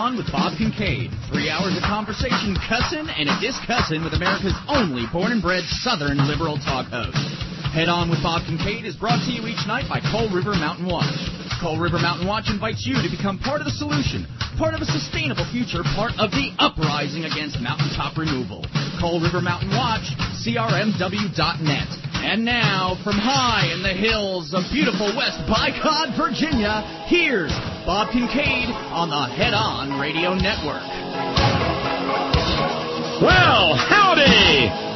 On with Bob Kincaid. 3 hours of conversation, cussing, and a discussing with America's only born and bred Southern liberal talk host. Head On with Bob Kincaid is brought to you each night by Coal River Mountain Watch. Coal River Mountain Watch invites you to become part of the solution, part of a sustainable future, part of the uprising against mountaintop removal. Coal River Mountain Watch, crmw.net. And now, from high in the hills of beautiful West Bicod, Virginia, here's Bob Kincaid on the Head On Radio Network. Well, howdy!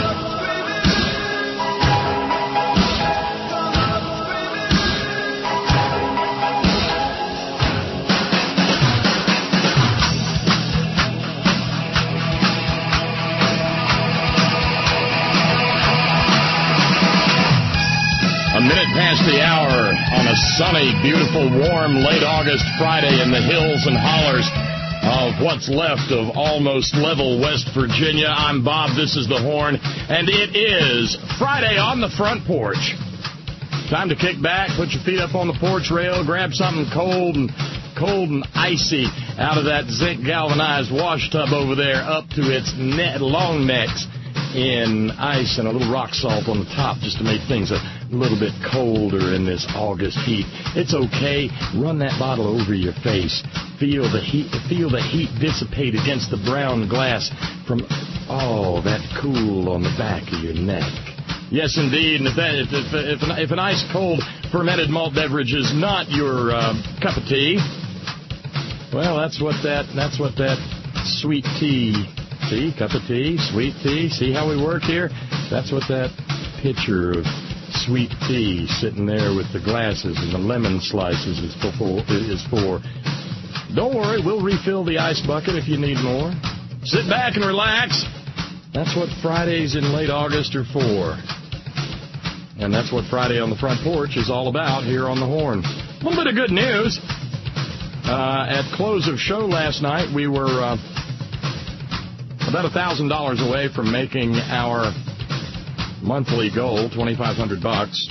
A minute past the hour on a sunny, beautiful, warm, late August Friday in the hills and hollers of what's left of almost level West Virginia. I'm Bob, this is The Horn, and it is Friday on the front porch. Time to kick back, put your feet up on the porch rail, grab something cold and icy out of that zinc galvanized wash tub over there up to its long necks in ice and a little rock salt on the top just to make things a little bit colder in this August heat. It's okay. Run that bottle over your face. Feel the heat dissipate against the brown glass from that cool on the back of your neck. Yes, indeed. And if an ice cold fermented malt beverage is not your cup of tea, well, that's what that sweet tea. See, cup of tea, sweet tea. See how we work here? That's what that pitcher of sweet tea sitting there with the glasses and the lemon slices is for. Don't worry, we'll refill the ice bucket if you need more. Sit back and relax. That's what Fridays in late August are for. And that's what Friday on the Front Porch is all about here on the Horn. A little bit of good news. At close of show last night, we were about $1,000 away from making our monthly goal, $2,500.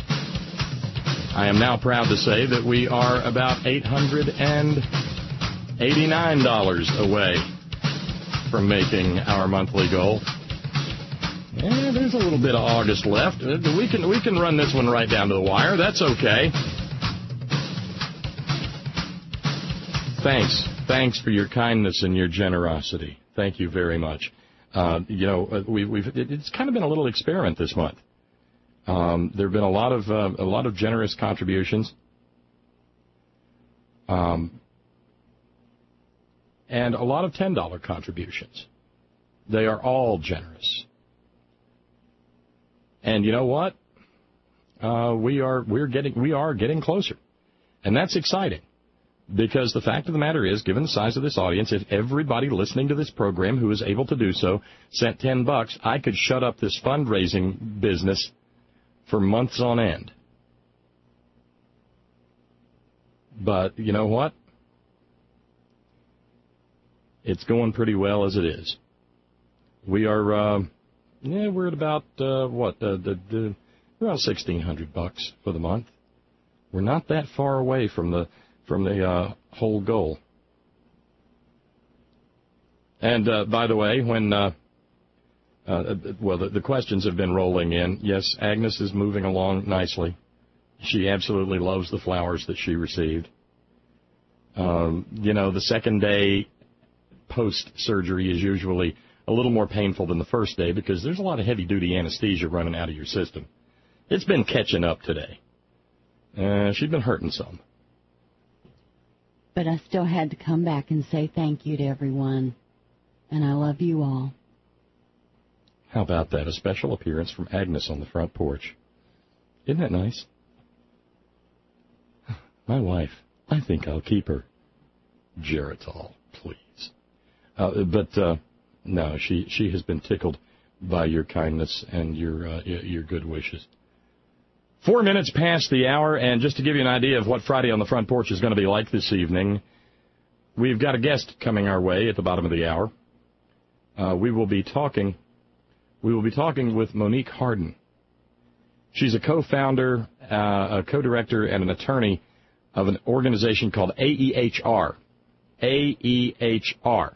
I am now proud to say that we are about $889 away from making our monthly goal. Yeah, there's a little bit of August left. We can run this one right down to the wire. That's okay. Thanks for your kindness and your generosity. Thank you very much. It's kind of been a little experiment this month. There have been a lot of generous contributions, and a lot of $10 contributions. They are all generous. And you know what? We are getting closer, and that's exciting. Because the fact of the matter is, given the size of this audience, if everybody listening to this program who is able to do so sent $10, I could shut up this fundraising business for months on end. But you know what? It's going pretty well as it is. We are, we're at about around $1,600 for the month. We're not that far away from the whole goal. And by the way, when the questions have been rolling in. Yes, Agnes is moving along nicely. She absolutely loves the flowers that she received. The second day post-surgery is usually a little more painful than the first day because there's a lot of heavy-duty anesthesia running out of your system. It's been catching up today. She's been hurting some. But I still had to come back and say thank you to everyone. And I love you all. How about that? A special appearance from Agnes on the front porch. Isn't that nice? My wife. I think I'll keep her. Geritol, please. No, she has been tickled by your kindness and your good wishes. 4 minutes past the hour, and just to give you an idea of what Friday on the Front Porch is going to be like this evening, we've got a guest coming our way at the bottom of the hour. We will be talking with Monique Harden. She's a co-founder, a co-director, and an attorney of an organization called AEHR, AEHR.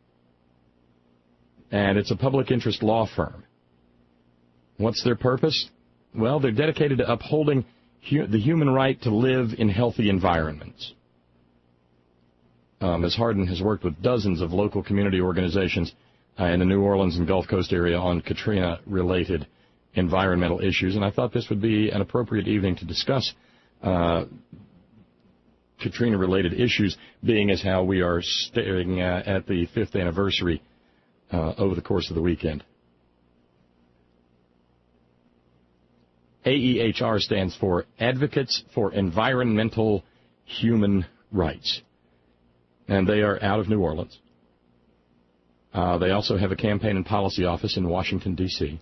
And it's a public interest law firm. What's their purpose? Well, they're dedicated to upholding the human right to live in healthy environments. Ms. Hardin has worked with dozens of local community organizations in the New Orleans and Gulf Coast area on Katrina-related environmental issues, and I thought this would be an appropriate evening to discuss Katrina-related issues, being as how we are staring at the 5th anniversary over the course of the weekend. AEHR stands for Advocates for Environmental Human Rights, and they are out of New Orleans. They also have a campaign and policy office in Washington, D.C.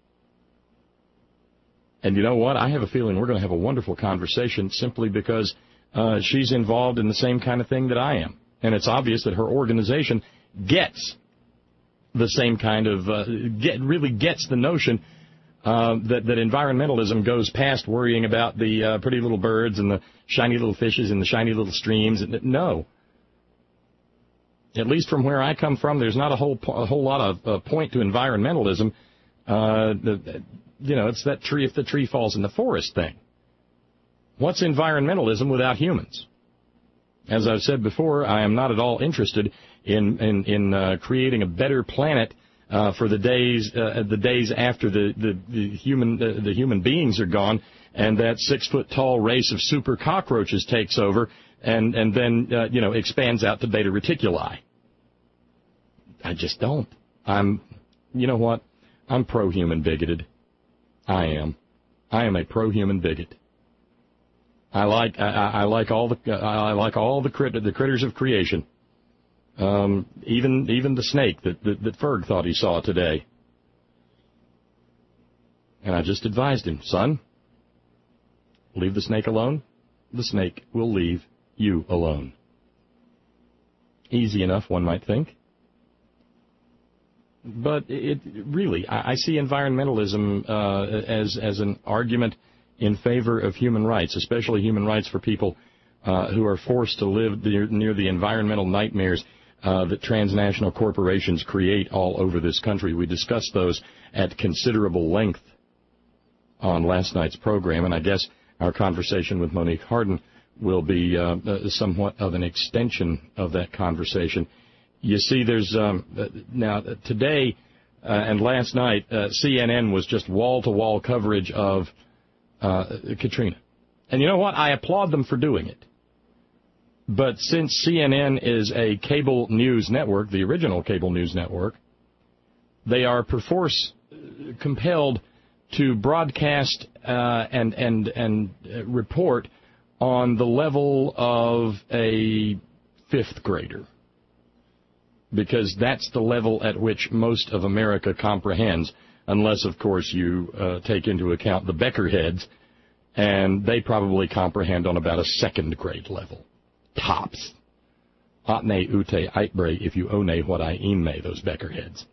And you know what? I have a feeling we're going to have a wonderful conversation simply because she's involved in the same kind of thing that I am. And it's obvious that her organization gets the same kind of, really gets the notion that environmentalism goes past worrying about the pretty little birds and the shiny little fishes and the shiny little streams. No. At least from where I come from, there's not a whole lot of point to environmentalism. It's that tree, if the tree falls in the forest thing. What's environmentalism without humans? As I've said before, I am not at all interested in creating a better planet for the days after the human beings are gone, and that 6-foot-tall race of super cockroaches takes over and then expands out to beta reticuli. I just don't. You know what? I'm pro-human bigoted. I am a pro-human bigot. I like all the critters of creation. Even the snake that Ferg thought he saw today. And I just advised him, son, leave the snake alone. The snake will leave you alone. Easy enough, one might think. But I see environmentalism as an argument in favor of human rights, especially human rights for people who are forced to live near the environmental nightmares that transnational corporations create all over this country. We discussed those at considerable length on last night's program, and I guess our conversation with Monique Hardin will be somewhat of an extension of that conversation. You see, there's now today and last night, CNN was just wall-to-wall coverage of Katrina. And you know what? I applaud them for doing it. But since CNN is a cable news network, the original cable news network, they are perforce compelled to broadcast and report on the level of a 5th grader, because that's the level at which most of America comprehends, unless, of course, you take into account the Beckerheads, and they probably comprehend on about a 2nd grade level. Tops. Atne ute eitbre if you one what I ime, those Beckerheads.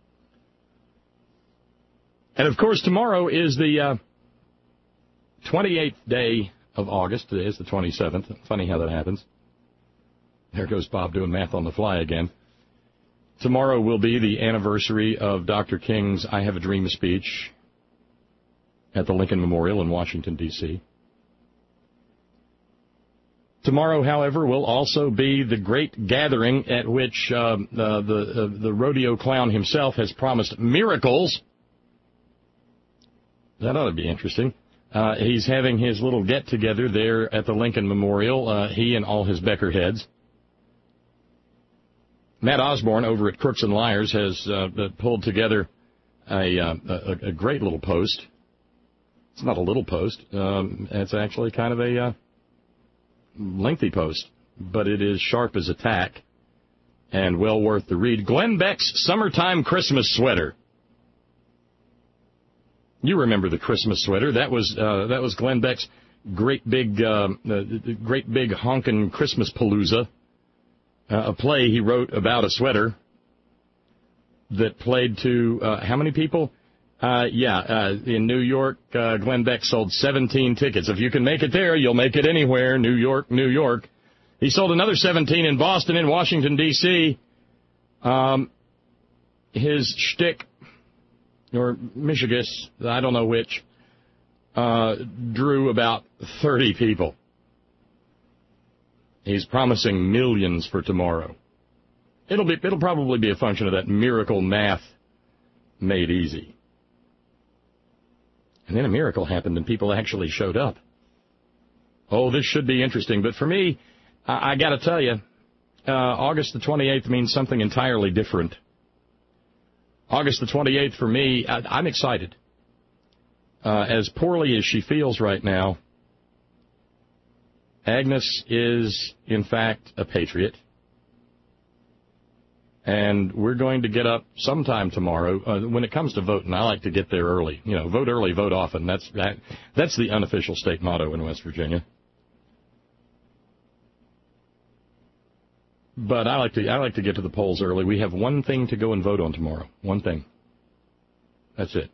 And, of course, tomorrow is the 28th day of August. Today is the 27th. Funny how that happens. There goes Bob doing math on the fly again. Tomorrow will be the anniversary of Dr. King's I Have a Dream speech at the Lincoln Memorial in Washington, D.C. Tomorrow, however, will also be the great gathering at which the rodeo clown himself has promised miracles. That ought to be interesting. He's having his little get-together there at the Lincoln Memorial, he and all his Beckerheads. Matt Osborne over at Crooks and Liars has pulled together a great little post. It's not a little post. It's actually kind of a lengthy post, but it is sharp as a tack and well worth the read. Glenn Beck's Summertime Christmas Sweater. You remember the Christmas sweater. That was Glenn Beck's great big honkin' Christmas palooza. A play he wrote about a sweater that played to how many people? In New York, Glenn Beck sold 17 tickets. If you can make it there, you'll make it anywhere. New York, New York. He sold another 17 in Boston. In Washington, D.C., his shtick, or mishigas, I don't know which, drew about 30 people. He's promising millions for tomorrow. It'll probably be a function of that miracle math made easy. And then a miracle happened and people actually showed up. Oh, this should be interesting. But for me, I got to tell you, August the 28th means something entirely different. August the 28th for me, I'm excited. As poorly as she feels right now, Agnes is, in fact, a patriot. And we're going to get up sometime tomorrow. When it comes to voting, I like to get there early. You know, vote early, vote often. That's the unofficial state motto in West Virginia. But I like to get to the polls early. We have one thing to go and vote on tomorrow. One thing. That's it.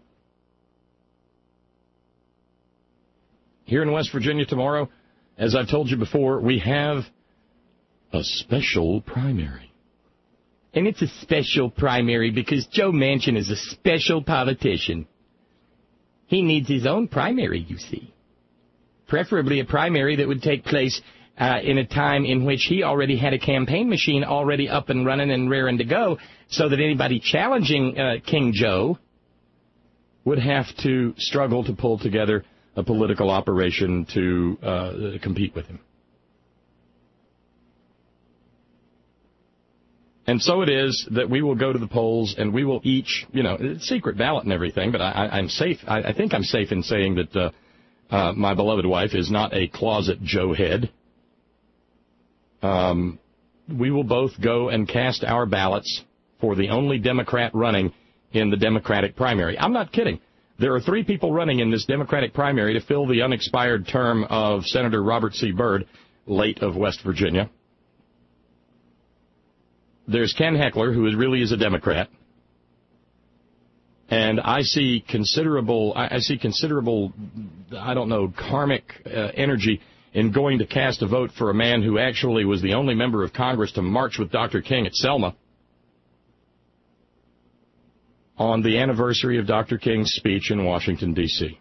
Here in West Virginia tomorrow, as I've told you before, we have a special primary. And it's a special primary because Joe Manchin is a special politician. He needs his own primary, you see. Preferably a primary that would take place in a time in which he already had a campaign machine already up and running and raring to go, so that anybody challenging King Joe would have to struggle to pull together a political operation to compete with him. And so it is that we will go to the polls and we will each, it's secret ballot and everything, but I'm safe. I think I'm safe in saying that my beloved wife is not a closet Joe head. We will both go and cast our ballots for the only Democrat running in the Democratic primary. I'm not kidding. There are 3 people running in this Democratic primary to fill the unexpired term of Senator Robert C. Byrd, late of West Virginia. There's Ken Heckler, who really is a Democrat. And I see considerable, I don't know, karmic energy in going to cast a vote for a man who actually was the only member of Congress to march with Dr. King at Selma on the anniversary of Dr. King's speech in Washington, D.C.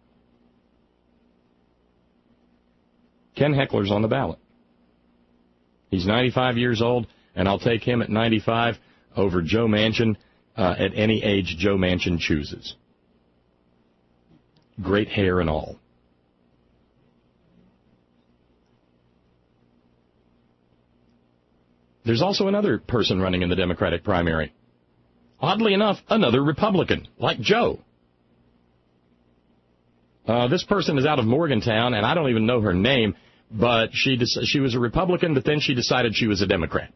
Ken Heckler's on the ballot. He's 95 years old, and I'll take him at 95 over Joe Manchin at any age Joe Manchin chooses. Great hair and all. There's also another person running in the Democratic primary. Oddly enough, another Republican, like Joe. This person is out of Morgantown, and I don't even know her name, but she was a Republican, but then she decided she was a Democrat.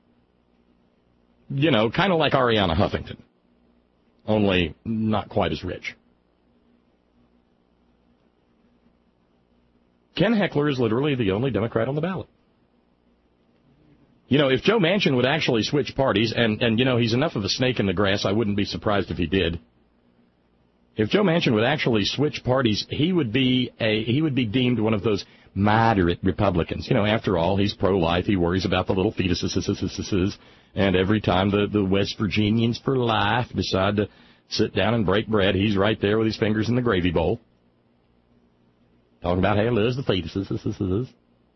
Kind of like Arianna Huffington, only not quite as rich. Ken Heckler is literally the only Democrat on the ballot. If Joe Manchin would actually switch parties, and he's enough of a snake in the grass, I wouldn't be surprised if he did. If Joe Manchin would actually switch parties, he would be deemed one of those moderate Republicans. After all, he's pro-life. He worries about the little fetuses. And every time the West Virginians for life decide to sit down and break bread, he's right there with his fingers in the gravy bowl, talking about how he loves the fetuses.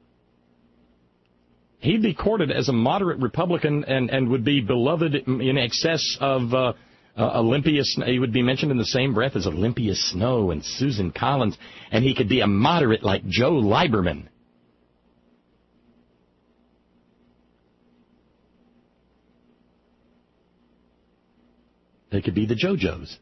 He'd be courted as a moderate Republican and would be beloved in excess of Olympia. He would be mentioned in the same breath as Olympia Snow and Susan Collins, and he could be a moderate like Joe Lieberman. They could be the JoJos.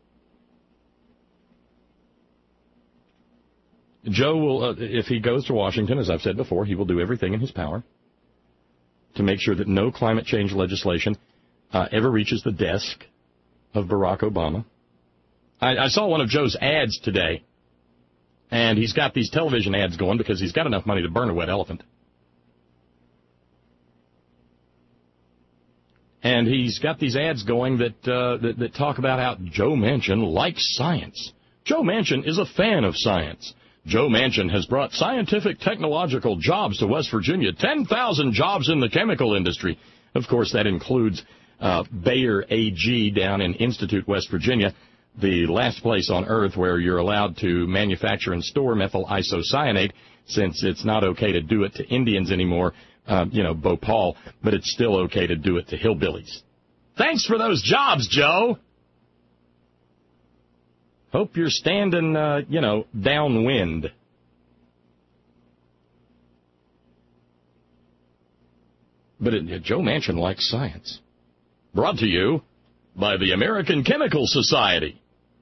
Joe will, if he goes to Washington, as I've said before, he will do everything in his power to make sure that no climate change legislation ever reaches the desk of Barack Obama. I saw one of Joe's ads today, and he's got these television ads going because he's got enough money to burn a wet elephant. And he's got these ads going that talk about how Joe Manchin likes science. Joe Manchin is a fan of science. Joe Manchin has brought scientific technological jobs to West Virginia, 10,000 jobs in the chemical industry. Of course, that includes Bayer AG down in Institute, West Virginia, the last place on earth where you're allowed to manufacture and store methyl isocyanate, since it's not okay to do it to Indians anymore, Bhopal, but it's still okay to do it to hillbillies. Thanks for those jobs, Joe. Hope you're standing, downwind. But Joe Manchin likes science. Brought to you by the American Chemical Society,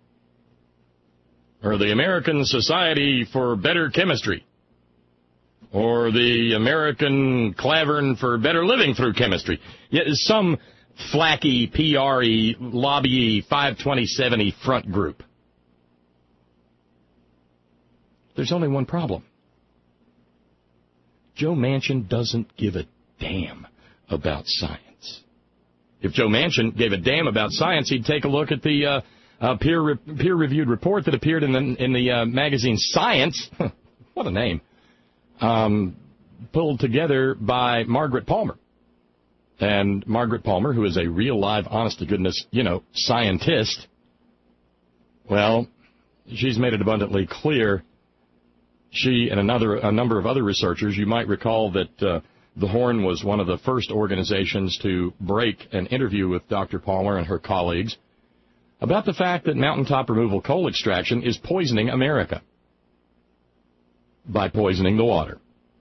or the American Society for Better Chemistry, or the American Clavern for Better Living Through Chemistry. Yeah, some flacky, PR-y, lobby-y, 527-y front group. There's only one problem. Joe Manchin doesn't give a damn about science. If Joe Manchin gave a damn about science, he'd take a look at the peer-reviewed report that appeared in the magazine Science. What a name. Pulled together by Margaret Palmer. And Margaret Palmer, who is a real, live, honest-to-goodness, scientist, well, she's made it abundantly clear. She and a number of other researchers, you might recall that the Horn was one of the first organizations to break an interview with Dr. Palmer and her colleagues about the fact that mountaintop removal coal extraction is poisoning America by poisoning the water.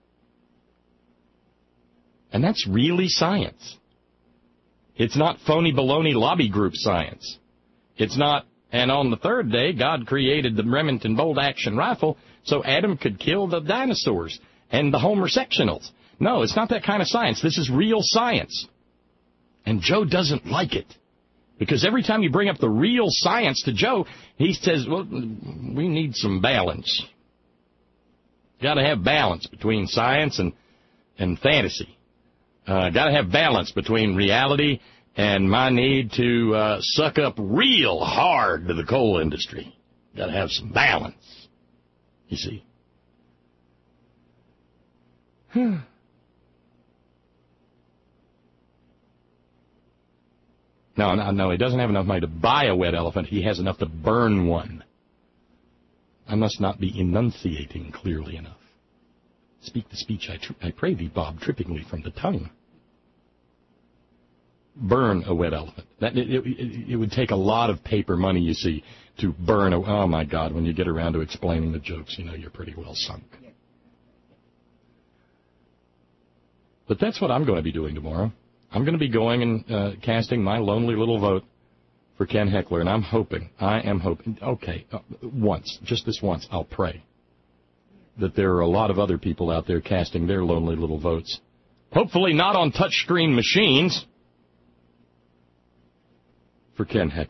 And that's really science. It's not phony baloney lobby group science. It's not, and on the third day, God created the Remington bolt-action rifle so Adam could kill the dinosaurs and the Homer sectionals. No, it's not that kind of science. This is real science. And Joe doesn't like it. Because every time you bring up the real science to Joe, he says, well, we need some balance. Got to have balance between science and fantasy. Got to have balance between reality and my need to suck up real hard to the coal industry. Got to have some balance, you see. No, he doesn't have enough money to buy a wet elephant. He has enough to burn one. I must not be enunciating clearly enough. Speak the speech I pray thee, Bob, trippingly from the tongue. Burn a wet elephant. It would take a lot of paper money, you see, to burn a... Oh, my God, when you get around to explaining the jokes, you're pretty well sunk. But that's what I'm going to be doing tomorrow. I'm going to be going and casting my lonely little vote for Ken Heckler, and I am hoping, just this once, I'll pray that there are a lot of other people out there casting their lonely little votes. Hopefully not on touchscreen machines for Ken Heckler.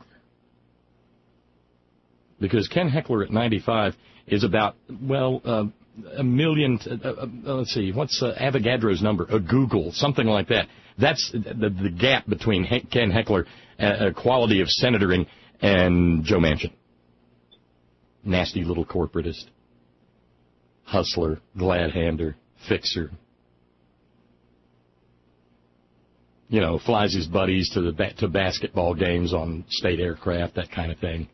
Because Ken Heckler at 95 is about, a million, let's see, what's Avogadro's number? A Google, something like that. That's the gap between Ken Heckler, quality of senatoring, and Joe Manchin. Nasty little corporatist. Hustler, glad-hander, fixer. Flies his buddies to basketball games on state aircraft, that kind of thing.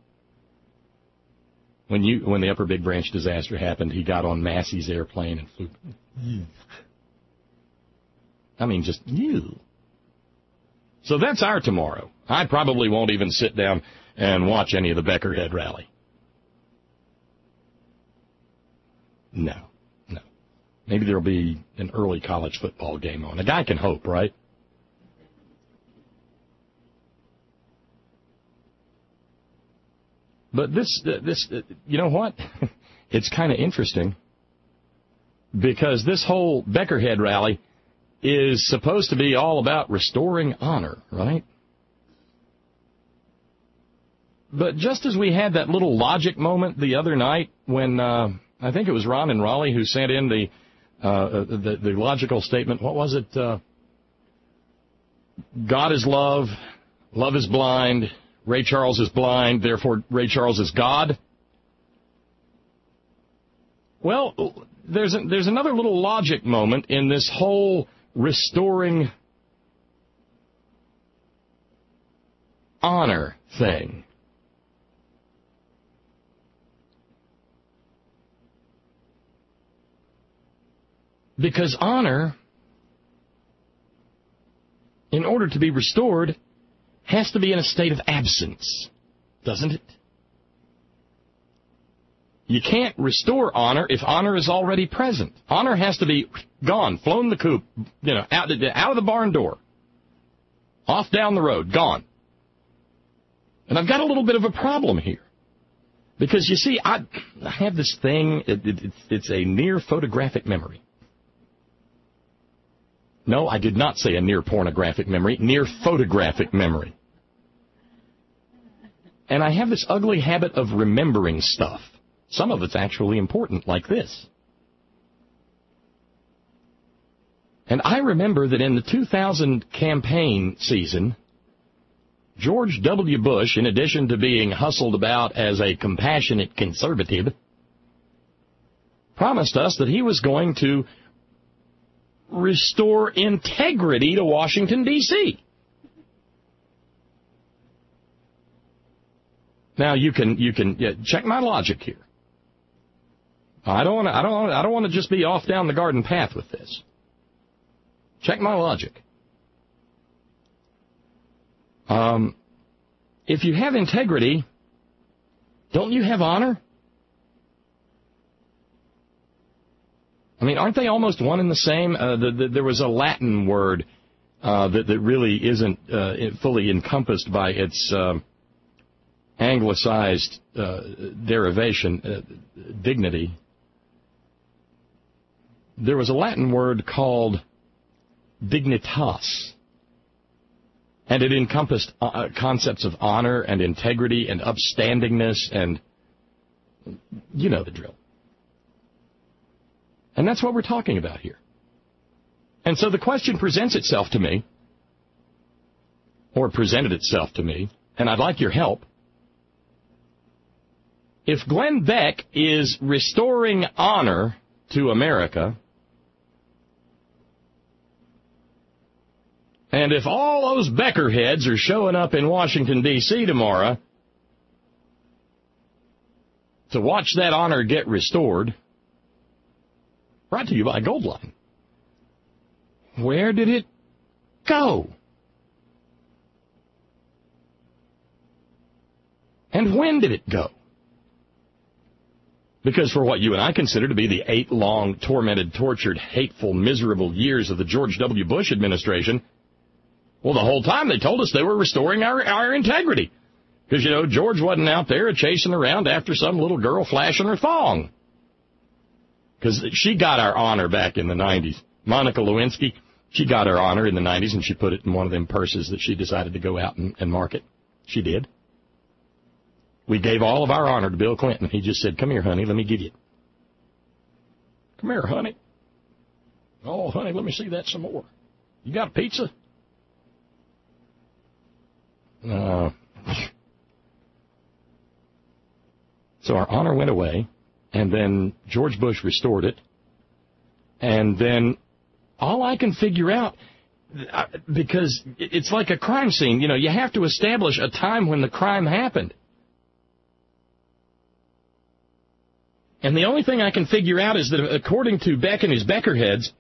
When the Upper Big Branch disaster happened, he got on Massey's airplane and flew. I mean, just you. So that's our tomorrow. I probably won't even sit down and watch any of the Beckerhead rally. No. Maybe there'll be an early college football game on. A guy can hope, right? But this, you know what? It's kind of interesting because this whole Beckerhead rally is supposed to be all about restoring honor, right? But just as we had that little logic moment the other night when I think it was Ron and Raleigh who sent in the logical statement. What was it? God is love, love is blind, Ray Charles is blind, therefore Ray Charles is God. Well, there's another little logic moment in this whole restoring honor thing. Because honor, in order to be restored, has to be in a state of absence, doesn't it? You can't restore honor if honor is already present. Honor has to be gone, flown the coop, out of the barn door, off down the road, gone. And I've got a little bit of a problem here. Because, you see, I have this thing, it's a near photographic memory. No, I did not say a near pornographic memory, near photographic memory. And I have this ugly habit of remembering stuff. Some of it's actually important, like this. And I remember that in the 2000 campaign season, George W. Bush, in addition to being hustled about as a compassionate conservative, promised us that he was going to restore integrity to Washington, D.C. Now you can check my logic here. I don't want to just be off down the garden path with this. Check my logic. If you have integrity, don't you have honor? I mean, aren't they almost one and the same? There was a Latin word that really isn't fully encompassed by its anglicized derivation, dignity. There was a Latin word called dignitas, and it encompassed concepts of honor and integrity and upstandingness, and you know the drill. And that's what we're talking about here. And so the question presents itself to me, or presented itself to me, and I'd like your help. If Glenn Beck is restoring honor to America, and if all those Becker heads are showing up in Washington, D.C. tomorrow to watch that honor get restored, brought to you by Goldline, where did it go? And when did it go? Because for what you and I consider to be the 8 long, tormented, tortured, hateful, miserable years of the George W. Bush administration, well, the whole time they told us they were restoring our integrity. Because, George wasn't out there chasing around after some little girl flashing her thong. Because she got our honor back in the 90s. Monica Lewinsky, she got our honor in the 90s, and she put it in one of them purses that she decided to go out and market. She did. We gave all of our honor to Bill Clinton. He just said, "Come here, honey, let me give you it." Come here, honey. Oh, honey, let me see that some more. You got a pizza? No. So our honor went away, and then George Bush restored it, and then all I can figure out, because it's like a crime scene, you have to establish a time when the crime happened. And the only thing I can figure out is that according to Beck and his Becker heads,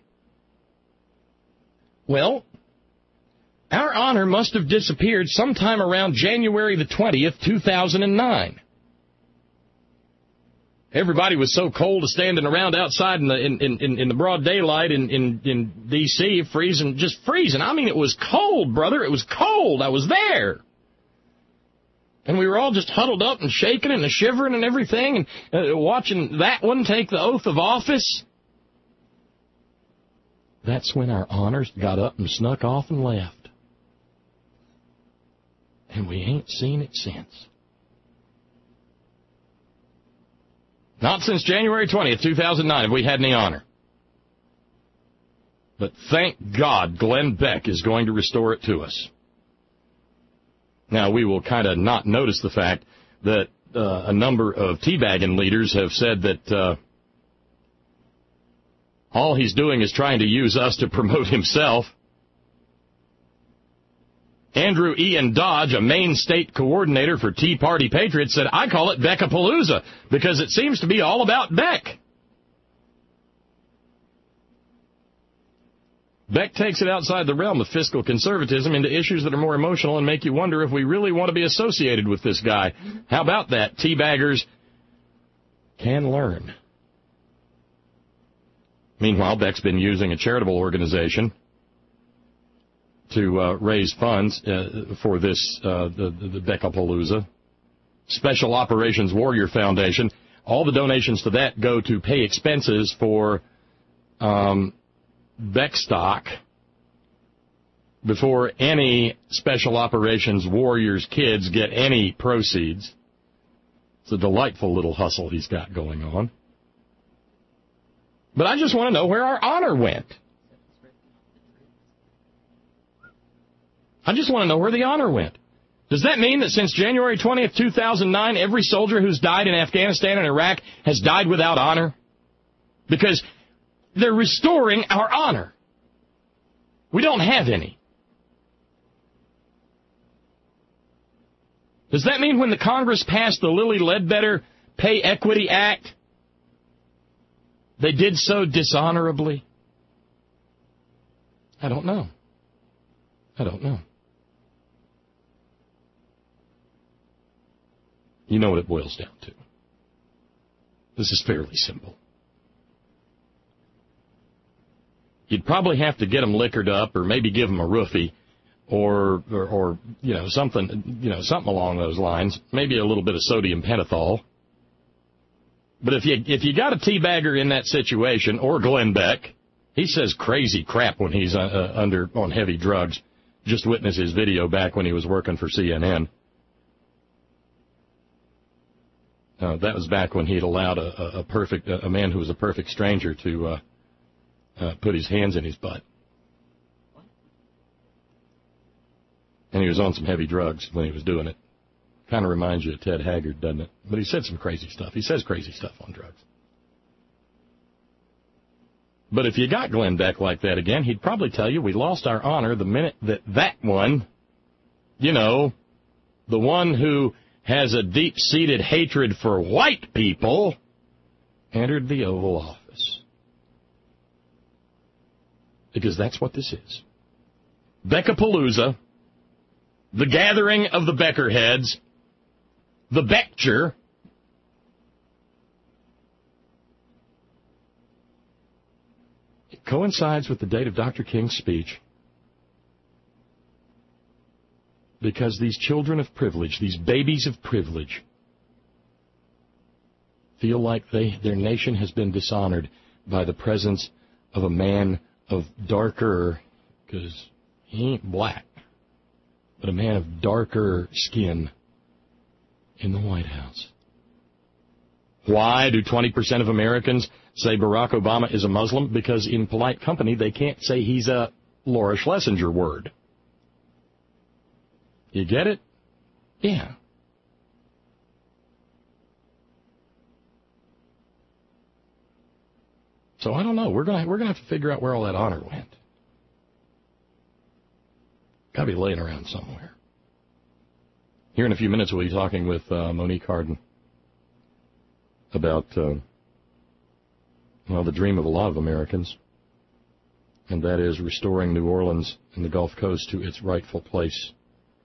well, our honor must have disappeared sometime around January the 20th, 2009. Everybody was so cold standing around outside in the broad daylight in D.C., just freezing. I mean, it was cold, brother. It was cold. I was there. And we were all just huddled up and shaking and shivering and everything, and watching that one take the oath of office. That's when our honors got up and snuck off and left. And we ain't seen it since. Not since January 20th, 2009 have we had any honor. But thank God Glenn Beck is going to restore it to us. Now, we will kind of not notice the fact that a number of teabagging leaders have said that All he's doing is trying to use us to promote himself. Andrew Ian Dodge, a Maine state coordinator for Tea Party Patriots, said, I call it Beckapalooza because it seems to be all about Beck. Beck takes it outside the realm of fiscal conservatism into issues that are more emotional and make you wonder if we really want to be associated with this guy. How about that? Teabaggers can learn. Meanwhile, Beck's been using a charitable organization to raise funds for this, the Beckapalooza. Special Operations Warrior Foundation. All the donations to that go to pay expenses for Beck stock before any Special Operations Warriors kids get any proceeds. It's a delightful little hustle he's got going on. But I just want to know where our honor went. I just want to know where the honor went. Does that mean that since January 20th, 2009, every soldier who's died in Afghanistan and Iraq has died without honor? Because they're restoring our honor. We don't have any. Does that mean when the Congress passed the Lilly Ledbetter Pay Equity Act, they did so dishonorably? I don't know. I don't know. You know what it boils down to. This is fairly simple. You'd probably have to get them liquored up, or maybe give them a roofie, or something along those lines. Maybe a little bit of sodium pentothal. But if you got a teabagger in that situation, or Glenn Beck, he says crazy crap when he's on heavy drugs. Just witness his video back when he was working for CNN. That was back when he'd allowed a man who was a perfect stranger to put his hands in his butt. And he was on some heavy drugs when he was doing it. Kind of reminds you of Ted Haggard, doesn't it? But he said some crazy stuff. He says crazy stuff on drugs. But if you got Glenn Beck like that again, he'd probably tell you we lost our honor the minute that one, the one who has a deep-seated hatred for white people, entered the Oval Office. Because that's what this is. Beckapalooza, the gathering of the Beckerheads, the Beckture. It coincides with the date of Dr. King's speech. Because these children of privilege, these babies of privilege, feel like their nation has been dishonored by the presence of a man of darker, because he ain't black, but a man of darker skin in the White House. Why do 20% of Americans say Barack Obama is a Muslim? Because in polite company, they can't say he's a Laura Schlesinger word. You get it? Yeah. So I don't know. We're gonna have to figure out where all that honor went. Got to be laying around somewhere. Here in a few minutes, we'll be talking with Monique Harden about the dream of a lot of Americans, and that is restoring New Orleans and the Gulf Coast to its rightful place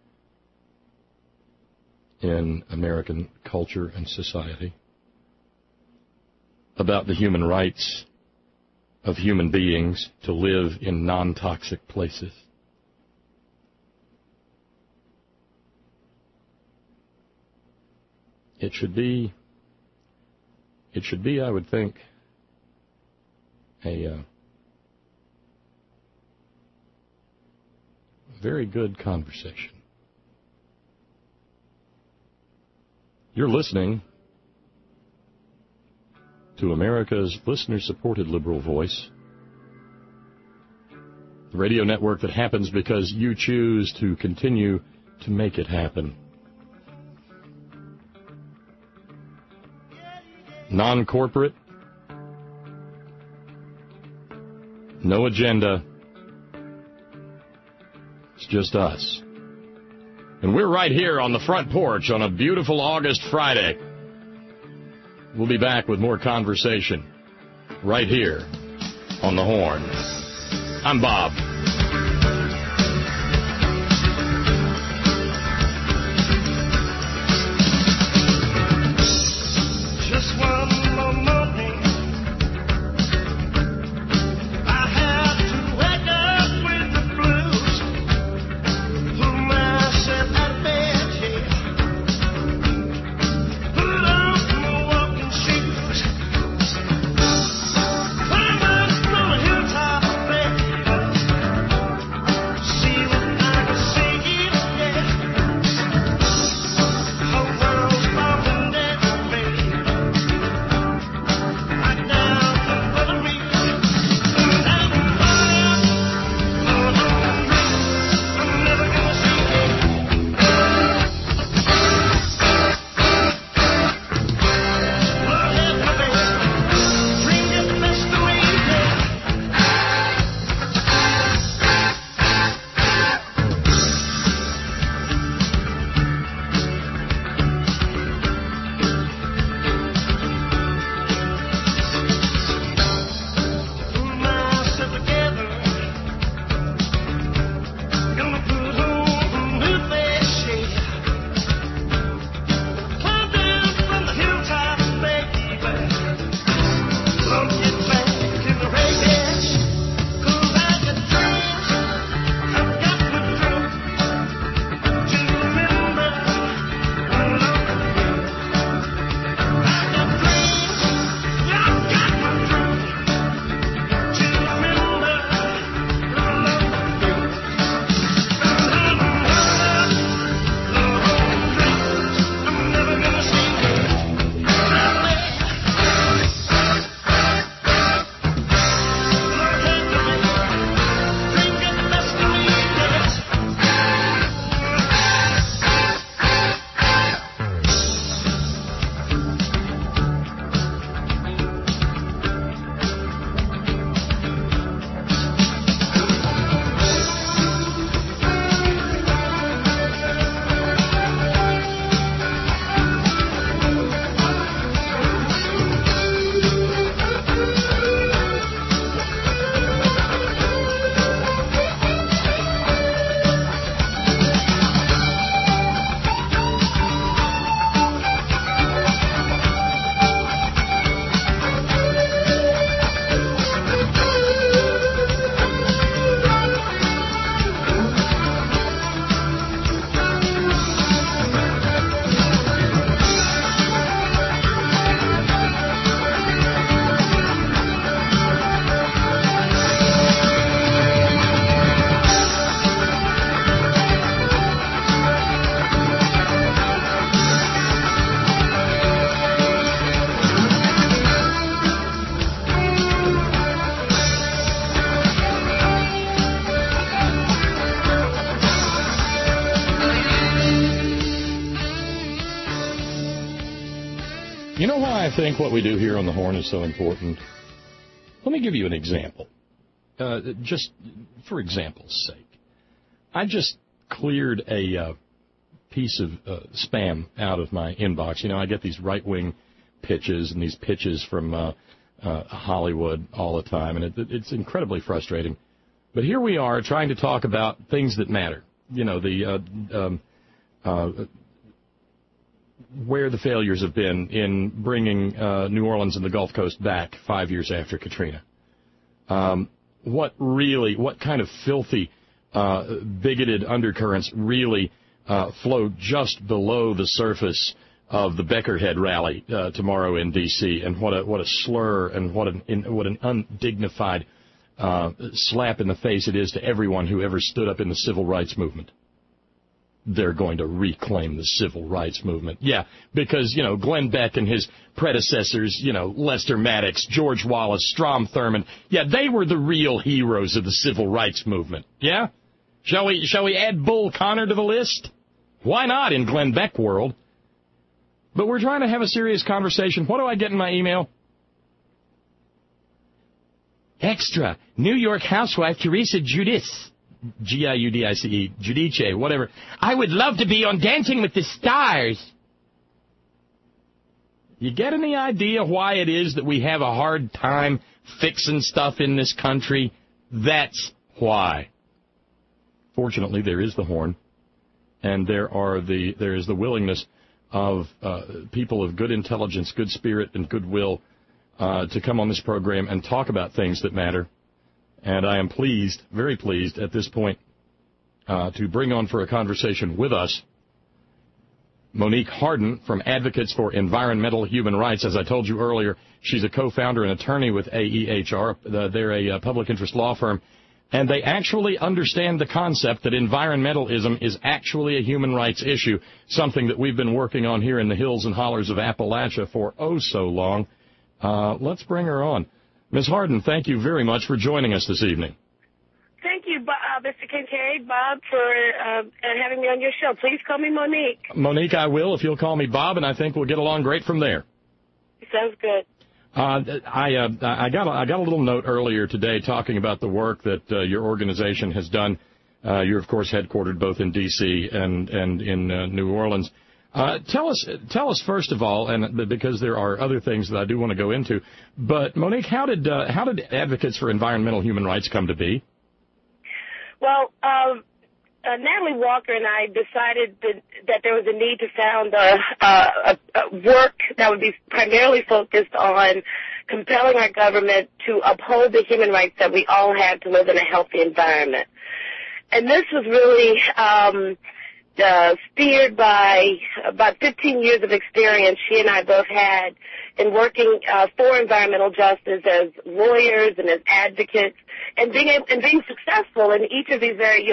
in American culture and society, about the human rights of human beings to live in non-toxic places. It should be, I would think, a very good conversation. You're listening to America's listener-supported liberal voice, the radio network that happens because you choose to continue to make it happen. Non-corporate, No agenda. It's just us. And we're right here on the front porch on a beautiful August Friday. We'll be back with more conversation right here on the Horn. I'm Bob. Just one more morning, I have to wake up with the blues, pull myself out of bed here, put on my walking shoes, climb up from a hilltop, baby, see what I can see, yeah, hold on, falling down, baby. You know why I think what we do here on the Horn is so important? Let me give you an example. Just for example's sake. I just cleared a piece of spam out of my inbox. You know, I get these right-wing pitches and these pitches from Hollywood all the time, and it's incredibly frustrating. But here we are trying to talk about things that matter. You know, where the failures have been in bringing New Orleans and the Gulf Coast back 5 years after Katrina. What kind of filthy, bigoted undercurrents really flow just below the surface of the Beckerhead rally tomorrow in D.C., and what a slur and what an undignified slap in the face it is to everyone who ever stood up in the civil rights movement. They're going to reclaim the civil rights movement. Yeah, because, you know, Glenn Beck and his predecessors, you know, Lester Maddox, George Wallace, Strom Thurmond, yeah, they were the real heroes of the civil rights movement. Yeah? Shall we add Bull Connor to the list? Why not in Glenn Beck world? But we're trying to have a serious conversation. What do I get in my email? Extra. New York housewife Teresa Giudice. Giudice, Giudice, whatever. I would love to be on Dancing with the Stars. You get any idea why it is that we have a hard time fixing stuff in this country? That's why. Fortunately, there is the horn, and there is the willingness of people of good intelligence, good spirit, and goodwill to come on this program and talk about things that matter. And I am pleased, very pleased at this point, to bring on for a conversation with us Monique Harden from Advocates for Environmental Human Rights. As I told you earlier, she's a co-founder and attorney with AEHR. They're a public interest law firm, and they actually understand the concept that environmentalism is actually a human rights issue, something that we've been working on here in the hills and hollers of Appalachia for oh so long. Let's bring her on. Ms. Harden, thank you very much for joining us this evening. Thank you, Mr. Kincaid, Bob, for having me on your show. Please call me Monique. Monique, I will, if you'll call me Bob, and I think we'll get along great from there. Sounds good. I got a little note earlier today talking about the work that your organization has done. You're, of course, headquartered both in D.C. and in New Orleans. Tell us first of all, and because there are other things that I do want to go into, but Monique, how did Advocates for Environmental Human Rights come to be? Well, Natalie Walker and I decided that there was a need to found a work that would be primarily focused on compelling our government to uphold the human rights that we all have to live in a healthy environment. And this was really steered by about 15 years of experience she and I both had in working for environmental justice as lawyers and as advocates, and being successful in each of these very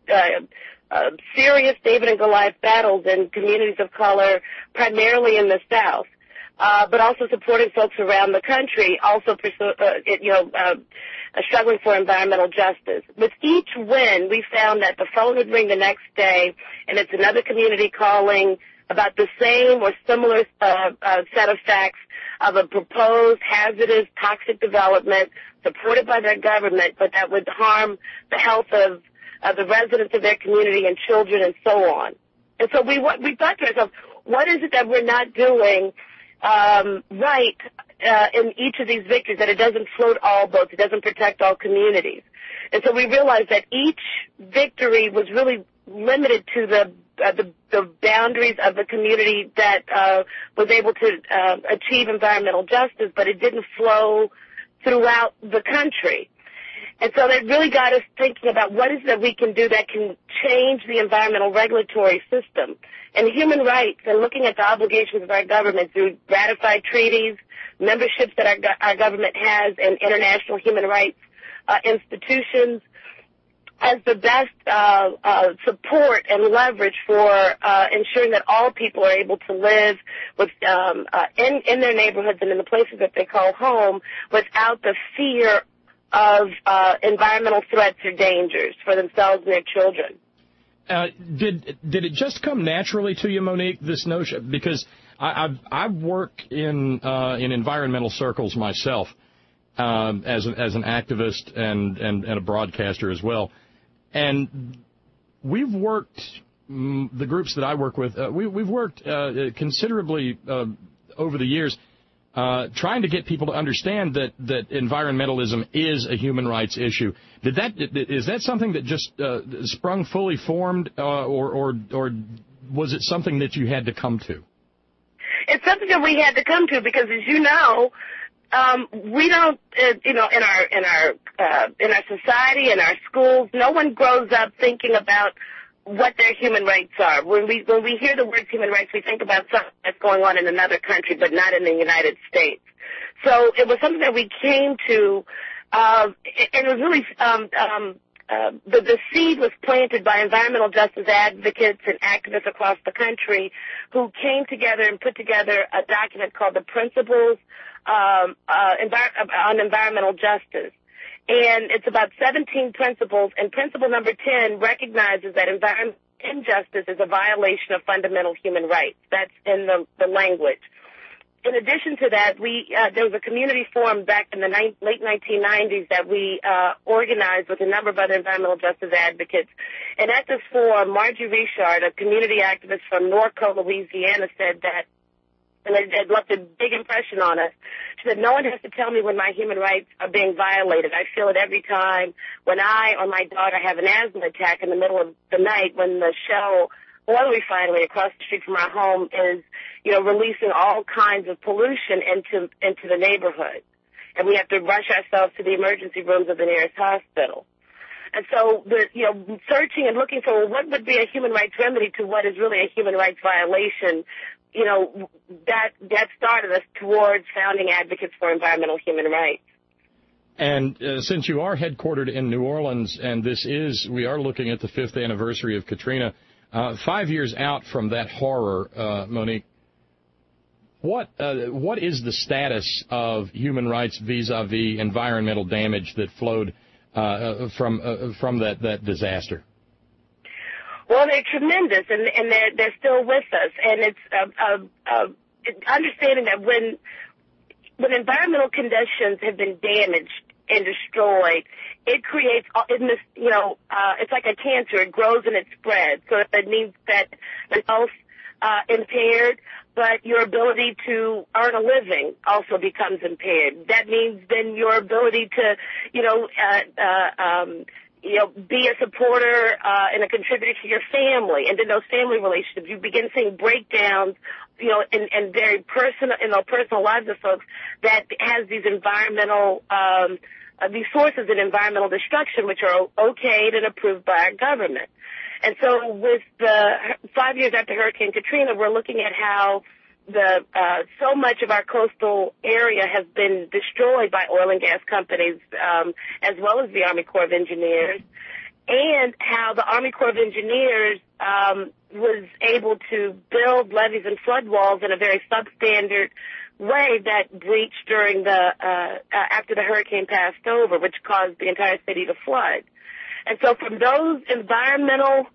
serious David and Goliath battles in communities of color, primarily in the South, but also supporting folks around the country, also struggling for environmental justice. With each win, we found that the phone would ring the next day, and it's another community calling about the same or similar set of facts of a proposed hazardous, toxic development supported by their government, but that would harm the health of the residents of their community and children and so on. And so we thought to ourselves, what is it that we're not doing right in each of these victories, that it doesn't float all boats, it doesn't protect all communities? And so we realized that each victory was really limited to the boundaries of the community that was able to achieve environmental justice, but it didn't flow throughout the country. And so that really got us thinking about what is it that we can do that can change the environmental regulatory system. And human rights, and looking at the obligations of our government through ratified treaties, memberships that our government has in international human rights institutions, as the best support and leverage for ensuring that all people are able to live with in their neighborhoods and in the places that they call home without the fear of environmental threats or dangers for themselves and their children. Did it just come naturally to you, Monique, this notion? Because I work in environmental circles myself as an activist and a broadcaster as well. And we've worked, the groups that I work with, we've worked considerably over the years trying to get people to understand that environmentalism is a human rights issue. Is that something that just sprung fully formed, or was it something that you had to come to? It's something that we had to come to because, as you know, we don't, in our society, in our schools, no one grows up thinking about what their human rights are. When we hear the word human rights, we think about something that's going on in another country, but not in the United States. So it was something that we came to, and it was really, the seed was planted by environmental justice advocates and activists across the country who came together and put together a document called the Principles on Environmental Justice. And it's about 17 principles, and principle number 10 recognizes that environmental injustice is a violation of fundamental human rights. That's in the language. in addition to that, there was a community forum back in the late 1990s that we organized with a number of other environmental justice advocates. And at this forum, Margie Richard, a community activist from Norco, Louisiana, said that, and it left a big impression on us. She said, no one has to tell me when my human rights are being violated. I feel it every time when I or my daughter have an asthma attack in the middle of the night when the Shell oil refinery across the street from our home is, releasing all kinds of pollution into the neighborhood. And we have to rush ourselves to the emergency rooms of the nearest hospital. And so, searching and looking for what would be a human rights remedy to what is really a human rights violation, that started us towards founding Advocates for Environmental Human Rights. And since you are headquartered in New Orleans, and we are looking at the 5th anniversary of Katrina, 5 years out from that horror, Monique, what is the status of human rights vis-a-vis environmental damage that flowed from that disaster? Well, they're tremendous, and they're still with us. And it's understanding that when environmental conditions have been damaged and destroyed, it creates it's like a cancer. It grows and it spreads. So it means that the health impaired, but your ability to earn a living also becomes impaired. That means then your ability to, be a supporter and a contributor to your family, and then those family relationships. You begin seeing breakdowns, in very personal lives of folks that has these environmental, these sources of environmental destruction, which are okayed and approved by our government. And so with the 5 years after Hurricane Katrina, we're looking at how so much of our coastal area has been destroyed by oil and gas companies, as well as the Army Corps of Engineers, and how the Army Corps of Engineers was able to build levees and flood walls in a very substandard way that breached during after the hurricane passed over, which caused the entire city to flood. And so from those environmental,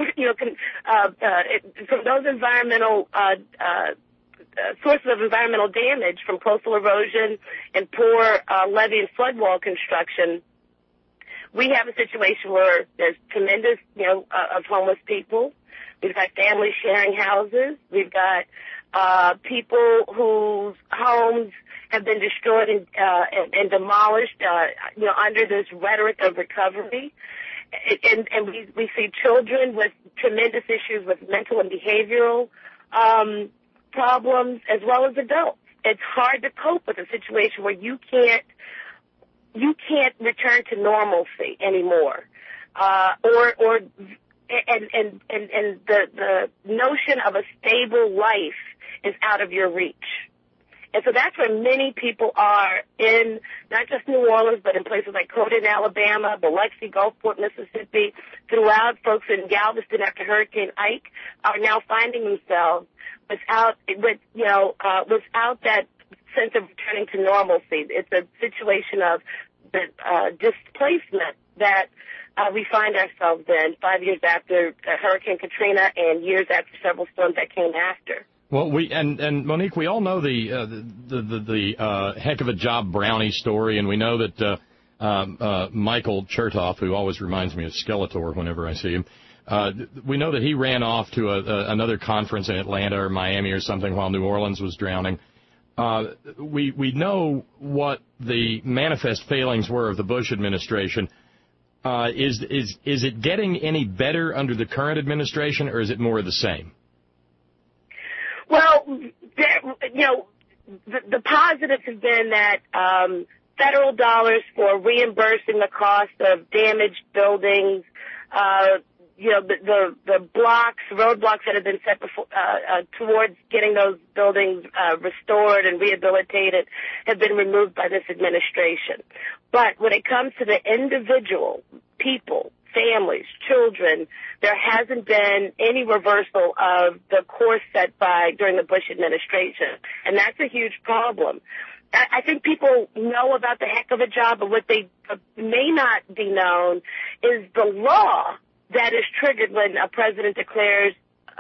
sources of environmental damage from coastal erosion and poor levee and flood wall construction, we have a situation where there's tremendous, of homeless people. We've got families sharing houses. We've got people whose homes have been destroyed and demolished, under this rhetoric of recovery. And we see children with tremendous issues with mental and behavioral problems, as well as adults. It's hard to cope with a situation where you can't return to normalcy anymore, and the notion of a stable life is out of your reach. And so that's where many people are in not just New Orleans, but in places like Coden, Alabama, Biloxi, Gulfport, Mississippi, throughout. Folks in Galveston after Hurricane Ike are now finding themselves without that sense of returning to normalcy. It's a situation of displacement that we find ourselves in 5 years after Hurricane Katrina and years after several storms that came after. Well, and Monique, we all know the heck of a job Brownie story, and we know that Michael Chertoff, who always reminds me of Skeletor whenever I see him, we know that he ran off to another conference in Atlanta or Miami or something while New Orleans was drowning. We know what the manifest failings were of the Bush administration. Is it getting any better under the current administration, or is it more of the same? Well, the positives have been that federal dollars for reimbursing the cost of damaged buildings, the roadblocks that have been set before, towards getting those buildings restored and rehabilitated have been removed by this administration. But when it comes to the individual people, families, children, there hasn't been any reversal of the course set during the Bush administration. And that's a huge problem. I think people know about the heck of a job, but what they may not be known is the law that is triggered when a president declares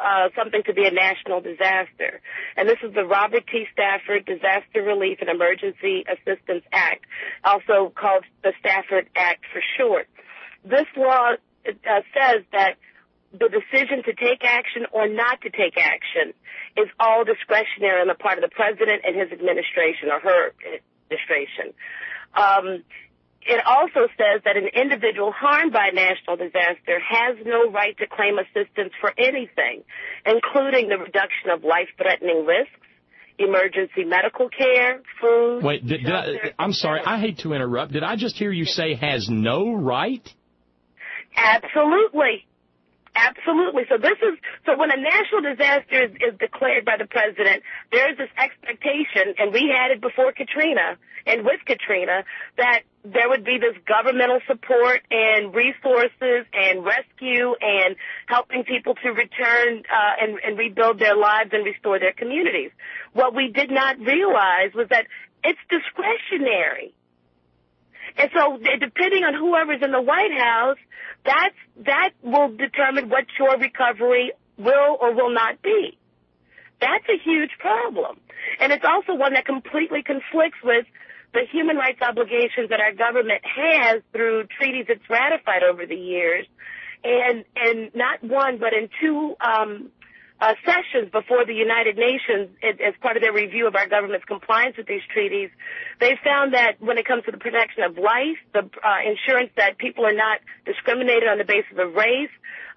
something to be a national disaster. And this is the Robert T. Stafford Disaster Relief and Emergency Assistance Act, also called the Stafford Act for short. This law says that the decision to take action or not to take action is all discretionary on the part of the president and his administration or her administration. It also says that an individual harmed by a national disaster has no right to claim assistance for anything, including the reduction of life-threatening risks, emergency medical care, food. Wait, I'm sorry, I hate to interrupt. Did I just hear you say has no right? Absolutely. Absolutely. So when a national disaster is declared by the president, there's this expectation, and we had it before Katrina and with Katrina, that there would be this governmental support and resources and rescue and helping people to return and rebuild their lives and restore their communities. What we did not realize was that it's discretionary. And so depending on whoever's in the White House, that will determine what your recovery will or will not be. That's a huge problem. And it's also one that completely conflicts with the human rights obligations that our government has through treaties it's ratified over the years. And not one, but in two sessions before the United Nations, as part of their review of our government's compliance with these treaties, they found that when it comes to the protection of life, the insurance that people are not discriminated on the basis of race,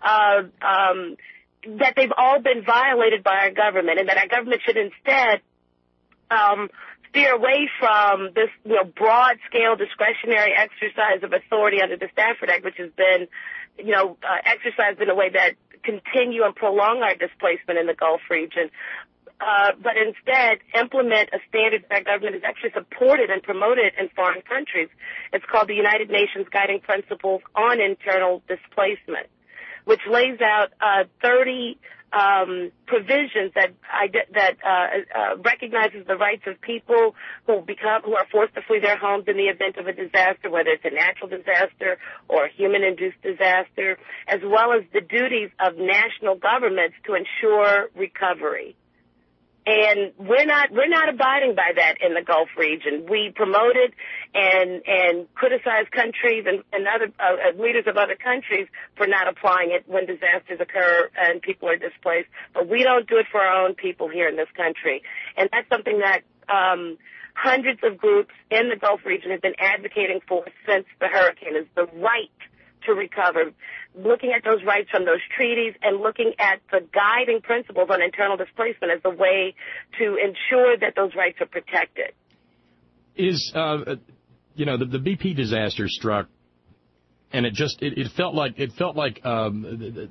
that they've all been violated by our government, and that our government should instead steer away from this, broad-scale discretionary exercise of authority under the Stafford Act, which has been, exercised in a way that continue and prolong our displacement in the Gulf region, but instead implement a standard that our government has actually supported and promoted in foreign countries. It's called the United Nations Guiding Principles on Internal Displacement, which lays out 30 provisions that recognizes the rights of people who are forced to flee their homes in the event of a disaster, whether it's a natural disaster or a human-induced disaster, as well as the duties of national governments to ensure recovery. And we're not abiding by that in the Gulf region. We promote it and criticize countries and other leaders of other countries for not applying it when disasters occur and people are displaced. But we don't do it for our own people here in this country. And that's something that hundreds of groups in the Gulf region have been advocating for since the hurricane, is the right to recover, looking at those rights from those treaties and looking at the guiding principles on internal displacement as a way to ensure that those rights are protected. Is, the BP disaster struck, and it felt like an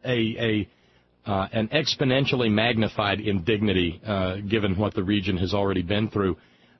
exponentially magnified indignity, given what the region has already been through.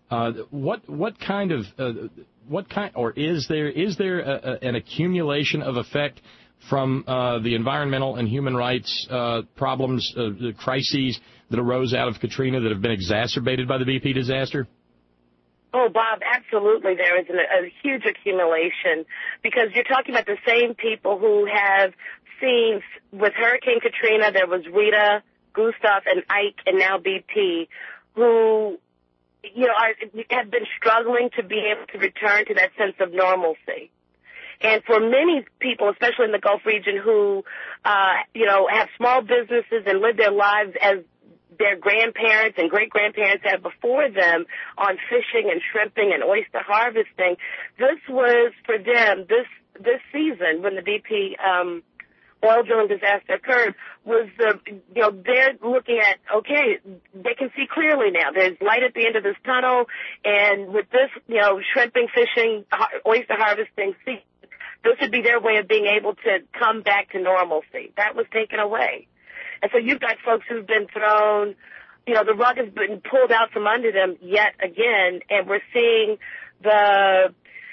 Is there an accumulation of effect from the environmental and human rights problems, the crises that arose out of Katrina that have been exacerbated by the BP disaster? Oh, Bob, absolutely. There is a huge accumulation, because you're talking about the same people who have seen, with Hurricane Katrina, there was Rita, Gustav, and Ike, and now BP, who have been struggling to be able to return to that sense of normalcy. And for many people, especially in the Gulf region, who, have small businesses and live their lives as their grandparents and great-grandparents had before them on fishing and shrimping and oyster harvesting, this was, for them, this season, when the BP oil drilling disaster occurred, was they're looking at, okay, they can see clearly now. There's light at the end of this tunnel, and with this, shrimping, fishing, oyster harvesting season, this would be their way of being able to come back to normalcy. That was taken away. And so you've got folks who've been thrown, the rug has been pulled out from under them yet again, and we're seeing the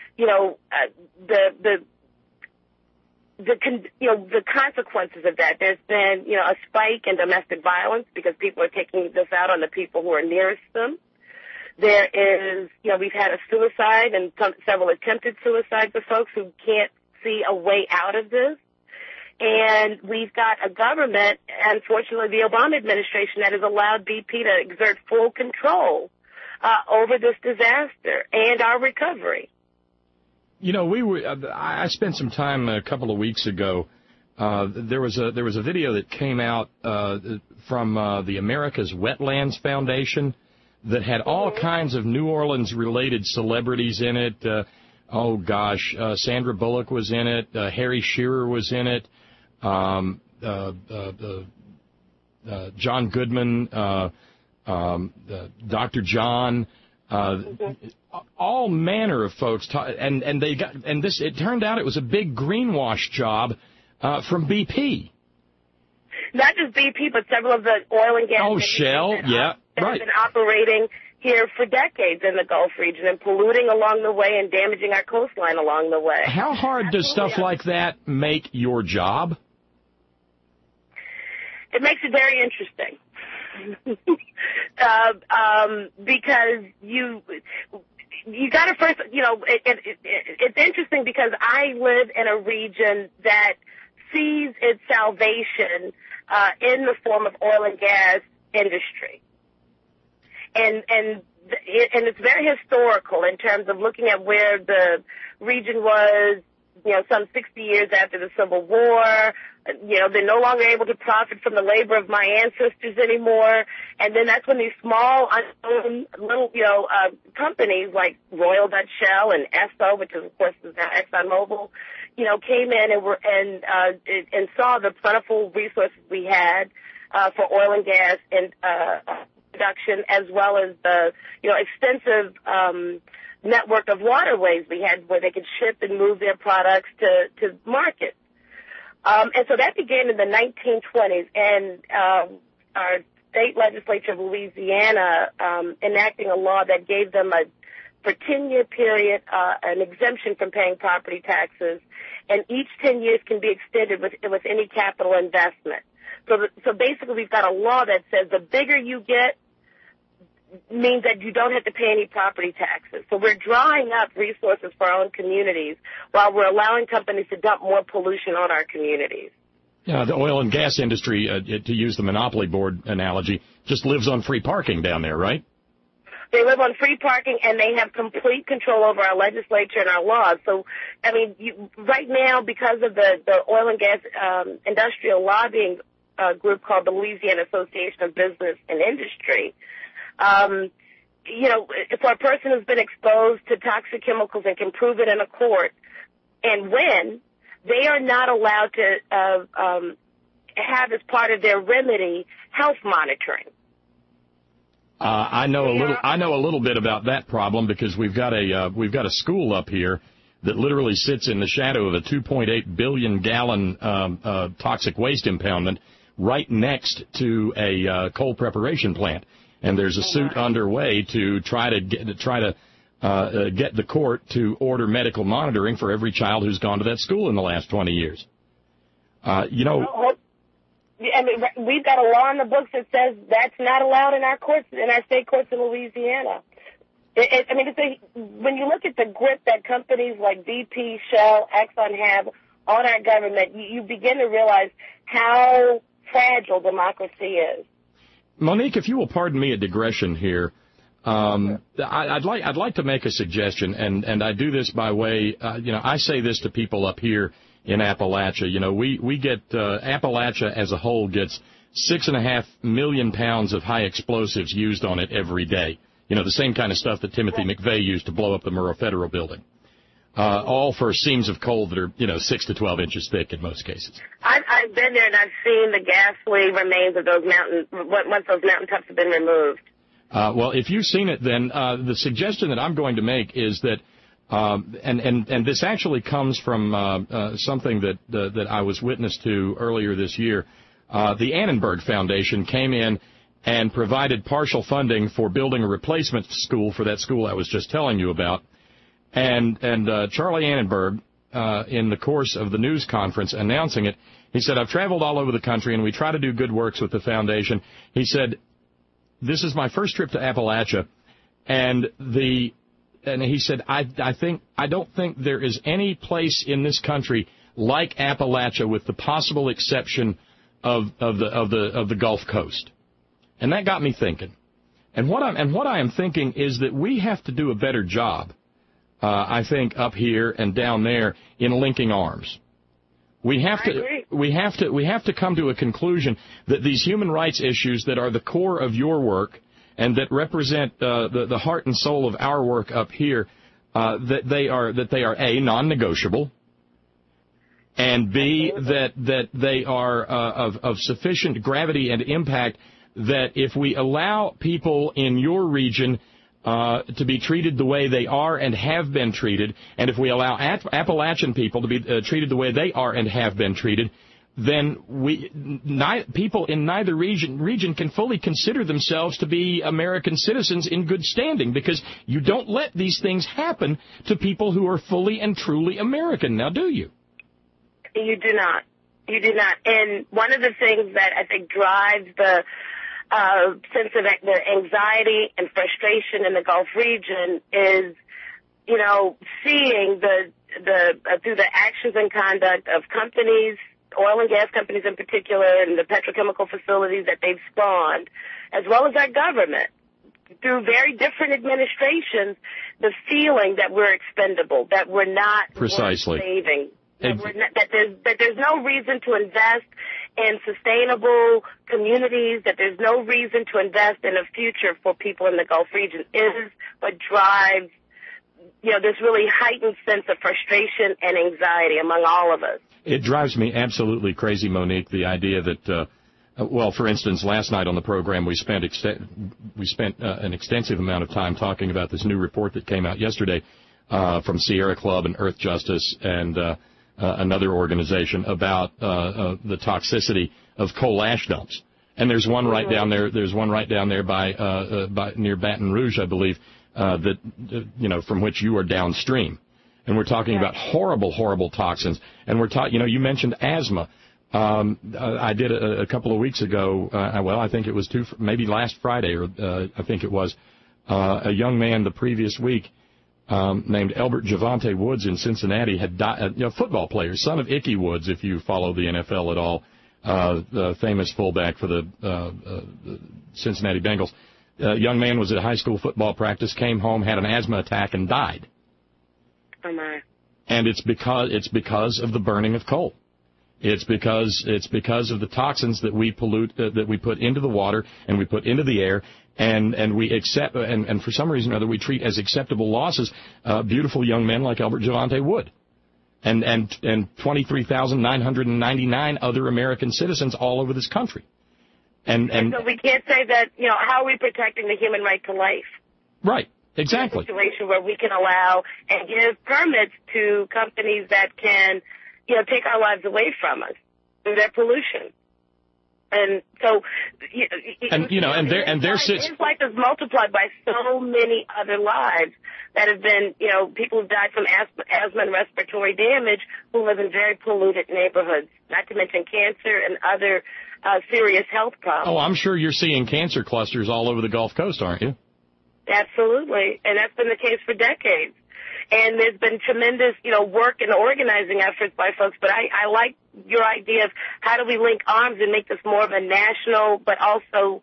consequences of that. There's been, a spike in domestic violence because people are taking this out on the people who are nearest them. There is, we've had a suicide and several attempted suicides of folks who can't see a way out of this. And we've got a government, unfortunately the Obama administration, that has allowed BP to exert full control over this disaster and our recovery. You know, I spent some time a couple of weeks ago. There was a video that came out from the America's Wetlands Foundation that had all kinds of New Orleans-related celebrities in it. Sandra Bullock was in it. Harry Shearer was in it. John Goodman, Dr. John, all manner of folks. It turned out it was a big greenwash job from BP. Not just BP, but several of the oil and gas. Oh, Shell, yeah, right. Have been operating here for decades in the Gulf region and polluting along the way and damaging our coastline along the way. How hard does stuff like that make your job? It makes it very interesting. Because you got to first, it's interesting because I live in a region that sees its salvation in the form of oil and gas industry. And it's very historical in terms of looking at where the region was, some 60 years after the Civil War. They're no longer able to profit from the labor of my ancestors anymore. And then that's when these small, unknown little, companies like Royal Dutch Shell and Esso, which is, of course, is now ExxonMobil, came in and saw the plentiful resources we had for oil and gas and production, as well as the, extensive network of waterways we had where they could ship and move their products to market. And so that began in the 1920s, and our state legislature of Louisiana enacting a law that gave them for 10-year period an exemption from paying property taxes, and each 10 years can be extended with any capital investment. So basically we've got a law that says the bigger you get means that you don't have to pay any property taxes. So we're drawing up resources for our own communities while we're allowing companies to dump more pollution on our communities. Yeah, the oil and gas industry, to use the Monopoly board analogy, just lives on free parking down there, right? They live on free parking, and they have complete control over our legislature and our laws. So, right now, because of the oil and gas industrial lobbying group called the Louisiana Association of Business and Industry, if a person has been exposed to toxic chemicals and can prove it in a court and win, they are not allowed to have as part of their remedy health monitoring. I know a little bit about that problem because we've got a school up here that literally sits in the shadow of a 2.8 billion gallon toxic waste impoundment right next to a coal preparation plant. And there's a suit underway to try to get the court to order medical monitoring for every child who's gone to that school in the last 20 years. We've got a law in the books that says that's not allowed in our courts, in our state courts in Louisiana. When you look at the grip that companies like BP, Shell, Exxon have on our government, you begin to realize how fragile democracy is. Monique, if you will pardon me a digression here, I'd like to make a suggestion, and I do this by way, I say this to people up here in Appalachia. We get Appalachia as a whole gets 6.5 million pounds of high explosives used on it every day. The same kind of stuff that Timothy McVeigh used to blow up the Murrah Federal Building. All for seams of coal that are, 6 to 12 inches thick in most cases. I've been there and I've seen the ghastly remains of those once those mountaintops have been removed. Well, if you've seen it, then the suggestion that I'm going to make is that, and this actually comes from something that I was witness to earlier this year. The Annenberg Foundation came in and provided partial funding for building a replacement school for that school I was just telling you about. And Charlie Annenberg, in the course of the news conference announcing it, he said, I've traveled all over the country and we try to do good works with the foundation. He said, this is my first trip to Appalachia, and he said, I don't think there is any place in this country like Appalachia, with the possible exception of the Gulf Coast. And that got me thinking. And what I am thinking is that we have to do a better job, I think, up here and down there in linking arms. We have to come to a conclusion that these human rights issues that are the core of your work and that represent the heart and soul of our work up here, that they are A, non-negotiable, and B, that they are of sufficient gravity and impact that if we allow people in your region to be treated the way they are and have been treated, and if we allow Appalachian people to be treated the way they are and have been treated, then people in neither region can fully consider themselves to be American citizens in good standing, because you don't let these things happen to people who are fully and truly American. Now, do you? You do not. You do not. And one of the things that I think drives the sense of the anxiety and frustration in the Gulf region is, seeing through the actions and conduct of companies, oil and gas companies in particular, and the petrochemical facilities that they've spawned, as well as our government, through very different administrations, the feeling that we're expendable, that we're not precisely worth saving, that there's no reason to invest in sustainable communities, that there's no reason to invest in a future for people in the Gulf region, is what drives, this really heightened sense of frustration and anxiety among all of us. It drives me absolutely crazy, Monique, the idea that, for instance, last night on the program we spent an extensive amount of time talking about this new report that came out yesterday from Sierra Club and Earth Justice and another organization about the toxicity of coal ash dumps. And there's one right down there. There's one right down there by near Baton Rouge, I believe, from which you are downstream. And we're talking about horrible, horrible toxins. And we're talking, you mentioned asthma. I did a couple of weeks ago. I think it was maybe last Friday, or I think it was a young man the previous week. Named Elbert Javante Woods in Cincinnati had died, football player, son of Ickey Woods, if you follow the NFL at all, the famous fullback for the Cincinnati Bengals. Young man was at high school football practice, came home, had an asthma attack, and died. Oh my! And it's because of the burning of coal. It's because of the toxins that we pollute, that we put into the water and we put into the air, and we accept, and for some reason or other we treat as acceptable losses beautiful young men like Elbert Javante Wood, and 23,999 other American citizens all over this country. And so we can't say that, how are we protecting the human right to life? Right. Exactly. A situation where we can allow and give permits to companies that can, take our lives away from us through their pollution. And so, his life is multiplied by so many other lives that have been, people who've died from asthma and respiratory damage who live in very polluted neighborhoods, not to mention cancer and other serious health problems. Oh, I'm sure you're seeing cancer clusters all over the Gulf Coast, aren't you? Absolutely, and that's been the case for decades. And there's been tremendous, work and organizing efforts by folks, but I like your idea of how do we link arms and make this more of a national, but also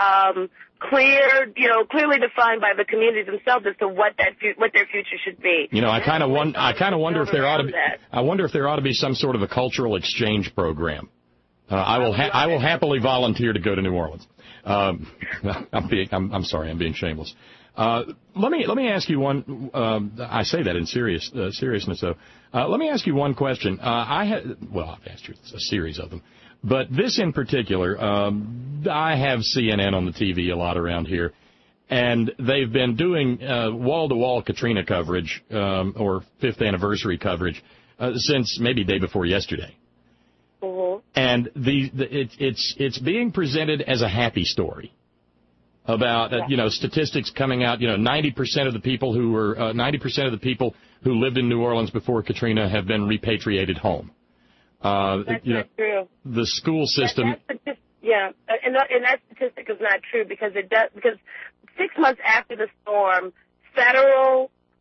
clearly defined by the communities themselves as to what their future should be. I kind of wonder if there ought to be. I wonder if there ought to be some sort of a cultural exchange program. I will happily volunteer to go to New Orleans. I'm sorry, I'm being shameless. Let me ask you one. I say that in seriousness, though. Let me ask you one question. I've asked you a series of them, but this in particular, I have CNN on the TV a lot around here, and they've been doing wall-to-wall Katrina coverage or fifth anniversary coverage since maybe day before yesterday. Mm-hmm. And it's being presented as a happy story. About statistics coming out, 90% of the people who lived in New Orleans before Katrina have been repatriated home. That's not true. The school system. And that statistic is not true because 6 months after the storm, federal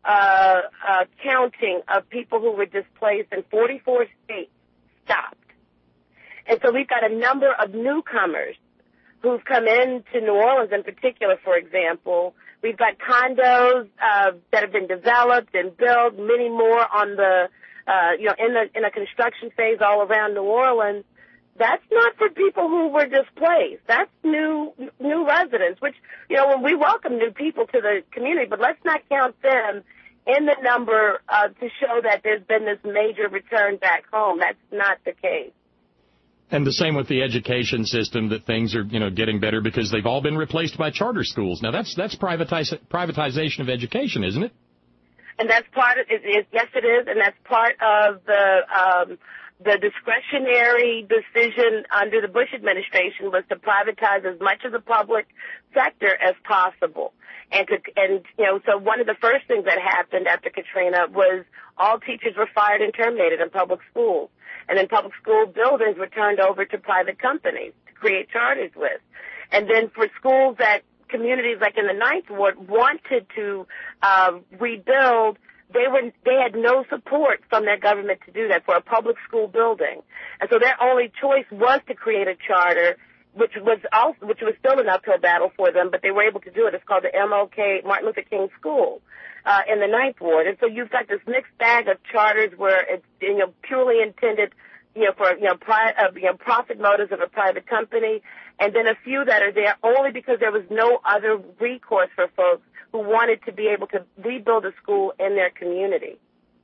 counting of people who were displaced in 44 states stopped. And so we've got a number of newcomers who've come into New Orleans in particular, for example. We've got condos that have been developed and built, many more on the, in a construction phase all around New Orleans. That's not for people who were displaced. That's new residents, which, when we welcome new people to the community, but let's not count them in the number to show that there's been this major return back home. That's not the case. And the same with the education system, that things are, getting better because they've all been replaced by charter schools. Now, that's privatization of education, isn't it? And that's part of it. Yes, it is, and that's part of the discretionary decision under the Bush administration was to privatize as much of the public sector as possible. So one of the first things that happened after Katrina was all teachers were fired and terminated in public schools. And then public school buildings were turned over to private companies to create charters with. And then for schools that communities like in the Ninth Ward wanted to rebuild, they had no support from their government to do that for a public school building. And so their only choice was to create a charter, which was still an uphill battle for them, but they were able to do it. It's called the MLK, Martin Luther King School, in the Ninth Ward. And so you've got this mixed bag of charters where it's, purely intended, for, profit motives of a private company, and then a few that are there only because there was no other recourse for folks who wanted to be able to rebuild a school in their community.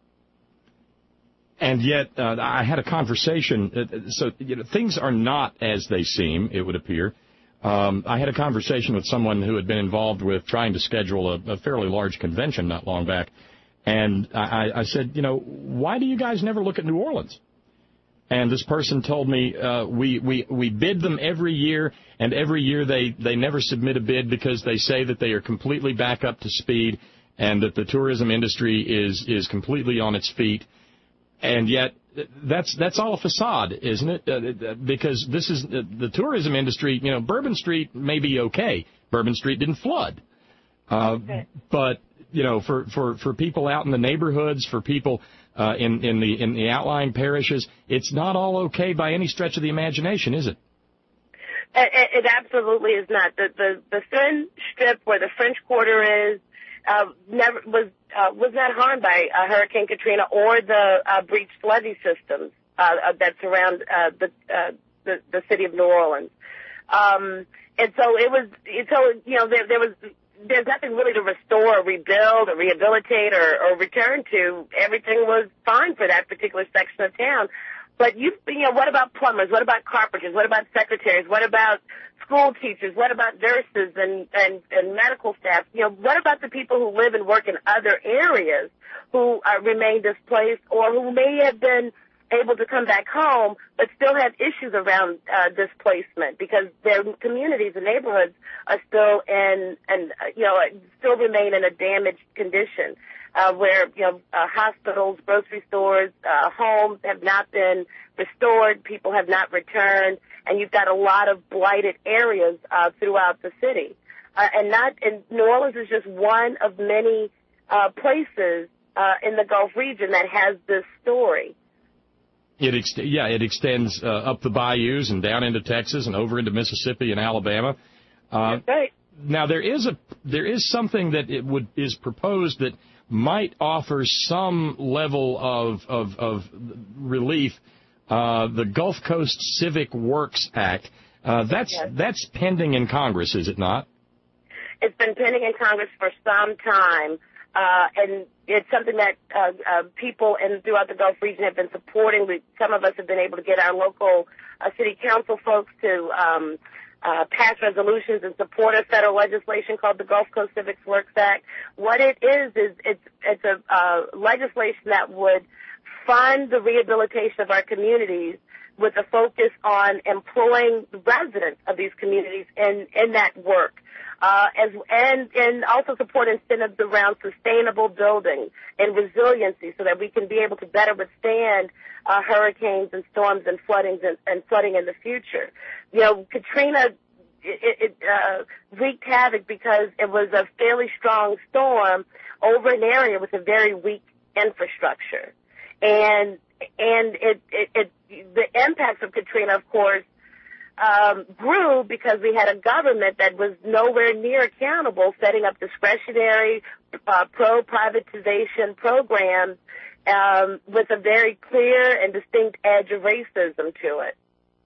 And yet, I had a conversation, things are not as they seem, it would appear. I had a conversation with someone who had been involved with trying to schedule a fairly large convention not long back, and I said, why do you guys never look at New Orleans? And this person told me, we bid them every year, and every year they never submit a bid because they say that they are completely back up to speed and that the tourism industry is completely on its feet. And yet, that's all a facade, isn't it? Because this is the tourism industry. Bourbon Street may be okay. Bourbon Street didn't flood, but for people out in the neighborhoods, for people in the outlying parishes, it's not all okay by any stretch of the imagination, is it? It absolutely is not. The thin strip where the French Quarter is never was not harmed by Hurricane Katrina or the breached levee systems that surround the city of New Orleans. And so there's nothing really to restore, or rebuild, or rehabilitate, or return to. Everything was fine for that particular section of town. But what about plumbers? What about carpenters? What about secretaries? What about school teachers? What about nurses and medical staff? What about the people who live and work in other areas who remain displaced or who may have been able to come back home but still have issues around displacement because their communities and neighborhoods are still still remain in a damaged condition. Where hospitals, grocery stores, homes have not been restored, people have not returned, and you've got a lot of blighted areas throughout the city. And New Orleans is just one of many places in the Gulf region that has this story. It extends up the bayous and down into Texas and over into Mississippi and Alabama. That's right. Now there is something that is proposed that might offer some level of relief. The Gulf Coast Civic Works Act. That's pending in Congress, is it not? It's been pending in Congress for some time, and it's something that people throughout the Gulf region have been supporting. Some of us have been able to get our local city council folks to pass resolutions in support of federal legislation called the Gulf Coast Civic Works Act. What it is it's a legislation that would fund the rehabilitation of our communities with a focus on employing residents of these communities in that work, and also support incentives around sustainable building and resiliency so that we can be able to better withstand hurricanes and storms and flooding in the future. Katrina wreaked havoc because it was a fairly strong storm over an area with a very weak infrastructure. And the impacts of Katrina, of course, grew because we had a government that was nowhere near accountable, setting up discretionary pro-privatization programs with a very clear and distinct edge of racism to it.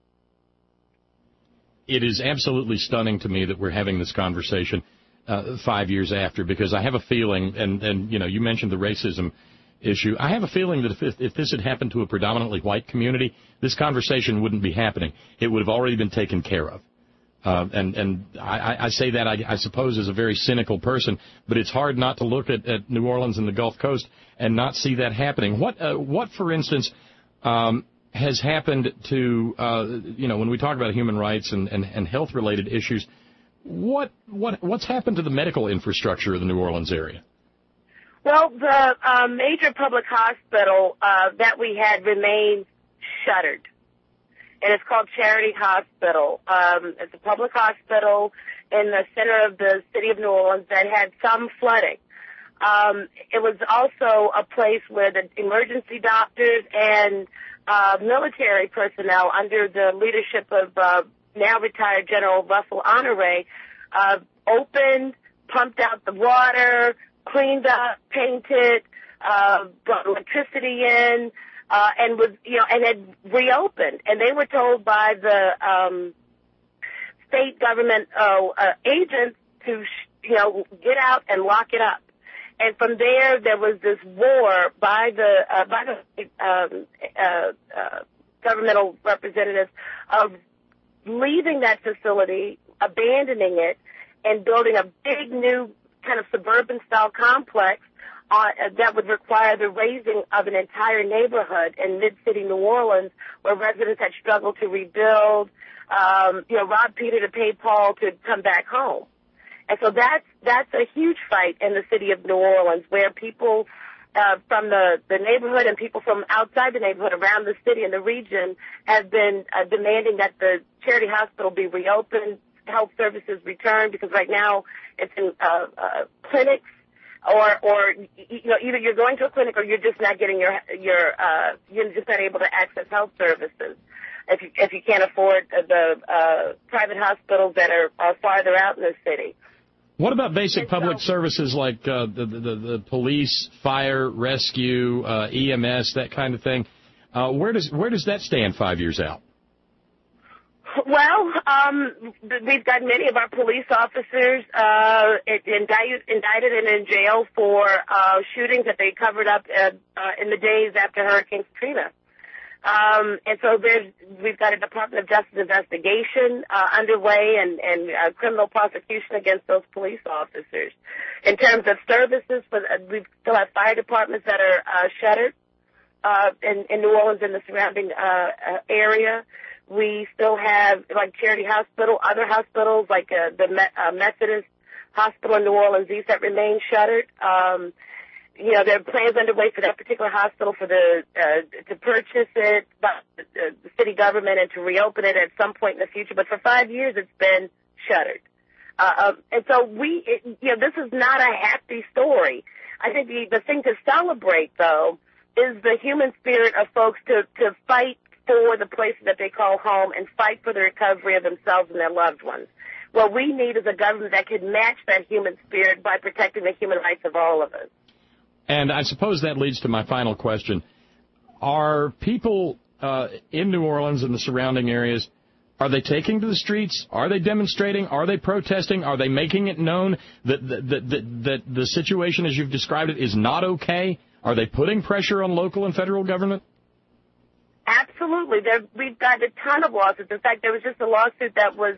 It is absolutely stunning to me that we're having this conversation 5 years after, because I have a feeling, and you know, you mentioned the racism issue. I have a feeling that if this had happened to a predominantly white community, this conversation wouldn't be happening. It would have already been taken care of. And I say that, I suppose, as a very cynical person, but it's hard not to look at New Orleans and the Gulf Coast and not see that happening. What for instance, has happened to, you know, when we talk about human rights and health-related issues, what's happened to the medical infrastructure of the New Orleans area? Well, the major public hospital that we had remains shuttered, and it's called Charity Hospital. It's a public hospital in the center of the city of New Orleans that had some flooding. It was also a place where the emergency doctors and military personnel under the leadership of now retired General Russell Honore opened, pumped out the water, cleaned up, painted, brought electricity in, and was, you know, and had reopened. And they were told by the state government agents to, you know, get out and lock it up. And from there was this war by the governmental representatives of leaving that facility, abandoning it, and building a big new kind of suburban-style complex that would require the razing of an entire neighborhood in mid-city New Orleans, where residents had struggled to rebuild, you know, rob Peter to pay Paul to come back home. And so that's a huge fight in the city of New Orleans, where people from the neighborhood and people from outside the neighborhood around the city and the region have been demanding that the Charity Hospital be reopened, health services return, because right now it's in clinics, or you know, either you're going to a clinic or you're just not getting you're just not able to access health services if you can't afford the private hospitals that are farther out in the city. What about basic public services like the police, fire, rescue, EMS, that kind of thing? Where does that stand 5 years out? Well, we've got many of our police officers indicted and in jail for shootings that they covered up in the days after Hurricane Katrina. And so we've got a Department of Justice investigation underway and criminal prosecution against those police officers. In terms of services, we still have fire departments that are shuttered in New Orleans and the surrounding area. We still have, like Charity Hospital, other hospitals like the Methodist Hospital in New Orleans East that remain shuttered. You know, there are plans underway for that particular hospital to purchase it by the city government and to reopen it at some point in the future. But for 5 years, it's been shuttered. And so this is not a happy story. I think the thing to celebrate, though, is the human spirit of folks to fight for the places that they call home and fight for the recovery of themselves and their loved ones. What we need is a government that can match that human spirit by protecting the human rights of all of us. And I suppose that leads to my final question. Are people in New Orleans and the surrounding areas, are they taking to the streets? Are they demonstrating? Are they protesting? Are they making it known that the situation as you've described it is not okay? Are they putting pressure on local and federal government? Absolutely. We've got a ton of lawsuits. In fact, there was just a lawsuit that was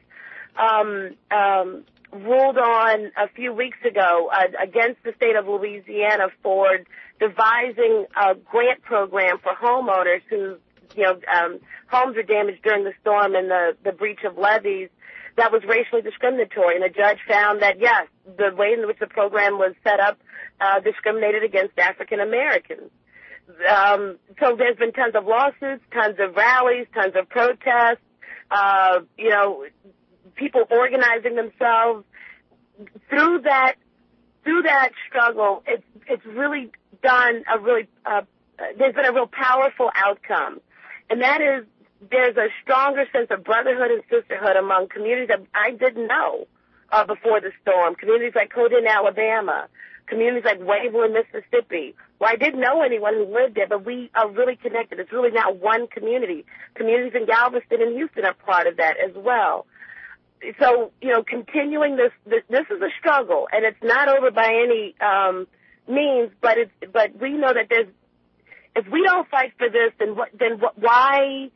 ruled on a few weeks ago against the state of Louisiana for devising a grant program for homeowners whose homes were damaged during the storm and the breach of levees that was racially discriminatory. And the judge found that, yes, the way in which the program was set up discriminated against African Americans. So there's been tons of lawsuits, tons of rallies, tons of protests. people organizing themselves. Through that struggle, it's really done there's been a real powerful outcome, and that is there's a stronger sense of brotherhood and sisterhood among communities that I didn't know before the storm. Communities like Codin, Alabama, communities like Waverly, Mississippi, where I didn't know anyone who lived there, but we are really connected. It's really now one community. Communities in Galveston and Houston are part of that as well. So, continuing this is a struggle, and it's not over by any means, but we know that if we don't fight for this, then why,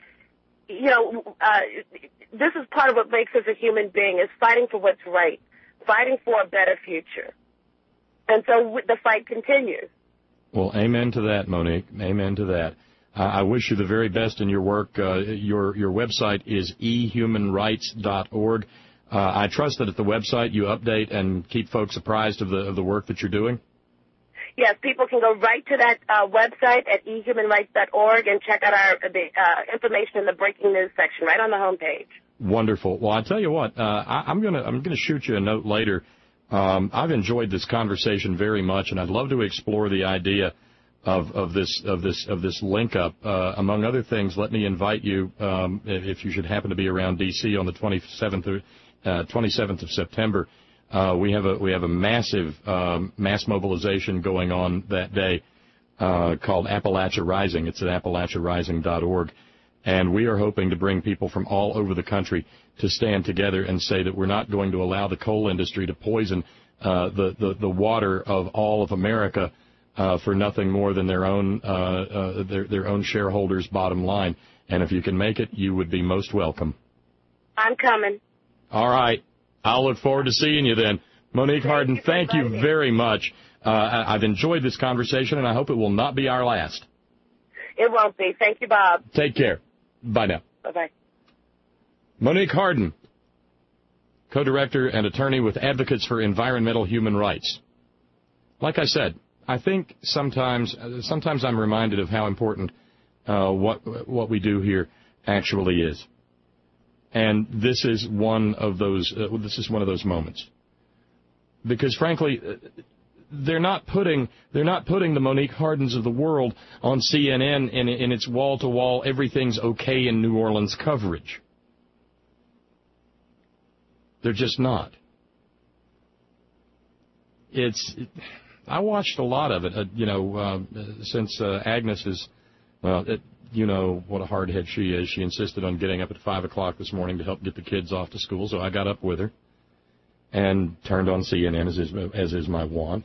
this is part of what makes us a human being, is fighting for what's right, fighting for a better future. And so the fight continues. Well, amen to that, Monique. Amen to that. I wish you the very best in your work. Your website is ehumanrights.org. I trust that at the website you update and keep folks apprised of the work that you're doing. Yes, people can go right to that website at ehumanrights.org and check out the information in the breaking news section right on the homepage. Wonderful. Well, I tell you what, I'm gonna shoot you a note later. I've enjoyed this conversation very much, and I'd love to explore the idea of this link up. Among other things, let me invite you, if you should happen to be around D.C. on the 27th of September. We have a massive mass mobilization going on that day called Appalachia Rising. It's at AppalachiaRising.org. And we are hoping to bring people from all over the country to stand together and say that we're not going to allow the coal industry to poison the water of all of America for nothing more than their own shareholders' bottom line. And if you can make it, you would be most welcome. I'm coming. All right. I'll look forward to seeing you then. Monique Hardin, thank you very much. I've enjoyed this conversation, and I hope it will not be our last. It won't be. Thank you, Bob. Take care. Bye now. Bye-bye. Monique Hardin, co-director and attorney with Advocates for Environmental Human Rights. Like I said, I think sometimes I'm reminded of how important what we do here actually is. And this is one of those moments. Because frankly, they're not putting the Monique Hardins of the world on CNN in its wall-to-wall everything's okay in New Orleans coverage. They're just not. I watched a lot of it, since Agnes is, you know what a hardhead she is. She insisted on getting up at 5 o'clock this morning to help get the kids off to school, so I got up with her and turned on CNN as is my wont.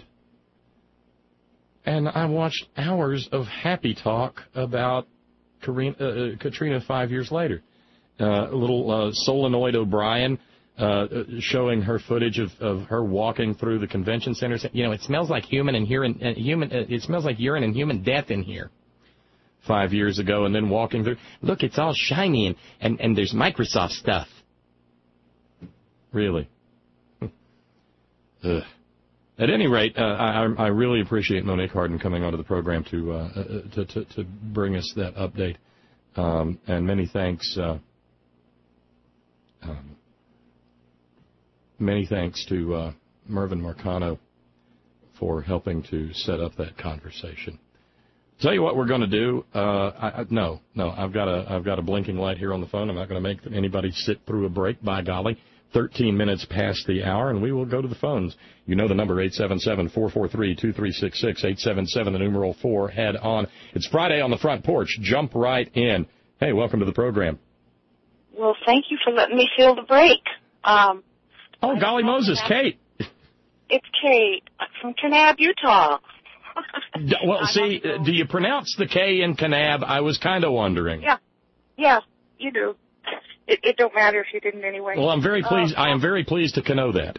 And I watched hours of happy talk about Katrina 5 years later. A little Solenoid O'Brien showing her footage of her walking through the convention center. It smells like it smells like urine and human death in here. 5 years ago, and then walking through. Look, it's all shiny and there's Microsoft stuff. Really. At any rate, I really appreciate Monique Hardin coming onto the program to bring us that update. And many thanks. Many thanks to Mervyn Marcano for helping to set up that conversation. Tell you what we're going to do. No, I've got a blinking light here on the phone. I'm not going to make anybody sit through a break. By golly, 13 minutes past the hour, and we will go to the phones. You know the number, 877-443-2366, 877, the numeral 4, head on. It's Friday on the Front Porch. Jump right in. Hey, welcome to the program. Well, thank you for letting me fill the break. Oh, golly Moses, Kate. It's Kate from Kanab, Utah. Well, see, do you pronounce the K in Kanab? I was kind of wondering. Yeah, you do. It don't matter if you didn't anyway. Well, I'm very pleased. I am very pleased to know that.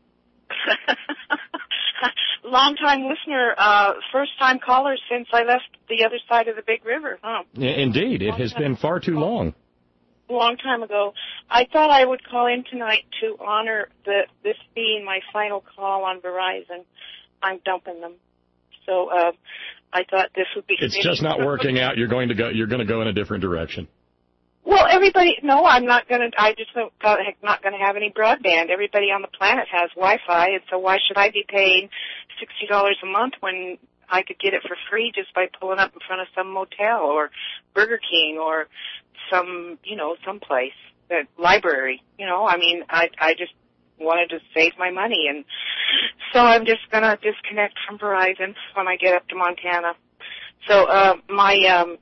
Long-time listener, first-time caller since I left the other side of the big river. Huh? Indeed, it has been far too long. A long time ago. I thought I would call in tonight to honor this being my final call on Verizon. I'm dumping them. So I thought this would be. It's just not working out. You're going to go in a different direction. Well, everybody, no, I'm not going to, I just not going to have any broadband. Everybody on the planet has Wi-Fi, and so why should I be paying $60 a month when I could get it for free just by pulling up in front of some motel or Burger King or some, someplace, the library, I mean, I just wanted to save my money, and so I'm just going to disconnect from Verizon when I get up to Montana. So, my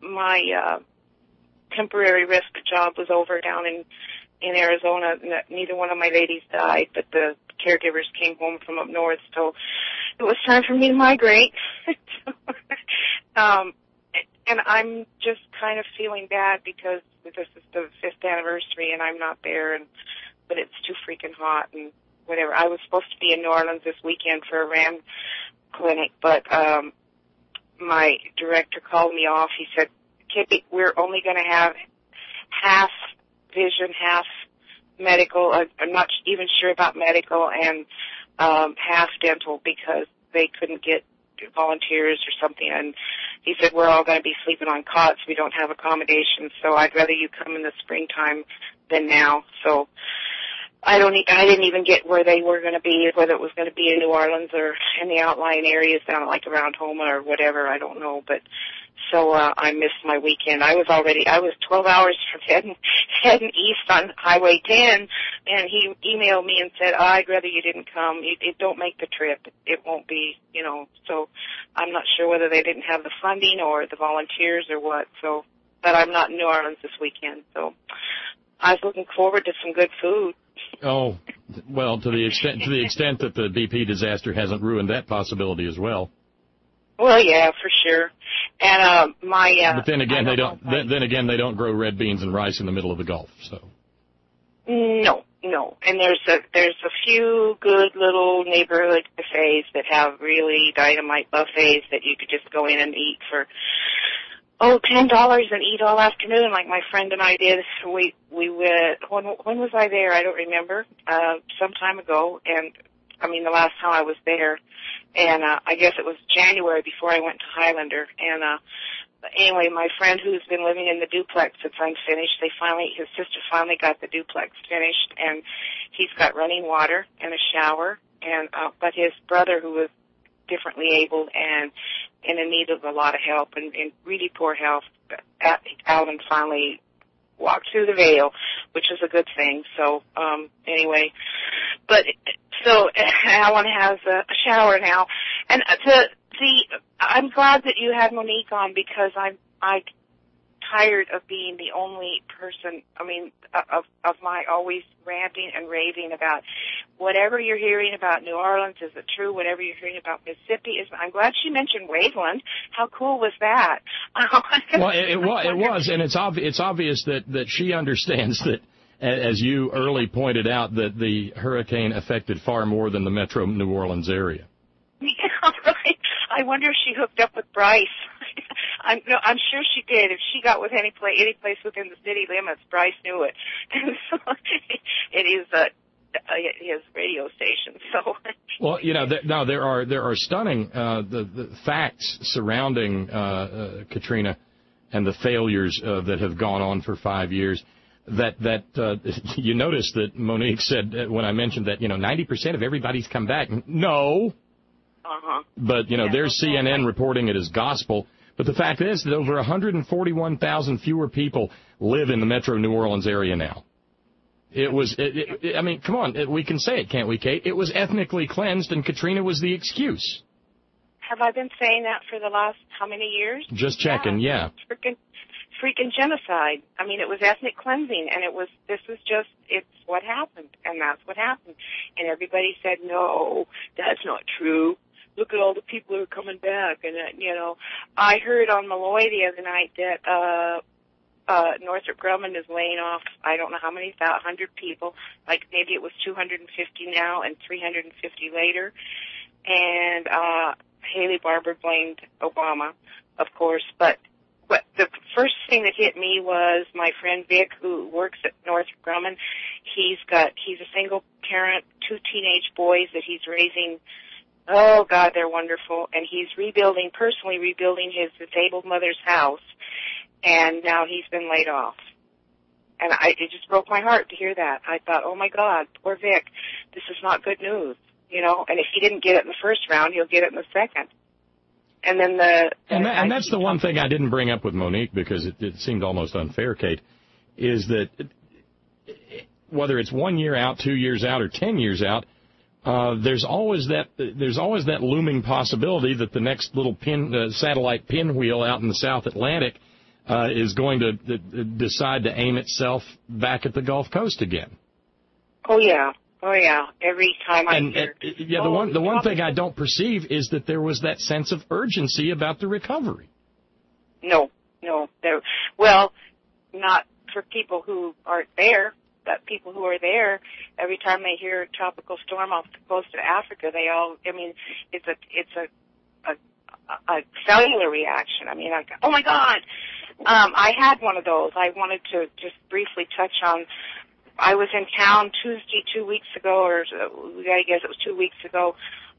temporary risk job was over down in Arizona. Neither one of my ladies died, but the caregivers came home from up north, so it was time for me to migrate. And I'm just kind of feeling bad because this is the 5th anniversary and I'm not there, but it's too freaking hot and whatever. I was supposed to be in New Orleans this weekend for a RAM clinic, but my director called me off. He said, Kitty, we're only going to have half vision, half medical. I'm not even sure about medical, and half dental because they couldn't get volunteers or something. And he said, we're all going to be sleeping on cots. We don't have accommodations, so I'd rather you come in the springtime than now. So I didn't even get where they were going to be, whether it was going to be in New Orleans or in the outlying areas down like around Houma or whatever. I don't know, but so I missed my weekend. I was 12 hours from heading east on Highway 10, and he emailed me and said, I'd rather you didn't come. It don't make the trip. It won't be, so I'm not sure whether they didn't have the funding or the volunteers or what. So, but I'm not in New Orleans this weekend, so I was looking forward to some good food. Oh, well, to the extent that the BP disaster hasn't ruined that possibility as well. Well, yeah, for sure. And but then again, they don't grow red beans and rice in the middle of the Gulf. So. No. And there's a few good little neighborhood cafes that have really dynamite buffets that you could just go in and eat for $10 and eat all afternoon, like my friend and I did. We went. When was I there? I don't remember. Some time ago, and I mean the last time I was there. And I guess it was January before I went to Highlander. And anyway, my friend who's been living in the duplex that's unfinished, his sister finally got the duplex finished, and he's got running water and a shower. And but his brother, who was differently abled and in need of a lot of help and in really poor health, Alvin finally walked through the veil, which is a good thing. So anyway, but. So Alan has a shower now, and I'm glad that you had Monique on because I'm tired of being the only person. I mean, of my always ranting and raving about whatever you're hearing about New Orleans. Is it true? Whatever you're hearing about Mississippi is. I'm glad she mentioned Waveland. How cool was that? Well, it was, and it's obvious that she understands that. As you early pointed out, that the hurricane affected far more than the metro New Orleans area. Yeah, right. I wonder if she hooked up with Bryce. I'm sure she did. If she got with any place within the city limits, Bryce knew it. And so it is his radio station. So. Well, there are stunning the facts surrounding Katrina and the failures that have gone on for 5 years. That you notice that Monique said when I mentioned that 90% of everybody's come back. No. But there's CNN reporting it as gospel. But the fact is that over 141,000 fewer people live in the metro New Orleans area now. I mean, come on, we can say it, can't we, Kate? It was ethnically cleansed, and Katrina was the excuse. Have I been saying that for the last how many years? Just checking, yeah. Freaking genocide. I mean, it was ethnic cleansing, and it's what happened, and that's what happened. And everybody said, no, that's not true. Look at all the people who are coming back. And, I heard on Malloy the other night that Northrop Grumman is laying off, I don't know how many, 100 people, like maybe it was 250 now and 350 later. And Haley Barbour blamed Obama, of course, but the first thing that hit me was my friend Vic, who works at Northrop Grumman. He's a single parent, 2 teenage boys that he's raising. Oh God, they're wonderful. And he's personally rebuilding his disabled mother's house. And now he's been laid off. And it just broke my heart to hear that. I thought, oh my God, poor Vic, this is not good news, you know. And if he didn't get it in the first round, he'll get it in the second. And then and that's the one thing I didn't bring up with Monique because it seemed almost unfair, Kate, is that whether it's 1 year out, 2 years out, or 10 years out, there's always that looming possibility that the next little satellite pinwheel out in the South Atlantic is going to decide to aim itself back at the Gulf Coast again. Oh yeah. Every time I hear. The one thing I don't perceive is that there was that sense of urgency about the recovery. No. Well, not for people who aren't there. But people who are there, every time they hear a tropical storm off the coast of Africa, it's a cellular reaction. I mean, oh my God. I had one of those. I wanted to just briefly touch on. I was in town Tuesday 2 weeks ago, or I guess it was 2 weeks ago,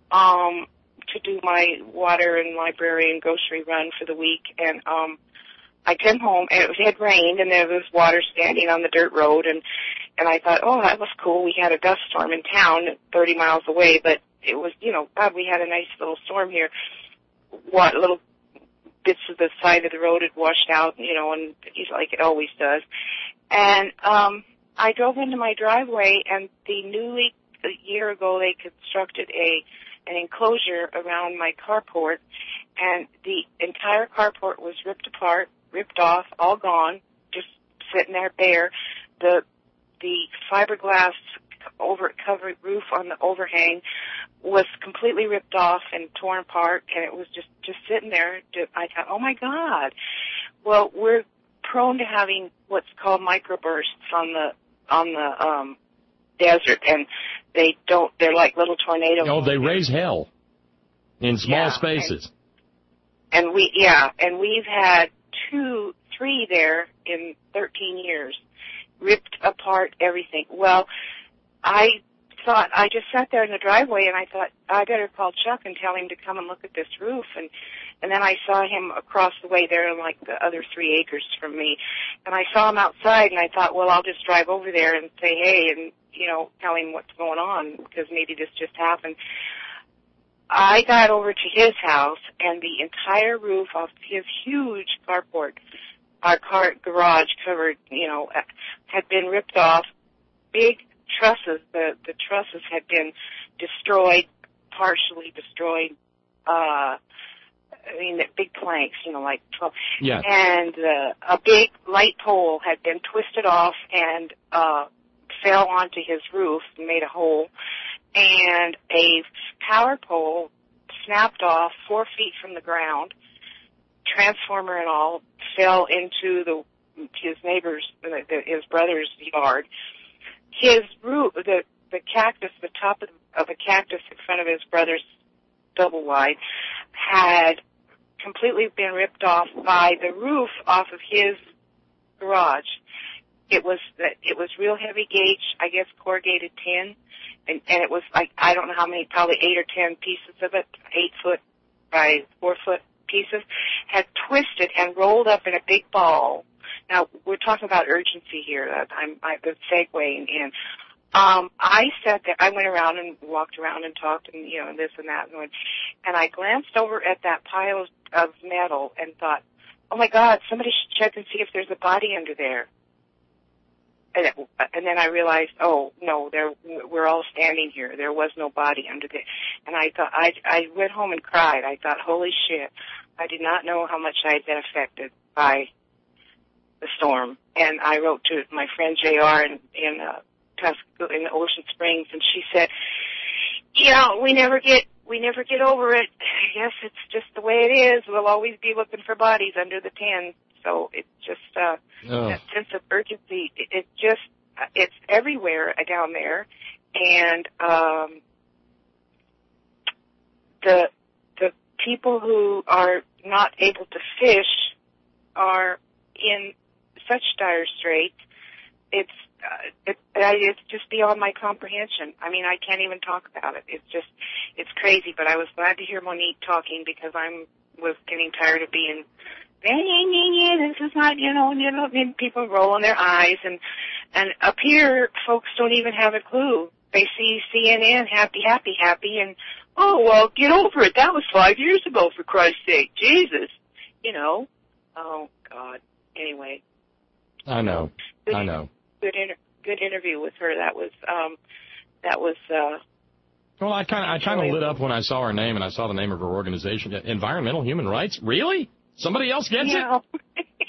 to do my water and library and grocery run for the week. And I came home, and it had rained, and there was water standing on the dirt road. And I thought, oh, that was cool. We had a dust storm in town 30 miles away, but it was, God, we had a nice little storm here. What little bits of the side of the road had washed out, and like it always does. And I drove into my driveway, and a year ago, they constructed an enclosure around my carport, and the entire carport was ripped apart, ripped off, all gone, just sitting there bare. The fiberglass covered roof on the overhang was completely ripped off and torn apart, and it was just sitting there. I thought, oh my God. Well, we're prone to having what's called microbursts on the desert, and they're like little tornadoes. Oh, they raise hell in small spaces. And we've had 2, 3 there in 13 years, ripped apart everything. Well, I just sat there in the driveway, and I thought, I better call Chuck and tell him to come and look at this roof. And then I saw him across the way there in like the other 3 acres from me. And I saw him outside, and I thought, well, I'll just drive over there and say, hey, and, tell him what's going on, because maybe this just happened. I got over to his house, and the entire roof off his huge carport, our car garage covered, had been ripped off. Big trusses, the trusses had been destroyed, partially destroyed. The big planks, like 12. Yeah. And a big light pole had been twisted off and fell onto his roof and made a hole. And a power pole snapped off 4 feet from the ground, transformer and all, fell into his neighbor's, his brother's yard. His roof, the cactus, the top of a cactus in front of his brother's double wide, had completely been ripped off by the roof off of his garage. It was real heavy gauge, I guess, corrugated tin, and it was like, I don't know how many, probably 8 or 10 pieces of it, 8-foot by 4-foot pieces, had twisted and rolled up in a big ball. Now, we're talking about urgency here. I've been segueing in. I sat there, I went around and walked around and talked and, this and that, and I glanced over at that pile of metal and thought, oh my God, somebody should check and see if there's a body under there. And then I realized, oh no, we're all standing here. There was no body under there. And I thought, I went home and cried. I thought, holy shit, I did not know how much I had been affected by the storm. And I wrote to my friend JR in Ocean Springs, and she said, we never get over it. I guess it's just the way it is. We'll always be looking for bodies under the tin. So it's just that sense of urgency. It's everywhere down there, and the people who are not able to fish are in such dire straits. It's just beyond my comprehension. I mean, I can't even talk about it. It's crazy. But I was glad to hear Monique talking, because I was getting tired of being this is not, and people rolling their eyes, and up here, folks don't even have a clue. They see CNN, happy, and, oh, well, get over it. That was 5 years ago, for Christ's sake. Jesus. Oh, God. Anyway. I know. Good interview with her. That was. Well, I kind of lit up when I saw her name and I saw the name of her organization, Environmental Human Rights. Really? Somebody else gets it?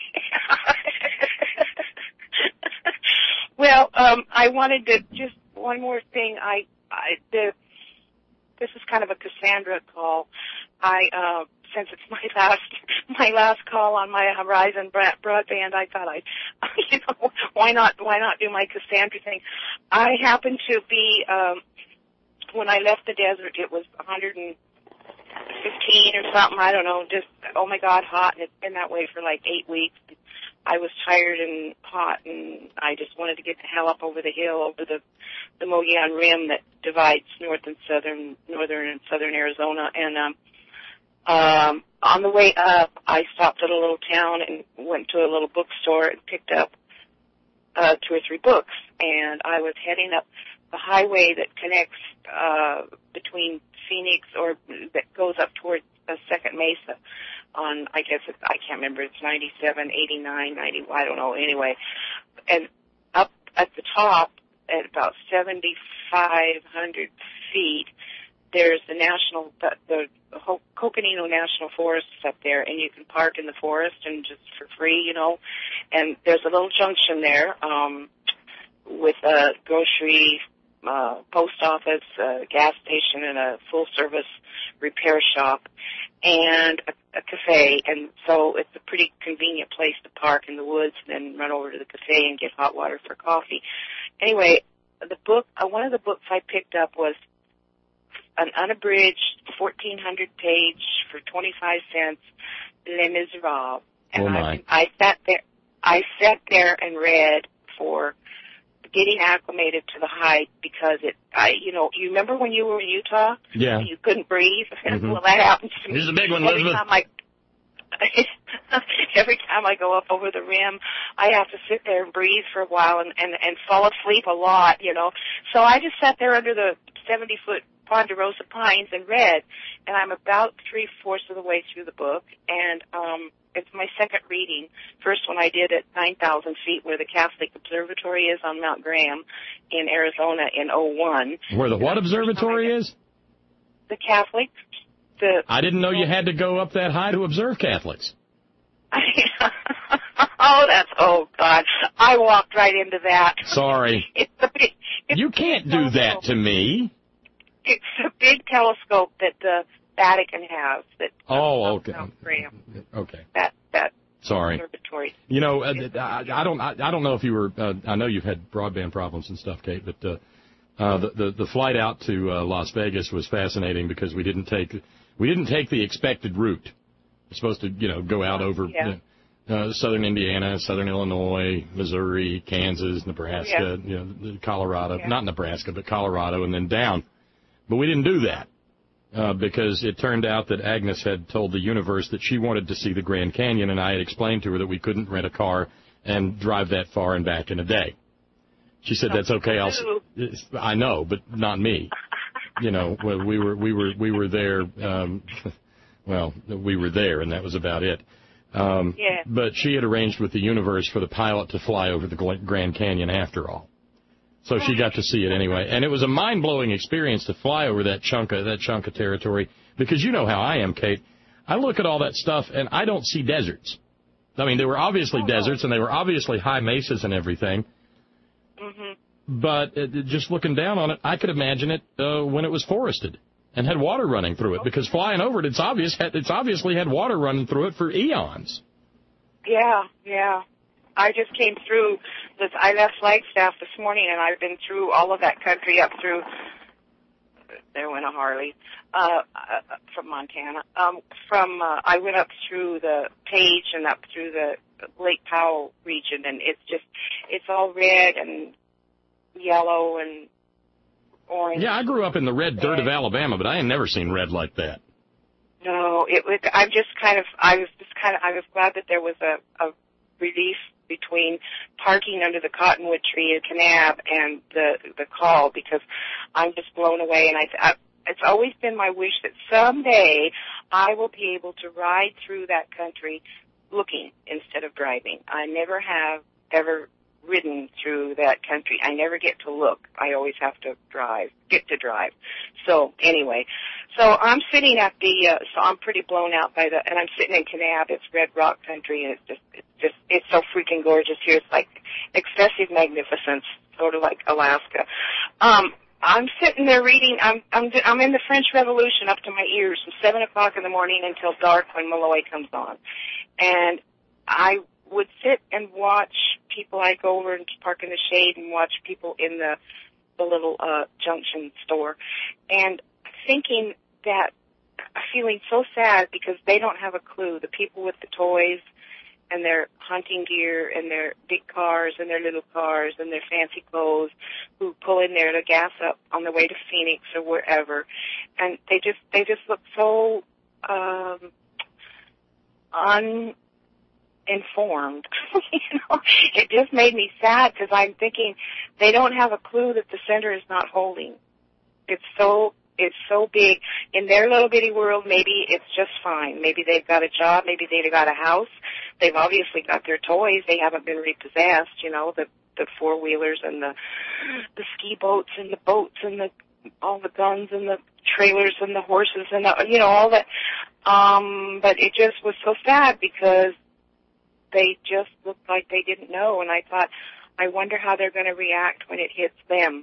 Well, I wanted to just one more thing. This is kind of a Cassandra call. Since it's my last call on my Horizon broadband, I thought why not do my Cassandra thing? I happened to be when I left the desert, it was 115 or something. I don't know, just oh my God, hot, and it's been that way for like 8 weeks. I was tired and hot, and I just wanted to get the hell up over the hill, over the Mogollon Rim that divides northern and southern Arizona. And on the way up, I stopped at a little town and went to a little bookstore and picked up 2 or 3 books. And I was heading up the highway that connects between Phoenix, or that goes up towards Second Mesa on, I can't remember, it's 97, 89, 90, I don't know, anyway. And up at the top, at about 7,500 feet, there's the Coconino National Forest up there, and you can park in the forest and just for free, and there's a little junction there, with a grocery, post office, a gas station, and a full-service repair shop, and a cafe. And so it's a pretty convenient place to park in the woods and then run over to the cafe and get hot water for coffee. Anyway, one of the books I picked up was an unabridged 1,400-page for 25 cents, Les Miserables. And I sat there and read for getting acclimated to the height, because you remember when you were in Utah? Yeah. You couldn't breathe? Mm-hmm. Well, that happens to me. Here's a big one, Elizabeth. Every time I go up over the rim, I have to sit there and breathe for a while and fall asleep a lot, So I just sat there under the 70-foot ponderosa pines and read, and I'm about 3/4 of the way through the book, and it's my second reading. First one I did at 9,000 feet, where the Catholic Observatory is on Mount Graham in Arizona in 2001. Where the what observatory is? The Catholic. I didn't know you had to go up that high to observe Catholics. Oh God, I walked right into that. Sorry. You can't do that to me. It's a big telescope that the Vatican has. Okay. Mount Graham. Okay. That Sorry. observatory. I don't know if you were. I know you've had broadband problems and stuff, Kate, but the flight out to Las Vegas was fascinating because we didn't take the expected route. We're supposed to go out over southern Indiana, southern Illinois, Missouri, Kansas, Nebraska, Colorado. Yeah. Not Nebraska, but Colorado, and then down. But we didn't do that. Because it turned out that Agnes had told the universe that she wanted to see the Grand Canyon, and I had explained to her that we couldn't rent a car and drive that far and back in a day. She said, "That's okay. I know, but not me." We were there. We were there, and that was about it. But she had arranged with the universe for the pilot to fly over the Grand Canyon after all. So she got to see it anyway. And it was a mind-blowing experience to fly over that chunk of territory, because you know how I am, Kate. I look at all that stuff, and I don't see deserts. I mean, they were obviously deserts, and they were obviously high mesas and everything. Mm-hmm. But just looking down on it, I could imagine it when it was forested and had water running through it, because flying over it, it's obviously had water running through it for eons. Yeah. I just came through. I left Flagstaff this morning, and I've been through all of that country up through. There went a Harley from Montana. I went up through the Page and up through the Lake Powell region, and it's all red and yellow and orange. Yeah, I grew up in the red dirt of Alabama, but I ain't never seen red like that. No, I was glad that there was a relief between parking under the cottonwood tree in Kanab and the call, because I'm just blown away. And it's always been my wish that someday I will be able to ride through that country looking instead of driving. I never have ever ridden through that country. I never get to look. I always have to get to drive. So anyway, so I'm sitting at so I'm pretty blown out by and I'm sitting in Kanab. It's Red Rock country, and it's so freaking gorgeous here. It's like excessive magnificence, sort of like Alaska. I'm sitting there reading. I'm in the French Revolution up to my ears from 7 o'clock in the morning until dark when Malloy comes on, and I would sit and watch people. I go over and park in the shade and watch people in the little junction store, and thinking that, feeling so sad because they don't have a clue. The people with the toys and their hunting gear and their big cars and their little cars and their fancy clothes, who pull in there to gas up on the way to Phoenix or wherever, and they just look so uninformed. It just made me sad, because I'm thinking they don't have a clue that the center is not holding. It's so big. In their little bitty world, maybe it's just fine. Maybe they've got a job. Maybe they've got a house. They've obviously got their toys. They haven't been repossessed, the four-wheelers and the ski boats and the boats and all the guns and the trailers and the horses and all that. But it just was so sad, because they just looked like they didn't know. And I thought, I wonder how they're going to react when it hits them.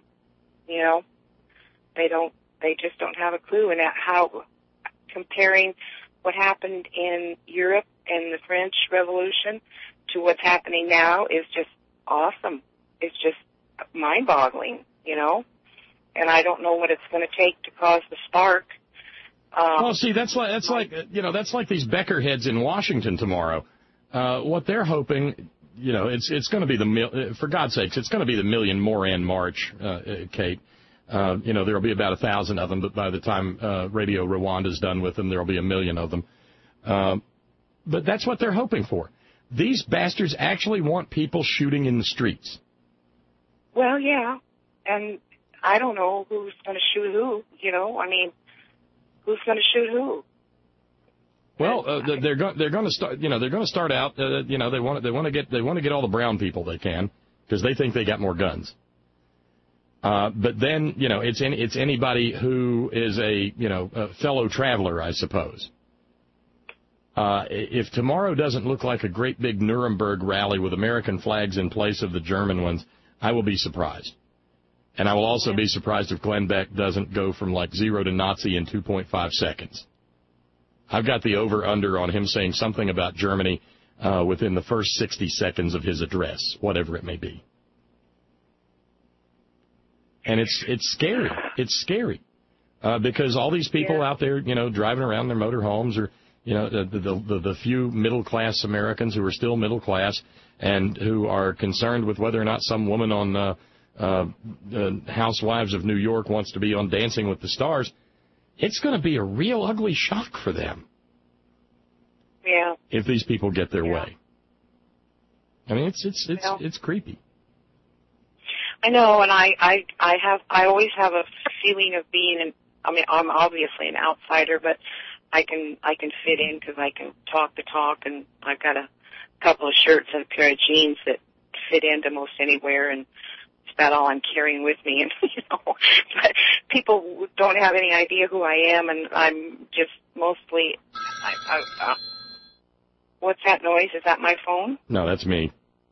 They just don't have a clue. And how, comparing what happened in Europe and the French Revolution to what's happening now is just awesome. It's just mind-boggling, And I don't know what it's going to take to cause the spark. Well, see, that's like these Becker heads in Washington tomorrow. What they're hoping, it's going to be for God's sakes, it's going to be the Million Moran March, Kate. There'll be about 1,000 of them, but by the time Radio Rwanda's done with them, there'll be 1 million of them. But that's what they're hoping for. These bastards actually want people shooting in the streets. Well, yeah, and I don't know who's going to shoot who. Who's going to shoot who? Well, they're going to start. They're going to start out. They want to get all the brown people they can, because they think they got more guns. But then it's anybody who is a fellow traveler, I suppose. If tomorrow doesn't look like a great big Nuremberg rally with American flags in place of the German ones, I will be surprised. And I will also be surprised if Glenn Beck doesn't go from like 0 to Nazi in 2.5 seconds. I've got the over-under on him saying something about Germany within the first 60 seconds of his address, whatever it may be. And it's scary. It's scary because all these people out there, driving around their motorhomes, or the few middle-class Americans who are still middle class and who are concerned with whether or not some woman on Housewives of New York wants to be on Dancing with the Stars. It's going to be a real ugly shock for them. Yeah. If these people get their way. I mean, it's creepy. I know, and I always have a feeling of being I'm obviously an outsider, but I can fit in because I can talk the talk, and I've got a couple of shirts and a pair of jeans that fit into most anywhere, and it's about all I'm carrying with me. And but people don't have any idea who I am, and I'm just mostly. What's that noise? Is that my phone? No, that's me.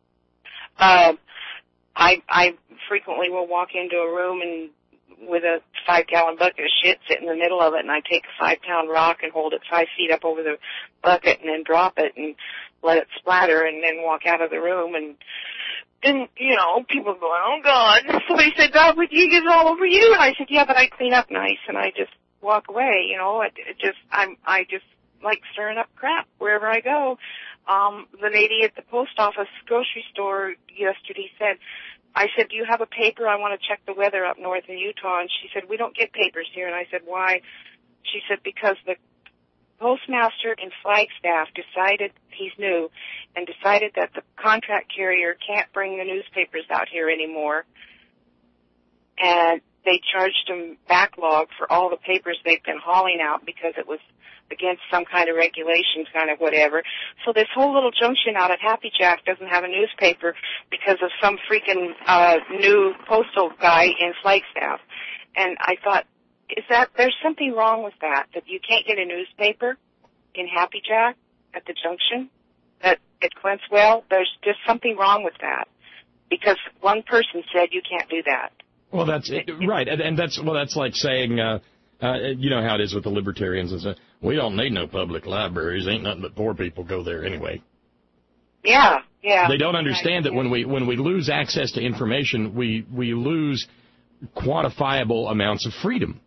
I frequently will walk into a room and with a 5-gallon bucket of shit sit in the middle of it, and I take a 5-pound rock and hold it 5 feet up over the bucket and then drop it and let it splatter and then walk out of the room. And then, people go, oh, God. Somebody said, God, would you get it all over you? And I said, yeah, but I clean up nice, and I just walk away, I just like stirring up crap wherever I go. The lady at the post office grocery store yesterday said, I said, do you have a paper? I want to check the weather up north in Utah. And she said, we don't get papers here. And I said, why? She said, because postmaster in Flagstaff decided, he's new, and decided that the contract carrier can't bring the newspapers out here anymore. And they charged him backlog for all the papers they've been hauling out because it was against some kind of regulations, kind of whatever. So this whole little junction out at Happy Jack doesn't have a newspaper because of some freaking new postal guy in Flagstaff. And I thought, there's something wrong with that you can't get a newspaper in Happy Jack at the junction at Quintswell? There's just something wrong with that because one person said you can't do that. Well, that's it, right, and that's like saying, you know how it is with the libertarians and stuff. We don't need no public libraries. Ain't nothing but poor people go there anyway. Yeah. They don't understand that when we lose access to information, we lose quantifiable amounts of freedom.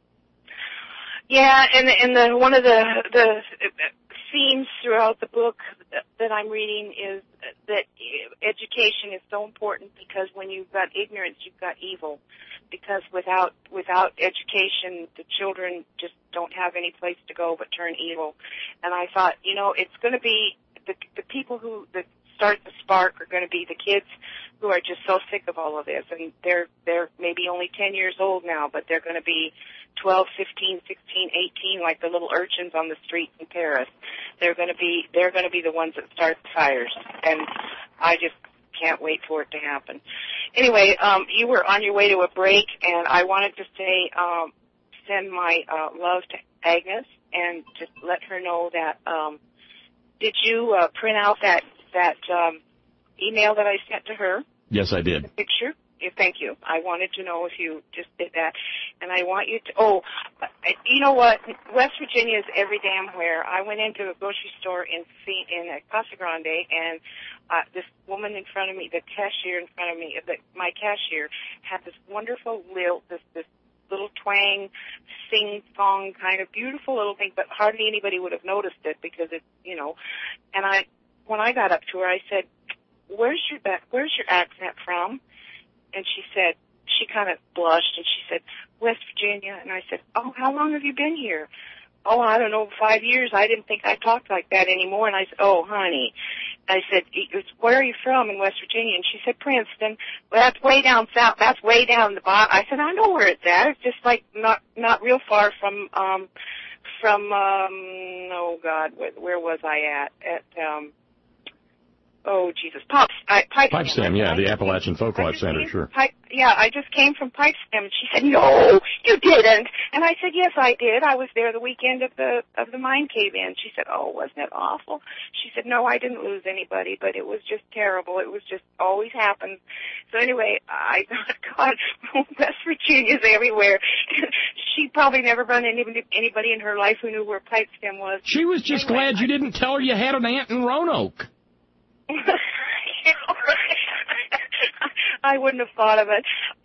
Yeah, and one of the themes throughout the book that I'm reading is that education is so important because when you've got ignorance, you've got evil. Because without education, the children just don't have any place to go but turn evil. And I thought, it's going to be the people that start the spark are going to be the kids who are just so sick of all of this. And they're maybe only 10 years old now, but they're going to be 12, 15, 16, 18, like the little urchins on the streets in Paris. They're going to be the ones that start the fires. And I just can't wait for it to happen. Anyway, you were on your way to a break, and I wanted to say, send my love to Agnes and just let her know that, did you print out that email that I sent to her? Yes, I did. The picture? Yeah, thank you. I wanted to know if you just did that. And I want you to, you know what? West Virginia is every damn where. I went into a grocery store in Casa Grande, and this woman in front of me, the cashier in front of me, my cashier, had this wonderful lilt, this little twang, sing-song kind of beautiful little thing, but hardly anybody would have noticed it because it's, and when I got up to her, I said, where's your accent from? And she kind of blushed, and she said, West Virginia. And I said, oh, how long have you been here? Oh, I don't know, 5 years. I didn't think I talked like that anymore. And I said, oh, honey. I said, where are you from in West Virginia? And she said, Princeton. Well, that's way down south. That's way down the bottom. I said, I know where it's at. It's just like not real far from oh, God, where was I at? Oh, Jesus. Pipestem, yeah, the Appalachian Folklife Center, sure. I just came from Pipestem. And she said, no, you didn't. And I said, yes, I did. I was there the weekend of the mine cave-in. She said, oh, wasn't it awful? She said, no, I didn't lose anybody, but it was just terrible. It was just always happened. So anyway, I thought, God, West Virginia's everywhere. She probably never run into anybody in her life who knew where Pipestem was. She was just glad you didn't tell her you had an aunt in Roanoke. I wouldn't have thought of it.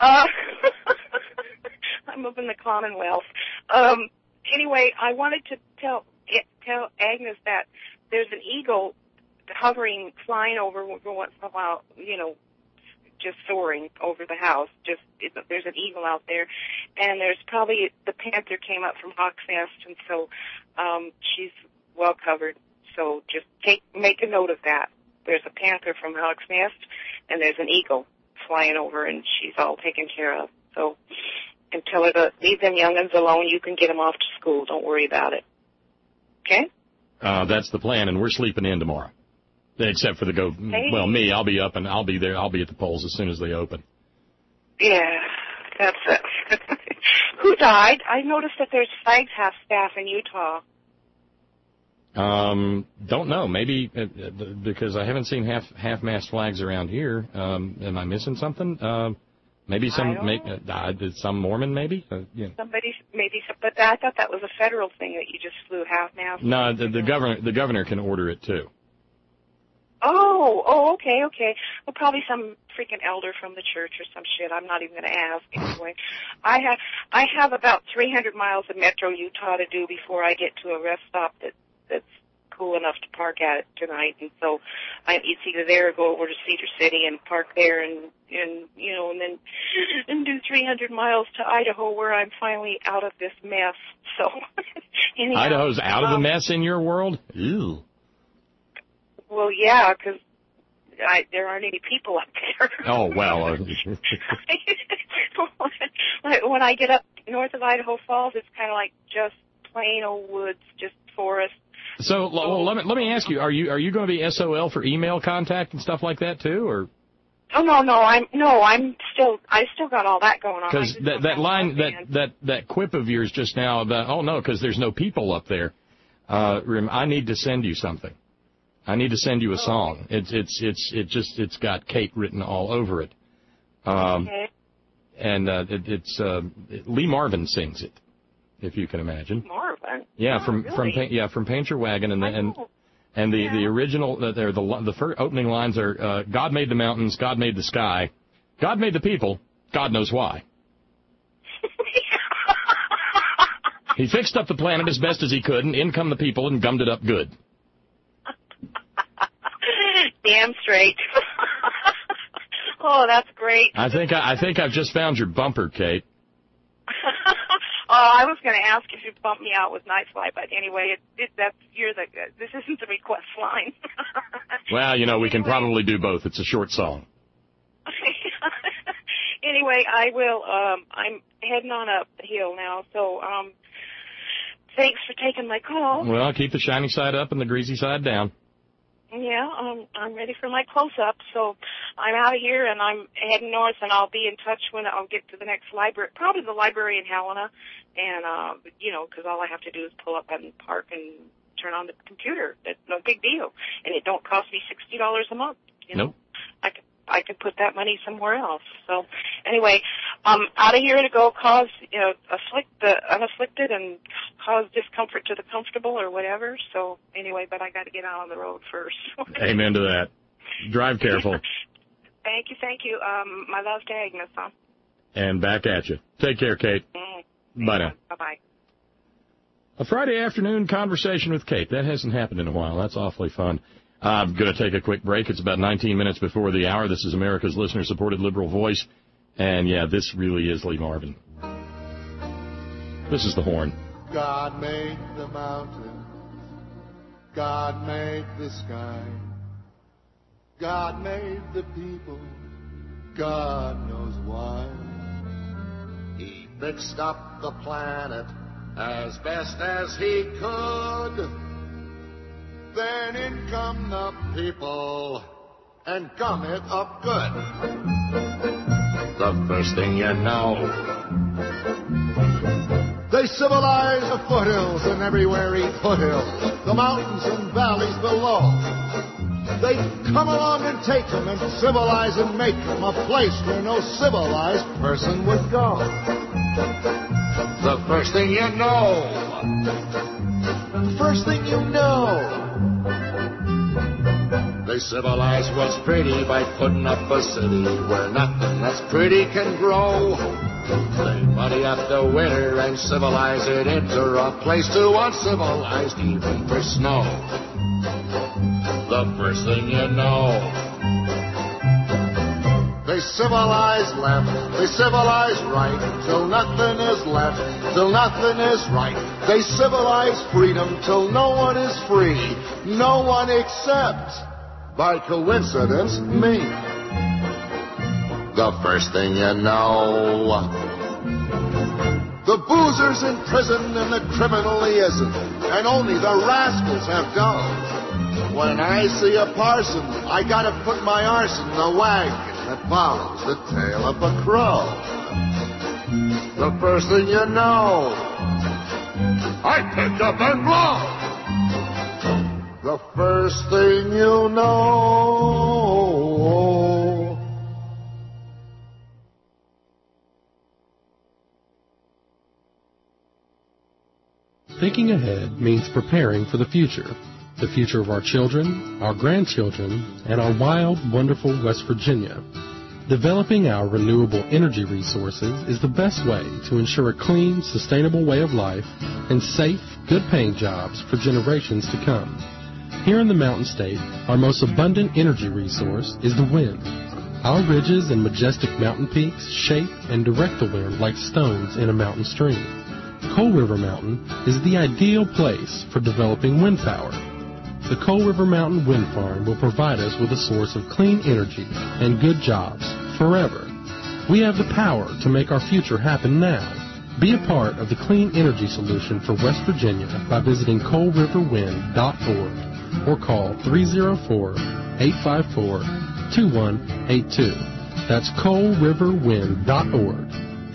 I'm up in the Commonwealth. Anyway, I wanted to tell Agnes that there's an eagle hovering, flying over once in a while, just soaring over the house. There's an eagle out there, and there's probably the panther came up from Hawk's Nest, and so she's well covered. So just make a note of that. There's a panther from Hawk's Nest, and there's an eagle flying over, and she's all taken care of. So until leave them young'uns alone, you can get them off to school. Don't worry about it. Okay? That's the plan, and we're sleeping in tomorrow. Except for me, I'll be up, and I'll be there. I'll be at the polls as soon as they open. Yeah, that's it. Who died? I noticed that there's flags half-staff in Utah. Don't know. Maybe because I haven't seen half-mast flags around here. Am I missing something? Maybe some Mormon, maybe. Yeah. Somebody, maybe, but I thought that was a federal thing that you just flew half-mast. No, the governor can order it too. Oh, okay. Well, probably some freaking elder from the church or some shit. I'm not even going to ask anyway. I have about 300 miles of Metro Utah to do before I get to a rest stop that's cool enough to park at it tonight, and so it's either there or go over to Cedar City and park there, and you know, and then do 300 miles to Idaho, where I'm finally out of this mess. So anyhow, Idaho's out of the mess in your world? Ew. Well, yeah, because there aren't any people up there. Oh, well. When I get up north of Idaho Falls, it's kind of like just plain old woods, just forest. So, well, let me ask you: Are you going to be SOL for email contact and stuff like that too, or? Oh I still got all that going on. Because that line, that quip of yours just now about because there's no people up there. I need to send you something. I need to send you a song. It's got Kate written all over it. Okay. And it's Lee Marvin sings it, if you can imagine. Marvin. Yeah, from really? from Paint Your Wagon, and the original the first opening lines are God made the mountains, God made the sky, God made the people, God knows why. He fixed up the planet as best as he could, and in come the people and gummed it up good. Damn straight. Oh, that's great. I think I've just found your bumper, Kate. I was going to ask if you'd bump me out with Nightfly, but anyway, this isn't the request line. Well, you know, we can probably do both. It's a short song. Anyway, I will. I'm heading on up the hill now, so thanks for taking my call. Well, keep the shiny side up and the greasy side down. Yeah, I'm ready for my close-up, so I'm out of here, and I'm heading north, and I'll be in touch when I'll get to the next library, probably the library in Helena, and, because all I have to do is pull up and park and turn on the computer. That's no big deal, and it don't cost me $60 a month. You know? Nope. I could put that money somewhere else. So, anyway, I'm out of here to go cause, afflict the unafflicted and cause discomfort to the comfortable or whatever. So, anyway, but I got to get out on the road first. Amen to that. Drive careful. Thank you. My love to Agnes, huh? And back at you. Take care, Kate. Bye now. Bye-bye. A Friday afternoon conversation with Kate. That hasn't happened in a while. That's awfully fun. I'm going to take a quick break. It's about 19 minutes before the hour. This is America's listener-supported liberal voice. And, yeah, this really is Lee Marvin. This is the horn. God made the mountains. God made the sky. God made the people. God knows why. He fixed up the planet as best as he could. Then in come the people and gum it up good. The first thing you know, they civilize the foothills and everywhere eat foothills, the mountains and valleys below. They come along and take them and civilize and make them a place where no civilized person would go. The first thing you know, they civilize what's pretty by putting up a city where nothing that's pretty can grow. They muddy up the winter and civilize it into a place too uncivilized even for snow. The first thing you know, they civilize left, they civilize right, till nothing is left, till nothing is right. They civilize freedom till no one is free, no one except, by coincidence, me. The first thing you know, the boozer's in prison and the criminally isn't, and only the rascals have dough. When I see a parson, I gotta put my arse in the wagon that follows the tail of a crow. The first thing you know, I pick up and blow. The first thing you know. Thinking ahead means preparing for the future of our children, our grandchildren, and our wild, wonderful West Virginia. Developing our renewable energy resources is the best way to ensure a clean, sustainable way of life and safe, good-paying jobs for generations to come. Here in the Mountain State, our most abundant energy resource is the wind. Our ridges and majestic mountain peaks shape and direct the wind like stones in a mountain stream. Coal River Mountain is the ideal place for developing wind power. The Coal River Mountain Wind Farm will provide us with a source of clean energy and good jobs forever. We have the power to make our future happen now. Be a part of the clean energy solution for West Virginia by visiting coalriverwind.org or call 304-854-2182. That's coalriverwind.org,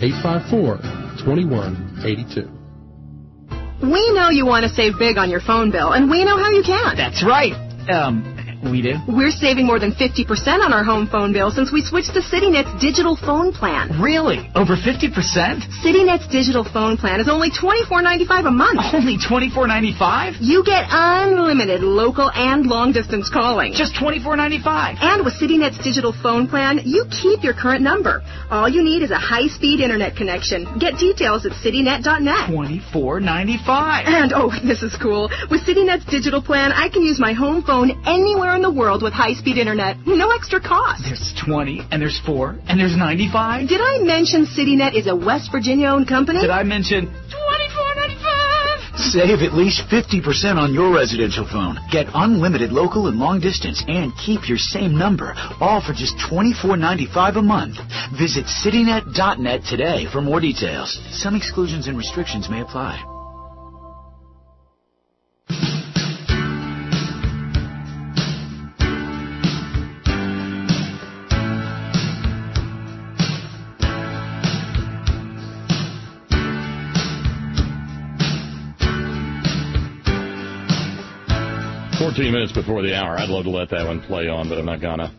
854-2182. We know you want to save big on your phone bill, and we know how you can. That's right. We do? We're saving more than 50% on our home phone bill since we switched to CityNet's digital phone plan. Really? Over 50%? CityNet's digital phone plan is only $24.95 a month. Only $24.95? You get unlimited local and long-distance calling. Just $24.95. And with CityNet's digital phone plan, you keep your current number. All you need is a high-speed internet connection. Get details at citynet.net. $24.95. And, oh, this is cool. With CityNet's digital plan, I can use my home phone anywhere in the world with high-speed internet. No extra cost. There's 20, and there's 4, and there's 95. Did I mention CityNet is a West Virginia-owned company? Did I mention $24.95? Save at least 50% on your residential phone. Get unlimited local and long distance and keep your same number, all for just $24.95 a month. Visit citynet.net today for more details. Some exclusions and restrictions may apply. Minutes before the hour. I'd love to let that one play on, but I'm not gonna.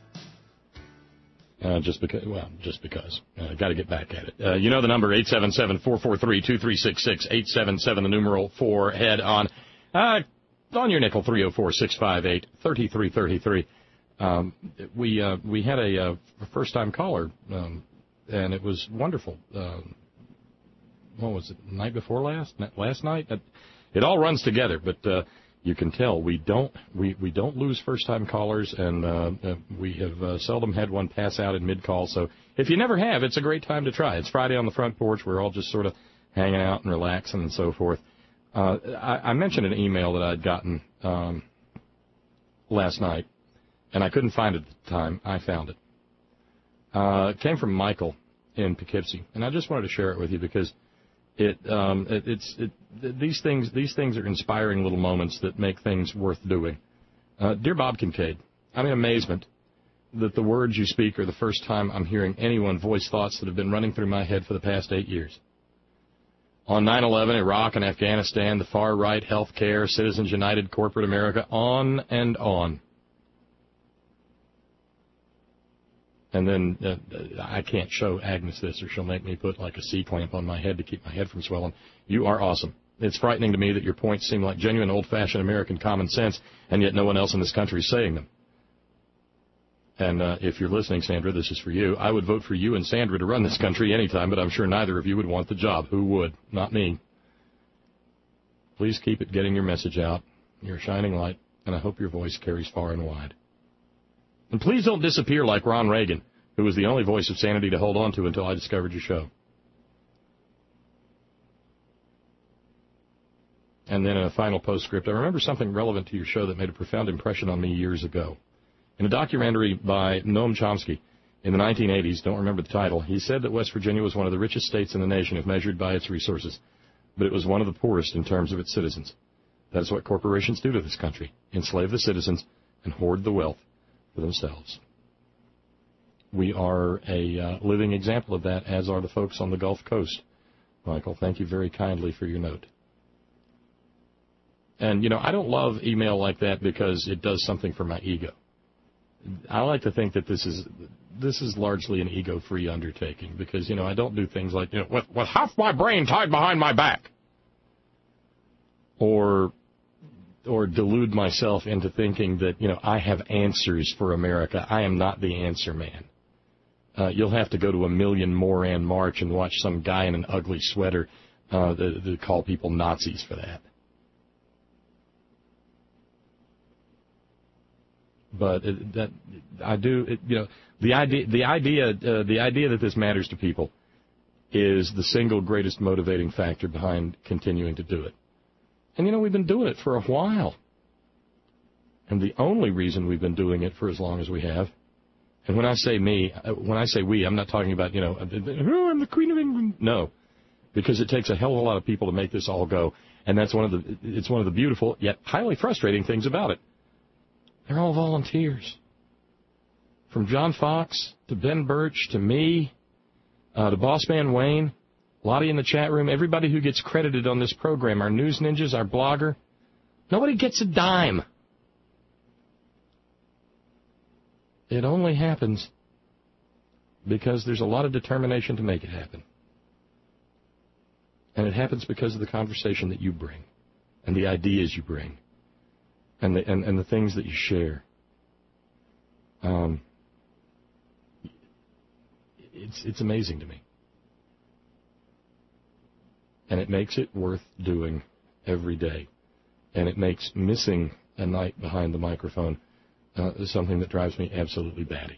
Just because. Got to get back at it. You know the number, 877-443-2366, 877, the numeral 4, head on. On your nickel, 304-658-3333. We had a first-time caller, and it was wonderful. What was it, night before last? Last night? It all runs together, but... you can tell we don't lose first-time callers, and we have seldom had one pass out in mid-call. So if you never have, it's a great time to try. It's Friday on the front porch. We're all just sort of hanging out and relaxing and so forth. I mentioned an email that I'd gotten last night, and I couldn't find it at the time. I found it. It came from Michael in Poughkeepsie, and I just wanted to share it with you because these things are inspiring little moments that make things worth doing. Dear Bob Kincaid, I'm in amazement that the words you speak are the first time I'm hearing anyone voice thoughts that have been running through my head for the past 8 years. On 9/11, Iraq and Afghanistan, the far right, health care, Citizens United, corporate America, on and on. And then I can't show Agnes this, or she'll make me put like a C-clamp on my head to keep my head from swelling. You are awesome. It's frightening to me that your points seem like genuine old-fashioned American common sense, and yet no one else in this country is saying them. And if you're listening, Sandra, this is for you. I would vote for you and Sandra to run this country anytime, but I'm sure neither of you would want the job. Who would? Not me. Please keep it getting your message out. You're a shining light, and I hope your voice carries far and wide. And please don't disappear like Ron Reagan, who was the only voice of sanity to hold on to until I discovered your show. And then a final postscript. I remember something relevant to your show that made a profound impression on me years ago. In a documentary by Noam Chomsky in the 1980s, don't remember the title, he said that West Virginia was one of the richest states in the nation if measured by its resources, but it was one of the poorest in terms of its citizens. That is what corporations do to this country, enslave the citizens and hoard the wealth for themselves. We are a living example of that, as are the folks on the Gulf Coast. Michael, thank you very kindly for your note. And, you know, I don't love email like that because it does something for my ego. I like to think that this is largely an ego-free undertaking because, you know, I don't do things like, you know, with half my brain tied behind my back. Or delude myself into thinking that, you know, I have answers for America. I am not the answer man. You'll have to go to a Million Moran March and watch some guy in an ugly sweater that call people Nazis for that. But the idea that this matters to people is the single greatest motivating factor behind continuing to do it. And, we've been doing it for a while. And the only reason we've been doing it for as long as we have, and when I say we, I'm not talking about, oh, I'm the Queen of England. No, because it takes a hell of a lot of people to make this all go. And that's one of the beautiful yet highly frustrating things about it. They're all volunteers. From John Fox to Ben Birch to me, to Boss Man Wayne, Lottie in the chat room, everybody who gets credited on this program, our news ninjas, our blogger, nobody gets a dime. It only happens because there's a lot of determination to make it happen. And it happens because of the conversation that you bring and the ideas you bring and the things that you share. It's amazing to me. And it makes it worth doing every day. And it makes missing a night behind the microphone something that drives me absolutely batty.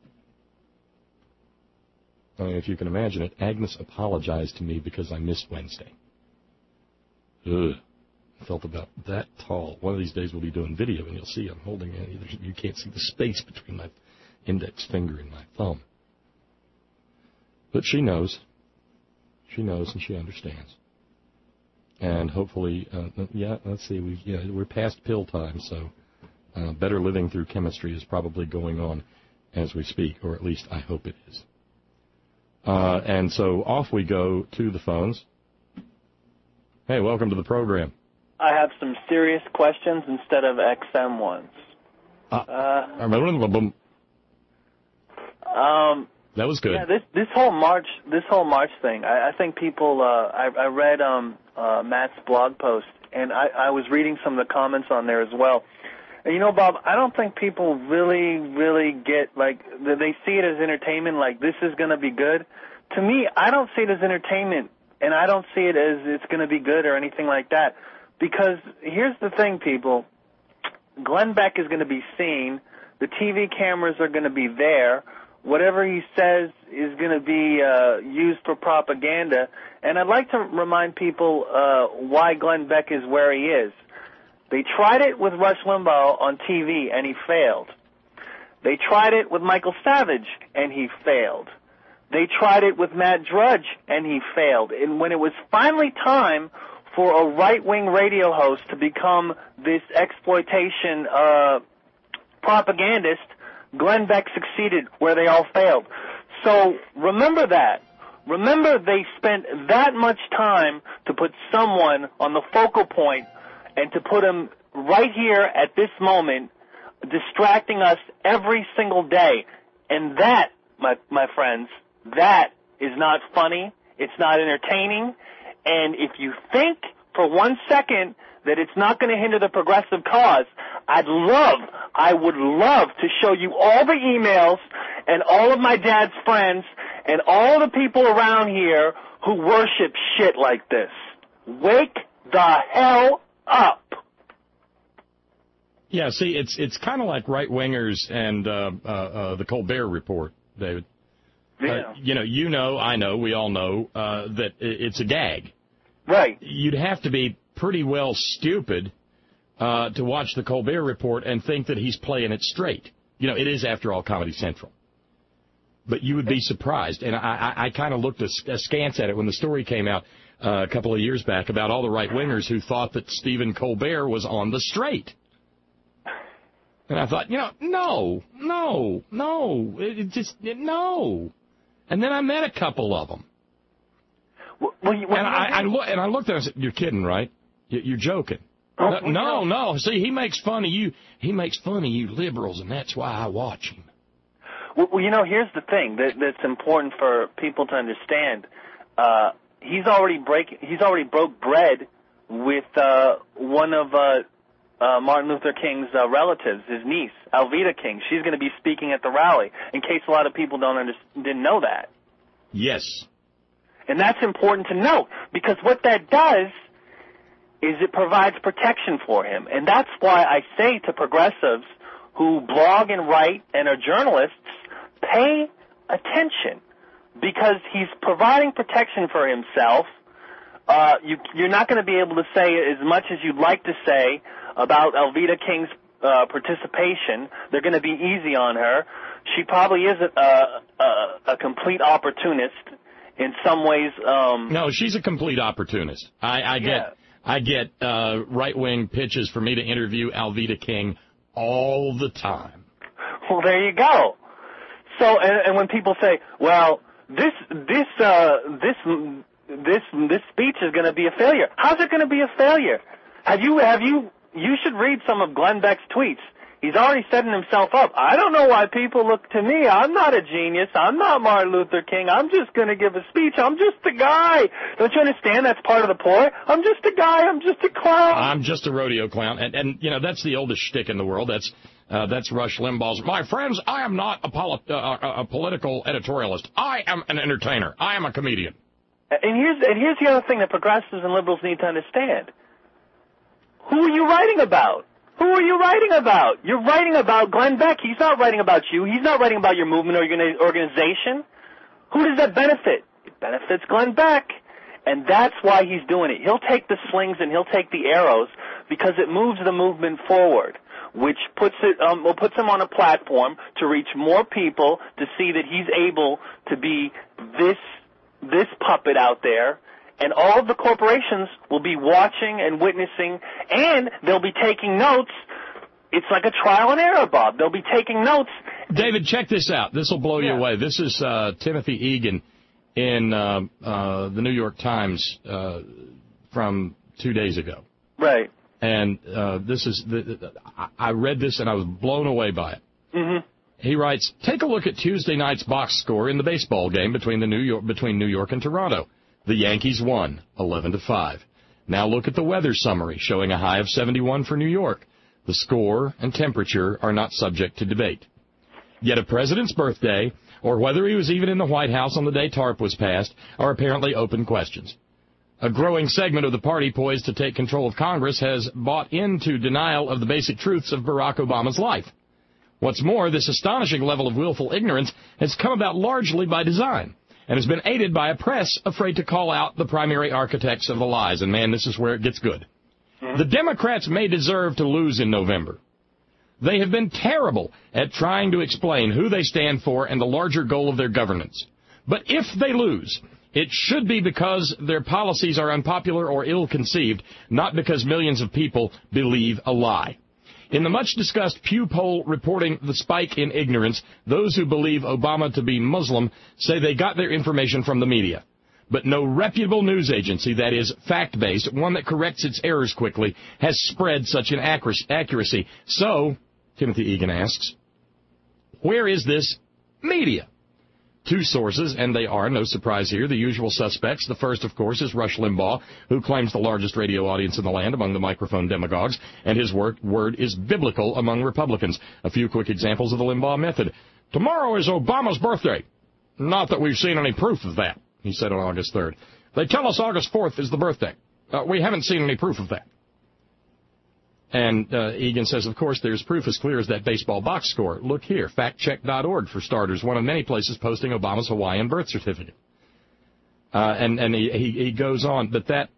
I mean, if you can imagine it, Agnes apologized to me because I missed Wednesday. Ugh. I felt about that tall. One of these days we'll be doing video, and you'll see I'm holding it. You can't see the space between my index finger and my thumb. But she knows. She knows, and she understands. And hopefully, let's see, we're past pill time, so better living through chemistry is probably going on as we speak, or at least I hope it is. And so off we go to the phones. Hey, welcome to the program. I have some serious questions instead of XM ones. That was good. Yeah, this whole March thing. I think people. I read Matt's blog post, and I was reading some of the comments on there as well. And Bob, I don't think people really get, they see it as entertainment, like this is going to be good. To me, I don't see it as entertainment, and I don't see it as it's going to be good or anything like that. Because here's the thing, people. Glenn Beck is going to be seen. The TV cameras are going to be there. Whatever he says is going to be used for propaganda. And I'd like to remind people why Glenn Beck is where he is. They tried it with Rush Limbaugh on TV, and he failed. They tried it with Michael Savage, and he failed. They tried it with Matt Drudge, and he failed. And when it was finally time for a right-wing radio host to become this exploitation propagandist, Glenn Beck succeeded where they all failed. So remember that. Remember they spent that much time to put someone on the focal point and to put him right here at this moment, distracting us every single day. And that, my friends, that is not funny. It's not entertaining. And if you think for 1 second that it's not going to hinder the progressive cause, I would love to show you all the emails and all of my dad's friends and all the people around here who worship shit like this. Wake the hell up. Yeah, see, it's kind of like right-wingers and the Colbert Report, David. Yeah. I know, we all know that it's a gag. Right. You'd have to be pretty well stupid to watch the Colbert Report and think that he's playing it straight. It is, after all, Comedy Central. But you would be surprised. And I kind of looked askance at it when the story came out a couple of years back about all the right-wingers who thought that Stephen Colbert was on the straight. And I thought, no. No. And then I met a couple of them. I looked at him and said, "You're kidding, right? You're joking." No. See, he makes fun of you. He makes fun of you liberals, and that's why I watch him. Well, here's the thing that's important for people to understand. He's already broke bread with one of Martin Luther King's relatives, his niece, Alveda King. She's going to be speaking at the rally, in case a lot of people didn't know that. Yes. And that's important to note, because what that does is it provides protection for him. And that's why I say to progressives who blog and write and are journalists pay attention because he's providing protection for himself. You're not going to be able to say as much as you'd like to say about Alveda King's participation. They're going to be easy on her. She probably is a complete opportunist in some ways. No, she's a complete opportunist. I get right-wing pitches for me to interview Alveda King all the time. Well, there you go. So, and when people say, "Well, this speech is going to be a failure," how's it going to be a failure? You should read some of Glenn Beck's tweets. He's already setting himself up. I don't know why people look to me. I'm not a genius. I'm not Martin Luther King. I'm just going to give a speech. I'm just a guy. Don't you understand? That's part of the ploy. I'm just a guy. I'm just a clown. I'm just a rodeo clown. And you know, that's the oldest shtick in the world. That's Rush Limbaugh's. My friends, I am not a political editorialist. I am an entertainer. I am a comedian. And here's the other thing that progressives and liberals need to understand. Who are you writing about? Who are you writing about? You're writing about Glenn Beck. He's not writing about you. He's not writing about your movement or your organization. Who does that benefit? It benefits Glenn Beck. And that's why he's doing it. He'll take the slings and he'll take the arrows because it moves the movement forward, which puts him on a platform to reach more people, to see that he's able to be this puppet out there. And all of the corporations will be watching and witnessing, and they'll be taking notes. It's like a trial and error, Bob. They'll be taking notes. David, check this out. This will blow you away. This is Timothy Egan in the New York Times from 2 days ago. Right. And this is I read this and I was blown away by it. Mm-hmm. He writes, "Take a look at Tuesday night's box score in the baseball game between New York and Toronto. The Yankees won 11-5. Now look at the weather summary showing a high of 71 for New York. The score and temperature are not subject to debate. Yet a president's birthday, or whether he was even in the White House on the day TARP was passed, are apparently open questions. A growing segment of the party poised to take control of Congress has bought into denial of the basic truths of Barack Obama's life. What's more, this astonishing level of willful ignorance has come about largely by design, and has been aided by a press afraid to call out the primary architects of the lies. And, man, this is where it gets good. The Democrats may deserve to lose in November. They have been terrible at trying to explain who they stand for and the larger goal of their governance. But if they lose, it should be because their policies are unpopular or ill-conceived, not because millions of people believe a lie. In the much-discussed Pew poll reporting the spike in ignorance, those who believe Obama to be Muslim say they got their information from the media. But no reputable news agency, that is, fact-based, one that corrects its errors quickly, has spread such an accuracy. So, Timothy Egan asks, where is this media? Two sources, and they are, no surprise here, the usual suspects. The first, of course, is Rush Limbaugh, who claims the largest radio audience in the land among the microphone demagogues, and his word is biblical among Republicans. A few quick examples of the Limbaugh method. Tomorrow is Obama's birthday. Not that we've seen any proof of that, he said on August 3rd. They tell us August 4th is the birthday. We haven't seen any proof of that. And Egan says, of course, there's proof as clear as that baseball box score. Look here, factcheck.org, for starters, one of many places posting Obama's Hawaiian birth certificate. And he goes on, but that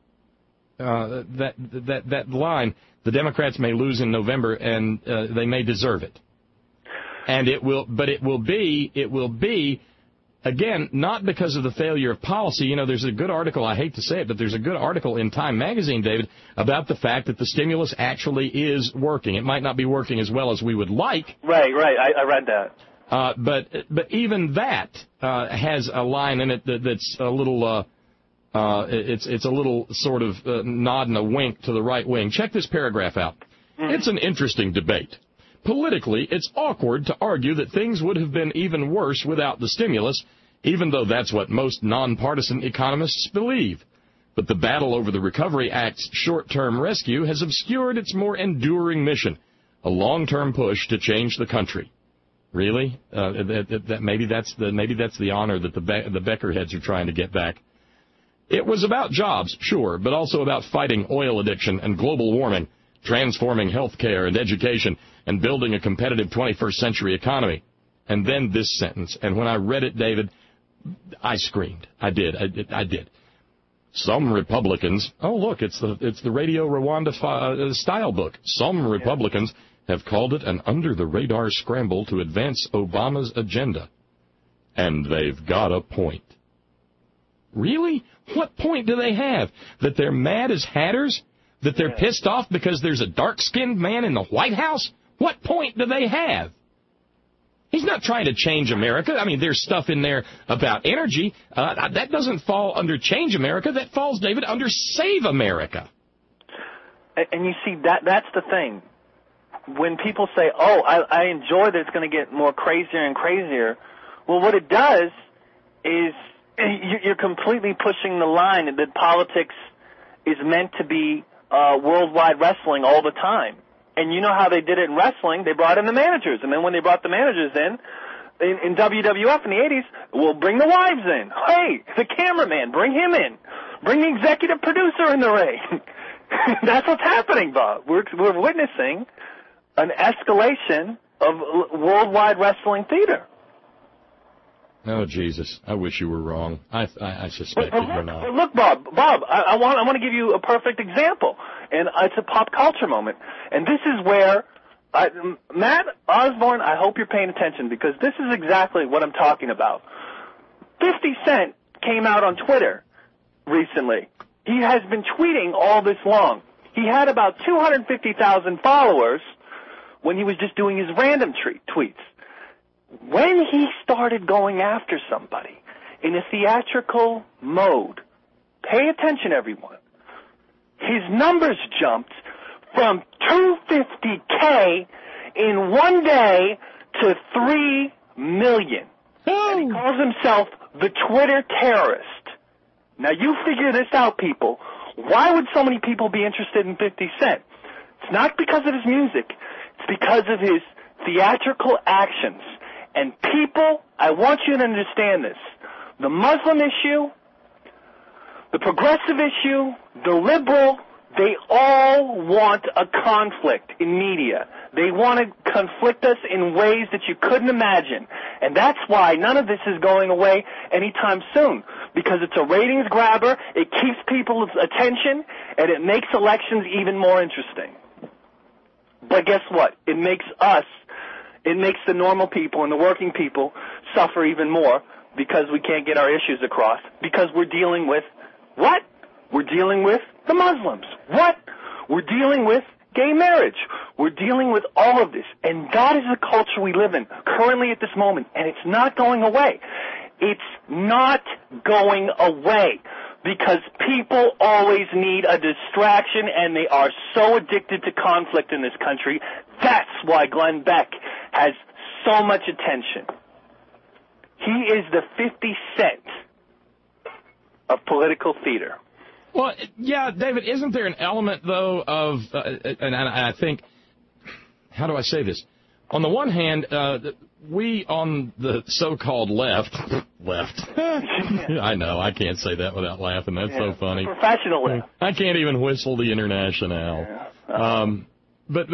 line, the Democrats may lose in November, and they may deserve it. And it will be, again, not because of the failure of policy. You know, there's a good article, I hate to say it, but there's a good article in Time magazine, David, about the fact that the stimulus actually is working. It might not be working as well as we would like. Right. I read that. But even that has a line in it that's a little it's a little sort of nod and a wink to the right wing. Check this paragraph out. It's an interesting debate. Politically, it's awkward to argue that things would have been even worse without the stimulus, even though that's what most nonpartisan economists believe. But the battle over the Recovery Act's short-term rescue has obscured its more enduring mission, a long-term push to change the country. Really? Maybe that's the honor that the Becker heads are trying to get back. It was about jobs, sure, but also about fighting oil addiction and global warming. transforming healthcare and education, and building a competitive 21st century economy. And then this sentence. And when I read it, David, I screamed. I did. Some Republicans, oh, look, it's the Radio Rwanda style book. Some Republicans have called it an under-the-radar scramble to advance Obama's agenda. And they've got a point. Really? What point do they have? That they're mad as hatters? That they're pissed off because there's a dark-skinned man in the White House? What point do they have? He's not trying to change America. I mean, there's stuff in there about energy. That doesn't fall under Change America. That falls, David, under Save America. And you see, that's the thing. When people say, oh, I enjoy that it's going to get more crazier and crazier, well, what it does is you're completely pushing the line that politics is meant to be worldwide wrestling all the time. And you know how they did it in wrestling? They brought in the managers. And then when they brought the managers in WWF in the 80s, we'll bring the wives in. Hey, the cameraman, bring him in. Bring the executive producer in the ring. That's what's happening, Bob. We're witnessing an escalation of worldwide wrestling theater. Oh, Jesus. I wish you were wrong. I suspect that you're not. But look, Bob, I want to give you a perfect example, and it's a pop culture moment. And this is where, Matt Osborne, I hope you're paying attention, because this is exactly what I'm talking about. 50 Cent came out on Twitter recently. He has been tweeting all this long. He had about 250,000 followers when he was just doing his random tweets. When he started going after somebody in a theatrical mode, pay attention, everyone, his numbers jumped from 250K in one day to 3 million. And he calls himself the Twitter terrorist. Now, you figure this out, people. Why would so many people be interested in 50 Cent? It's not because of his music. It's because of his theatrical actions. And people, I want you to understand this. The Muslim issue, the progressive issue, the liberal, they all want a conflict in media. They want to conflict us in ways that you couldn't imagine. And that's why none of this is going away anytime soon. Because it's a ratings grabber, it keeps people's attention, and it makes elections even more interesting. But guess what? It makes the normal people and the working people suffer even more because we can't get our issues across. Because we're dealing with what? We're dealing with the Muslims. What? We're dealing with gay marriage. We're dealing with all of this. And that is the culture we live in currently at this moment. And it's not going away. It's not going away. Because people always need a distraction, and they are so addicted to conflict in this country. That's why Glenn Beck has so much attention. He is the 50 Cent of political theater. Well, yeah, David, isn't there an element, though, of, and I think, how do I say this? On the one hand, we on the so-called left, I know, I can't say that without laughing. That's so funny. Professional left. I can't even whistle the Internationale. But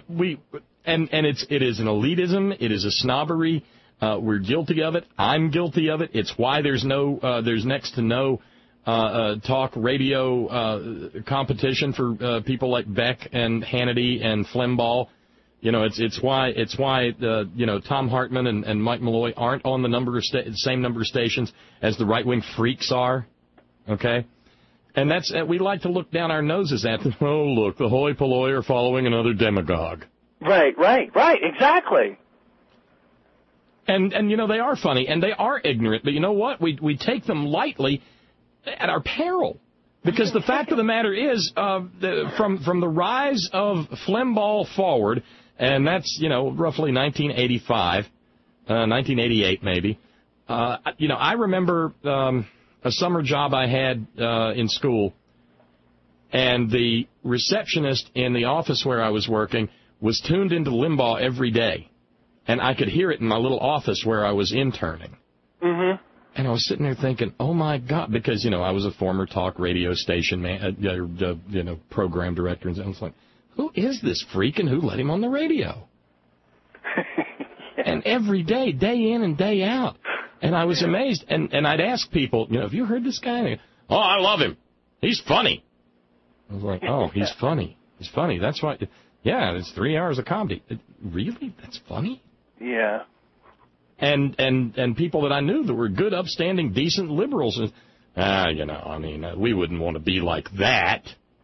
it is an elitism. It is a snobbery. We're guilty of it. I'm guilty of it. It's why there's next to no talk radio competition for people like Beck and Hannity and Flimbaugh. You know, it's why Tom Hartman and Mike Malloy aren't on the same number of stations as the right-wing freaks are. Okay? And that's we like to look down our noses at them. Oh, look, the hoi polloi are following another demagogue. Right, exactly. And they are funny and they are ignorant, but you know what? We take them lightly at our peril. Because the fact of the matter is, from the rise of Flimbaugh forward, and that's, roughly 1985, 1988 maybe, I remember a summer job I had in school, and the receptionist in the office where I was working was tuned into Limbaugh every day, and I could hear it in my little office where I was interning. Mm-hmm. And I was sitting there thinking, oh, my God, because, I was a former talk radio station man, program director, and I was like, who is this freak and who let him on the radio? And every day, day in and day out. And I was amazed. And I'd ask people, have you heard this guy? And they go, oh, I love him. He's funny. I was like, oh, he's funny. He's funny. That's why. Yeah, it's 3 hours of comedy. Really? That's funny? Yeah. And people that I knew that were good, upstanding, decent liberals. We wouldn't want to be like that.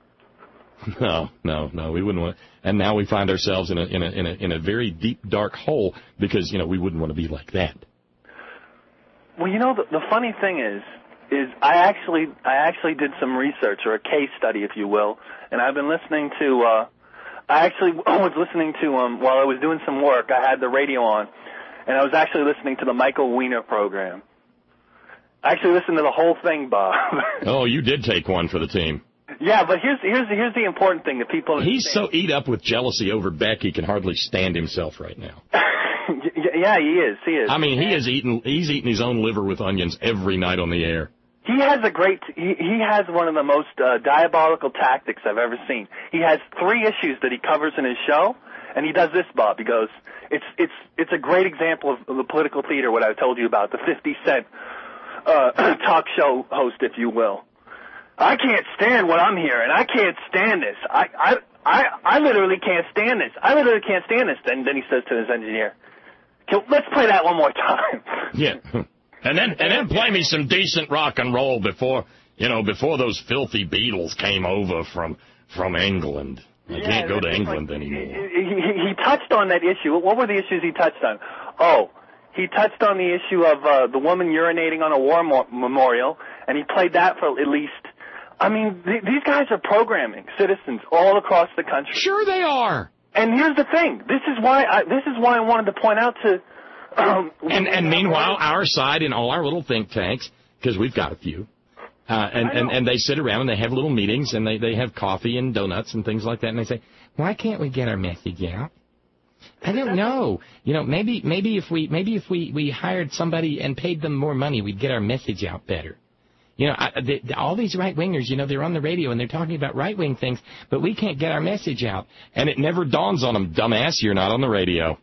No, we wouldn't want. And now we find ourselves in a very deep, dark hole because we wouldn't want to be like that. Well, the funny thing is I actually did some research, or a case study, if you will, and I've been listening to. I actually was listening to while I was doing some work. I had the radio on, and I was actually listening to the Michael Weiner program. I actually listened to the whole thing, Bob. Oh, you did take one for the team. Yeah, but here's the important thing that people understand. He's so eat up with jealousy over Beck, he can hardly stand himself right now. Yeah, he is. I mean, he's eating his own liver with onions every night on the air. He has he has one of the most diabolical tactics I've ever seen. He has 3 issues that he covers in his show, and he does this, Bob. He goes, it's a great example of the political theater, what I told you about, the 50 Cent talk show host, if you will. I can't stand what I'm hearing. I can't stand this. I literally can't stand this. I literally can't stand this. Then he says to his engineer, let's play that one more time. Yeah. And then play me some decent rock and roll before those filthy Beatles came over from England. I can't go to England anymore. He touched on that issue. What were the issues he touched on? Oh, he touched on the issue of the woman urinating on a war memorial, and he played that for at least. I mean, these guys are programming citizens all across the country. Sure they are. And here's the thing. This is why I wanted to point out to. And meanwhile, our side in all our little think tanks, because we've got a few, and they sit around and they have little meetings and they have coffee and donuts and things like that, and they say, why can't we get our message out? I don't know. Maybe if we hired somebody and paid them more money, we'd get our message out better. All these right-wingers, they're on the radio and they're talking about right-wing things, but we can't get our message out. And it never dawns on them, dumbass, you're not on the radio.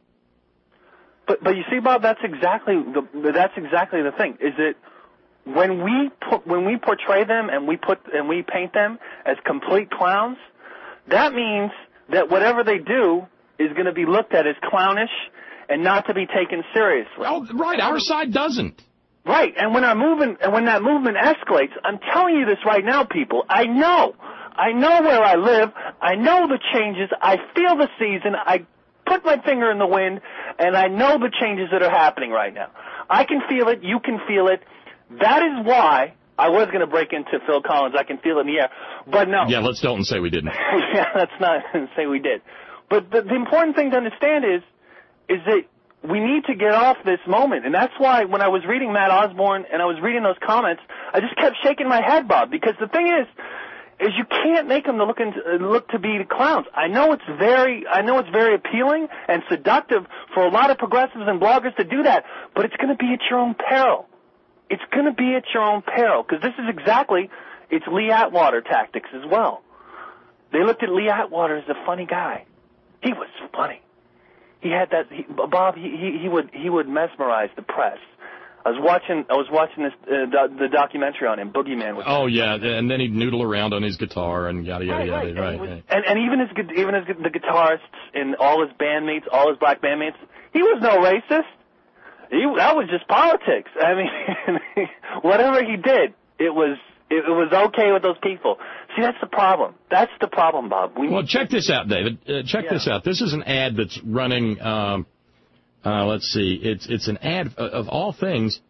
But you see, Bob, that's exactly the thing. Is that when we portray them and we paint them as complete clowns, that means that whatever they do is going to be looked at as clownish and not to be taken seriously. Oh, right. Our side doesn't. Right. And when that movement escalates, I'm telling you this right now, people. I know where I live. I know the changes. I feel the season. I put my finger in the wind, and I know the changes that are happening right now. I can feel it. You can feel it. That is why I was going to break into Phil Collins. I can feel it in the air. But no. Yeah, let's don't say we didn't. Yeah, let's not say we did. But the important thing to understand is that we need to get off this moment. And that's why when I was reading Matt Osborne and I was reading those comments, I just kept shaking my head, Bob, because the thing is you can't make them look to be clowns. I know it's very appealing and seductive for a lot of progressives and bloggers to do that, but it's going to be at your own peril. It's going to be at your own peril, because this is it's Lee Atwater tactics as well. They looked at Lee Atwater as a funny guy. He was funny. He had that. Bob. He would mesmerize the press. I was watching this the documentary on him, Boogeyman. Oh yeah, and then he'd noodle around on his guitar and yada yada yada. Right. And even the guitarists and all his bandmates, all his black bandmates, he was no racist. That was just politics. I mean, whatever he did, it was okay with those people. See, that's the problem. That's the problem, Bob. Well, check this out, David. Check this out. This is an ad that's running. Let's see. It's an ad of all things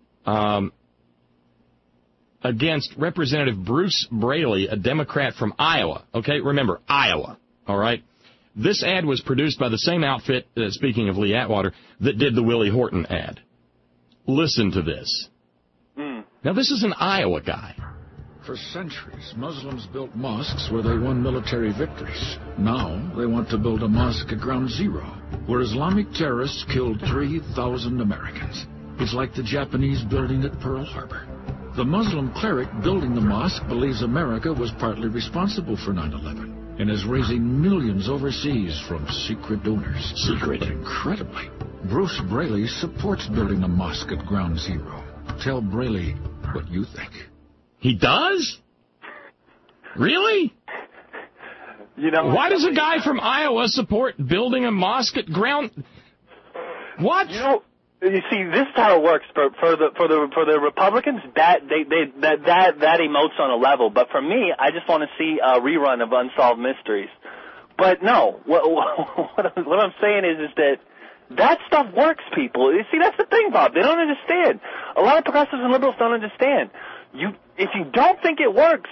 against Representative Bruce Braley, a Democrat from Iowa. Okay, remember Iowa. All right. This ad was produced by the same outfit, speaking of Lee Atwater, that did the Willie Horton ad. Listen to this. Now, this is an Iowa guy. For centuries, Muslims built mosques where they won military victories. Now, they want to build a mosque at ground zero, where Islamic terrorists killed 3,000 Americans. It's like the Japanese building at Pearl Harbor. The Muslim cleric building the mosque believes America was partly responsible for 9/11. and is raising millions overseas from secret donors. Secret? Incredibly. Bruce Braley supports building a mosque at Ground Zero. Tell Braley what you think. He does? Really? You know, why does a guy from Iowa support building a mosque at Ground? What? You know, you see, this is how it works for the Republicans. That emotes on a level, but for me, I just want to see a rerun of Unsolved Mysteries. But no, what I'm saying is that stuff works, people. You see, that's the thing, Bob. They don't understand. A lot of progressives and liberals don't understand. If you don't think it works,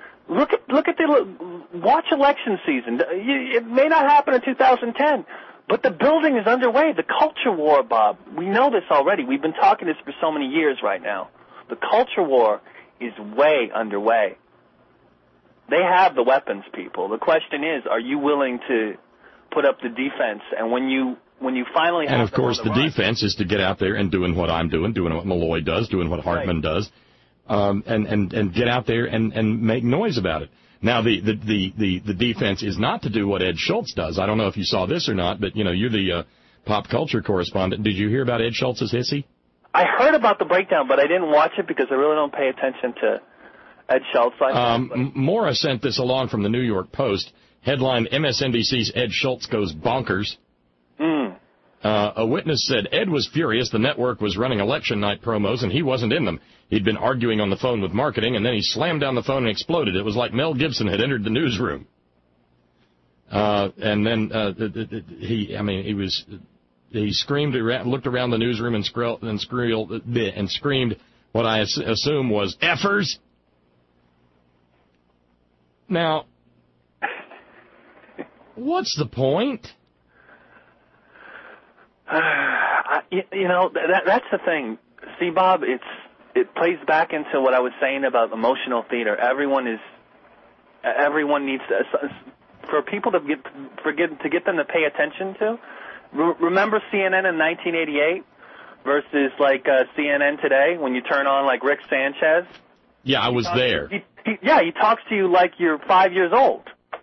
watch election season. It may not happen in 2010. But the building is underway. The culture war, Bob. We know this already. We've been talking this for so many years right now. The culture war is way underway. They have the weapons, people. The question is, are you willing to put up the defense? And when you finally have... And, of course, the defense is to get out there and doing what I'm doing what Malloy does, doing what Hartman does, and get out there and make noise about it. Now, the defense is not to do what Ed Schultz does. I don't know if you saw this or not, but, you're the pop culture correspondent. Did you hear about Ed Schultz's hissy? I heard about the breakdown, but I didn't watch it because I really don't pay attention to Ed Schultz. Maura sent this along from the New York Post. Headline, MSNBC's Ed Schultz goes bonkers. A witness said Ed was furious. The network was running election night promos, and he wasn't in them. He'd been arguing on the phone with marketing, and then he slammed down the phone and exploded. It was like Mel Gibson had entered the newsroom. And then he screamed, looked around the newsroom and screamed what I assume was effers. Now, what's the point? That's the thing. See, Bob, it plays back into what I was saying about emotional theater. Everyone needs to, for people to get them to pay attention to. Remember CNN in 1988 versus CNN today when you turn on like Rick Sanchez? Yeah, I was there. He talks to you like you're 5 years old.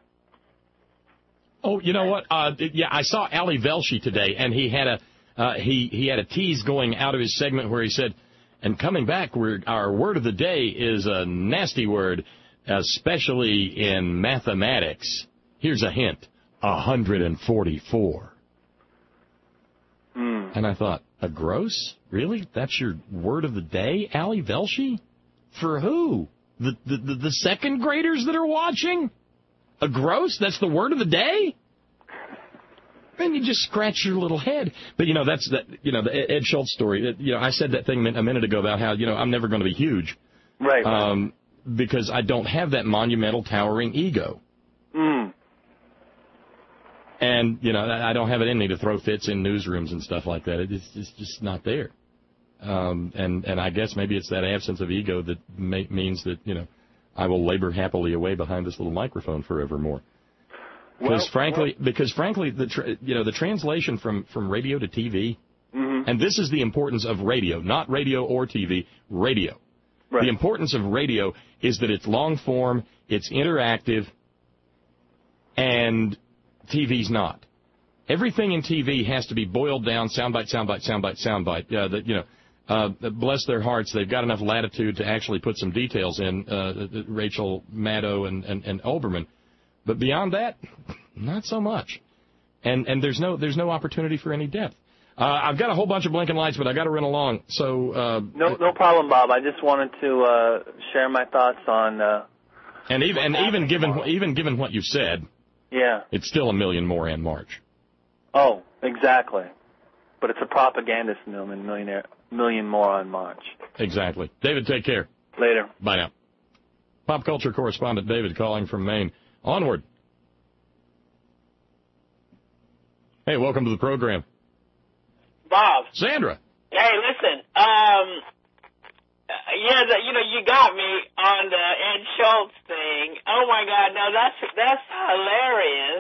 Oh, you know what? I saw Ali Velshi today, and he had a tease going out of his segment where he said, and coming back, our word of the day is a nasty word, especially in mathematics. Here's a hint, 144. And I thought, a gross? Really? That's your word of the day, Ali Velshi? For who? The second graders that are watching? A gross? That's the word of the day? Then you just scratch your little head. But, that's the Ed Schultz story. I said that thing a minute ago about how, I'm never going to be huge. Right. Because I don't have that monumental, towering ego. And, I don't have it in me to throw fits in newsrooms and stuff like that. It's just not there. And I guess maybe it's that absence of ego that means that, I will labor happily away behind this little microphone forevermore. Because frankly, the translation from radio to TV, and this is the importance of radio, not radio or TV, radio. Right. The importance of radio is that it's long form, it's interactive, and TV's not. Everything in TV has to be boiled down, soundbite, soundbite, soundbite, soundbite. Bless their hearts, they've got enough latitude to actually put some details in, Rachel Maddow and Olbermann. But beyond that, not so much. And there's no opportunity for any depth. I've got a whole bunch of blinking lights, but I got to run along. So no problem, Bob. I just wanted to share my thoughts on. And even given what you said, yeah, it's still a million more in March. Oh, exactly. But it's a propagandist million more on March. Exactly. David, take care. Later. Bye now. Pop culture correspondent David calling from Maine. Onward. Hey, welcome to the program. Bob. Sandra. Hey, listen. You got me on the Ed Schultz thing. Oh my God, no, that's hilarious.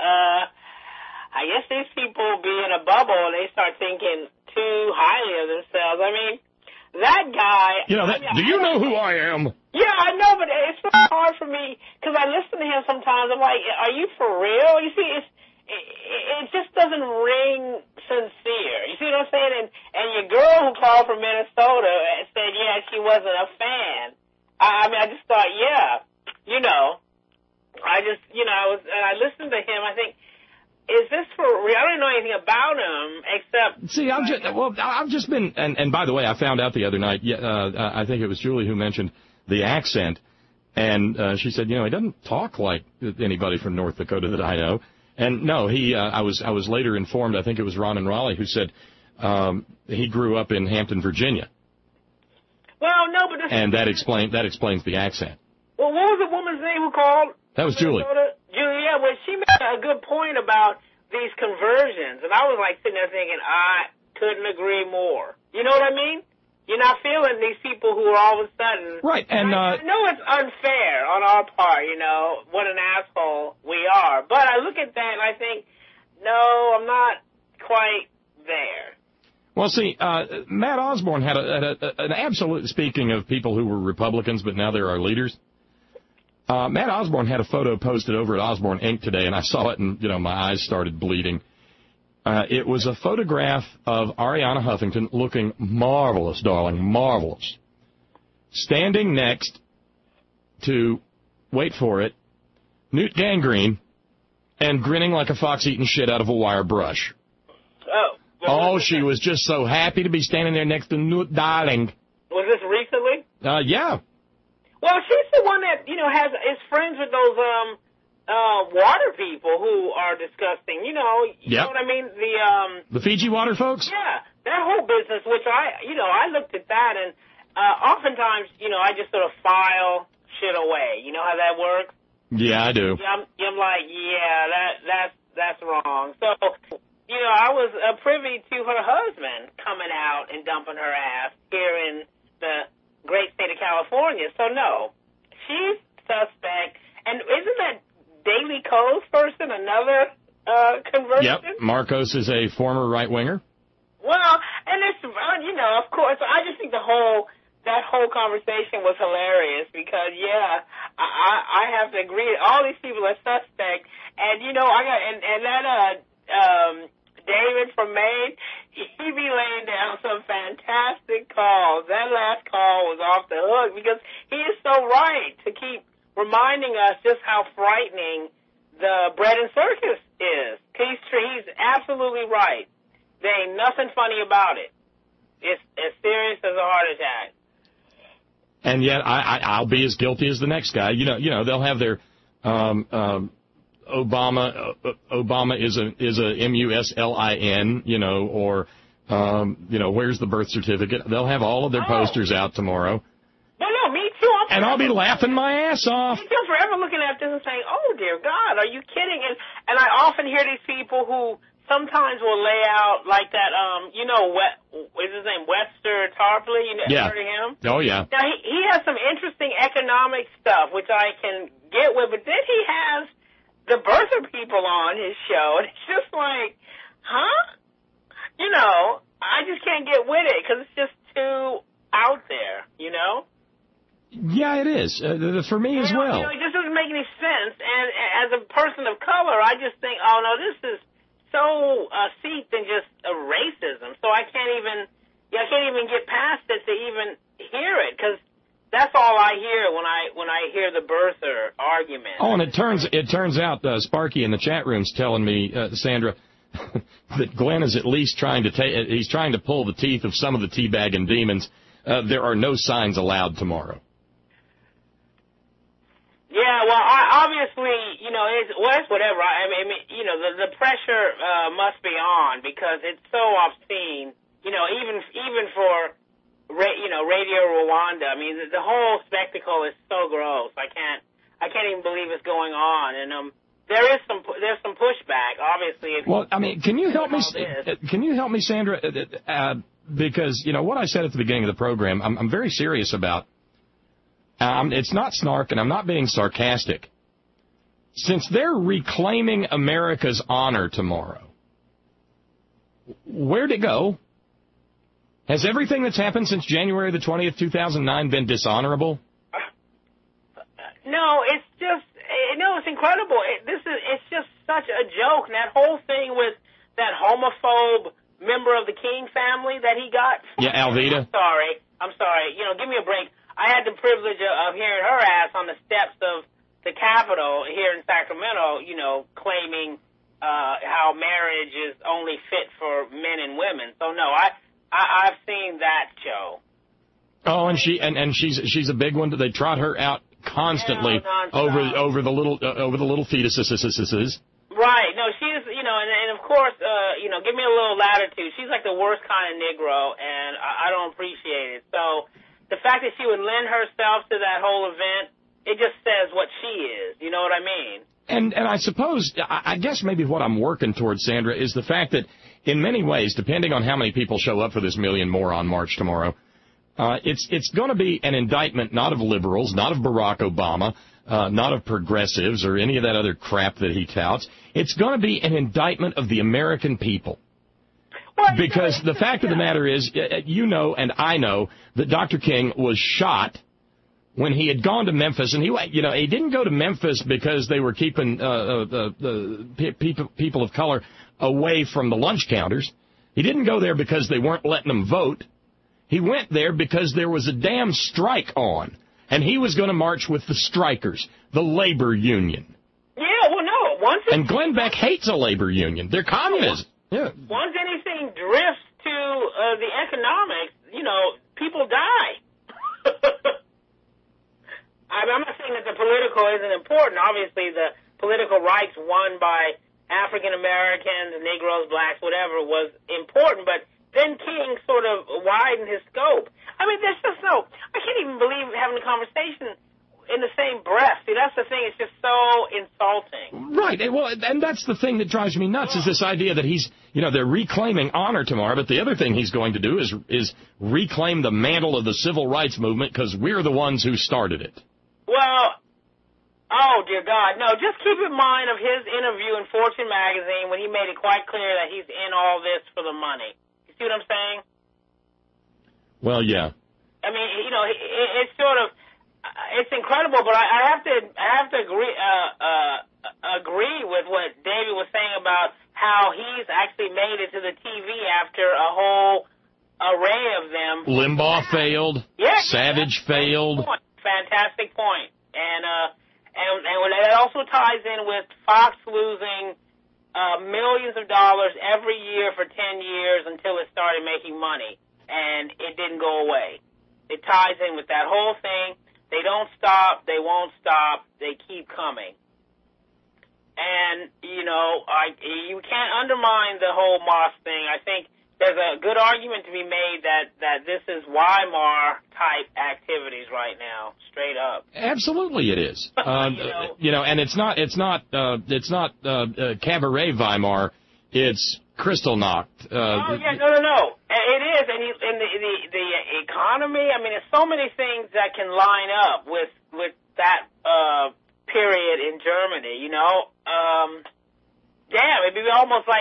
I guess these people be in a bubble and they start thinking too highly of themselves. I mean, that guy. Do you know who I am? Yeah, I know, but it's so hard for me because I listen to him sometimes. I'm like, are you for real? You see, it just doesn't ring sincere. You see what I'm saying? And your girl who called from Minnesota said, yeah, she wasn't a fan. I mean, I just thought, yeah, you know, I just, you know, I listened to him. I think, is this for real? I don't know anything about him except. See, I've just been, and by the way, I found out the other night. I think it was Julie who mentioned the accent, and she said, you know, he doesn't talk like anybody from North Dakota that I know. And no, I was later informed. I think it was Ron and Raleigh who said he grew up in Hampton, Virginia. Well, no, but that explains the accent. Well, what was the woman's name who called? That was Julie. Julie, yeah. Well, she made a good point about these conversions, and I was like sitting there thinking, I couldn't agree more. You know what I mean? You're not feeling these people who are all of a sudden... Right, and... I know it's unfair on our part, you know, what an asshole we are. But I look at that and I think, no, I'm not quite there. Well, see, Matt Osborne had an absolute... Speaking of people who were Republicans, but now they're our leaders, Matt Osborne had a photo posted over at Osborne Inc. today, and I saw it and, you know, my eyes started bleeding. It was a photograph of Arianna Huffington looking marvelous, darling, marvelous, standing next to, wait for it, Newt Gingrich, and grinning like a fox eating shit out of a wire brush. Oh, she was just so happy to be standing there next to Newt, darling. Was this recently? Yeah. Well, she's the one that, you know, is friends with those, water people who are disgusting. You know what I mean? The Fiji water folks? Yeah, that whole business, which I looked at that, and oftentimes, you know, I just sort of file shit away. You know how that works? Yeah, I do. I'm like, yeah, that's wrong. So, you know, I was privy to her husband coming out and dumping her ass here in the great state of California. So, no, she's suspect. And isn't that Daily Kos person another conversion? Yep, Marcos is a former right-winger. Well, and it's, you know, of course, I just think that whole conversation was hilarious because, yeah, I have to agree. All these people are suspect. And, you know, David from Maine, he be laying down some fantastic calls. That last call was off the hook because he is so right to keep reminding us just how frightening the bread and circus is. He's absolutely right. There ain't nothing funny about it. It's as serious as a heart attack. And yet I'll be as guilty as the next guy. You know, they'll have their Obama is a MUSLIN, you know, or you know, where's the birth certificate? They'll have all of their posters out tomorrow. Well, no, me too. And I'll be laughing my ass off. Me too, forever looking at this and saying, oh, dear God, are you kidding? And I often hear these people who sometimes will lay out like that, you know, is his name Webster Tarpley? You heard of him? Oh, yeah. Now, he has some interesting economic stuff, which I can get with, but then he has the birther people on his show, and it's just like, huh? You know, I just can't get with it because it's just too out there, you know? Yeah, it is. For me as well. You know, it just doesn't make any sense. And as a person of color, I just think, oh, no, this is so steeped in just racism. So I can't even get past it to even hear it because that's all I hear when I hear the birther argument. Oh, and it turns out Sparky in the chat room's telling me, Sandra, that Glenn is at least trying to pull the teeth of some of the teabagging demons. There are no signs allowed tomorrow. Yeah, well, obviously, you know, it's whatever. I mean, you know, the pressure must be on because it's so obscene. You know, even for Radio Rwanda. I mean, the whole spectacle is so gross. I can't even believe it's going on. And there's some pushback, obviously. Well, I mean, can you help me, Sandra? Because you know what I said at the beginning of the program, I'm very serious about. It's not snark, and I'm not being sarcastic. Since they're reclaiming America's honor tomorrow, where'd it go? Has everything that's happened since January the 20th, 2009 been dishonorable? it's just, it's incredible. It's just such a joke. And that whole thing with that homophobe member of the King family that he got. Yeah, Alveda. I'm sorry. Give me a break. I had the privilege of hearing her ass on the steps of the Capitol here in Sacramento, claiming how marriage is only fit for men and women. So no, I've seen that show. Oh, and she's a big one. They trot her out constantly over the little fetuses. Right. No, she's and of course give me a little latitude. She's like the worst kind of Negro, and I don't appreciate it. So the fact that she would lend herself to that whole event, it just says what she is. You know what I mean? And I suppose, I guess maybe what I'm working towards, Sandra, is the fact that in many ways, depending on how many people show up for this Million More on March tomorrow, it's going to be an indictment not of liberals, not of Barack Obama, not of progressives or any of that other crap that he touts. It's going to be an indictment of the American people. Because the fact of the matter is, and I know that Dr. King was shot when he had gone to Memphis, and he didn't go to Memphis because they were keeping the people of color away from the lunch counters. He didn't go there because they weren't letting them vote. He went there because there was a damn strike on, and he was going to march with the strikers, the labor union. Yeah, well, no. And Glenn Beck hates a labor union. They're communists. Yeah. Once anything drifts to the economics, people die. I'm not saying that the political isn't important. Obviously, the political rights won by African Americans, Negroes, blacks, whatever, was important. But then King sort of widened his scope. I mean, there's just I can't even believe having a conversation in the same breath. See, that's the thing. It's just so insulting. Right. Well, and that's the thing that drives me nuts is this idea that they're reclaiming honor tomorrow, but the other thing he's going to do is reclaim the mantle of the civil rights movement because we're the ones who started it. Well, oh, dear God. No, just keep in mind of his interview in Fortune magazine when he made it quite clear that he's in all this for the money. You see what I'm saying? Well, yeah. I mean, it's sort of, it's incredible, but I have to agree with what David was saying about how he's actually made it to the TV after a whole array of them. Limbaugh failed. Yeah, Savage failed. Fantastic point. And that also ties in with Fox losing millions of dollars every year for 10 years until it started making money, and it didn't go away. It ties in with that whole thing. They don't stop. They won't stop. They keep coming. And, you can't undermine the whole Moss thing. I think there's a good argument to be made that this is Weimar-type activities right now, straight up. Absolutely it is. And it's not Cabaret Weimar. It's Kristallnacht. No. It is. And the economy, I mean, there's so many things that can line up with that period in Germany, it'd be almost like,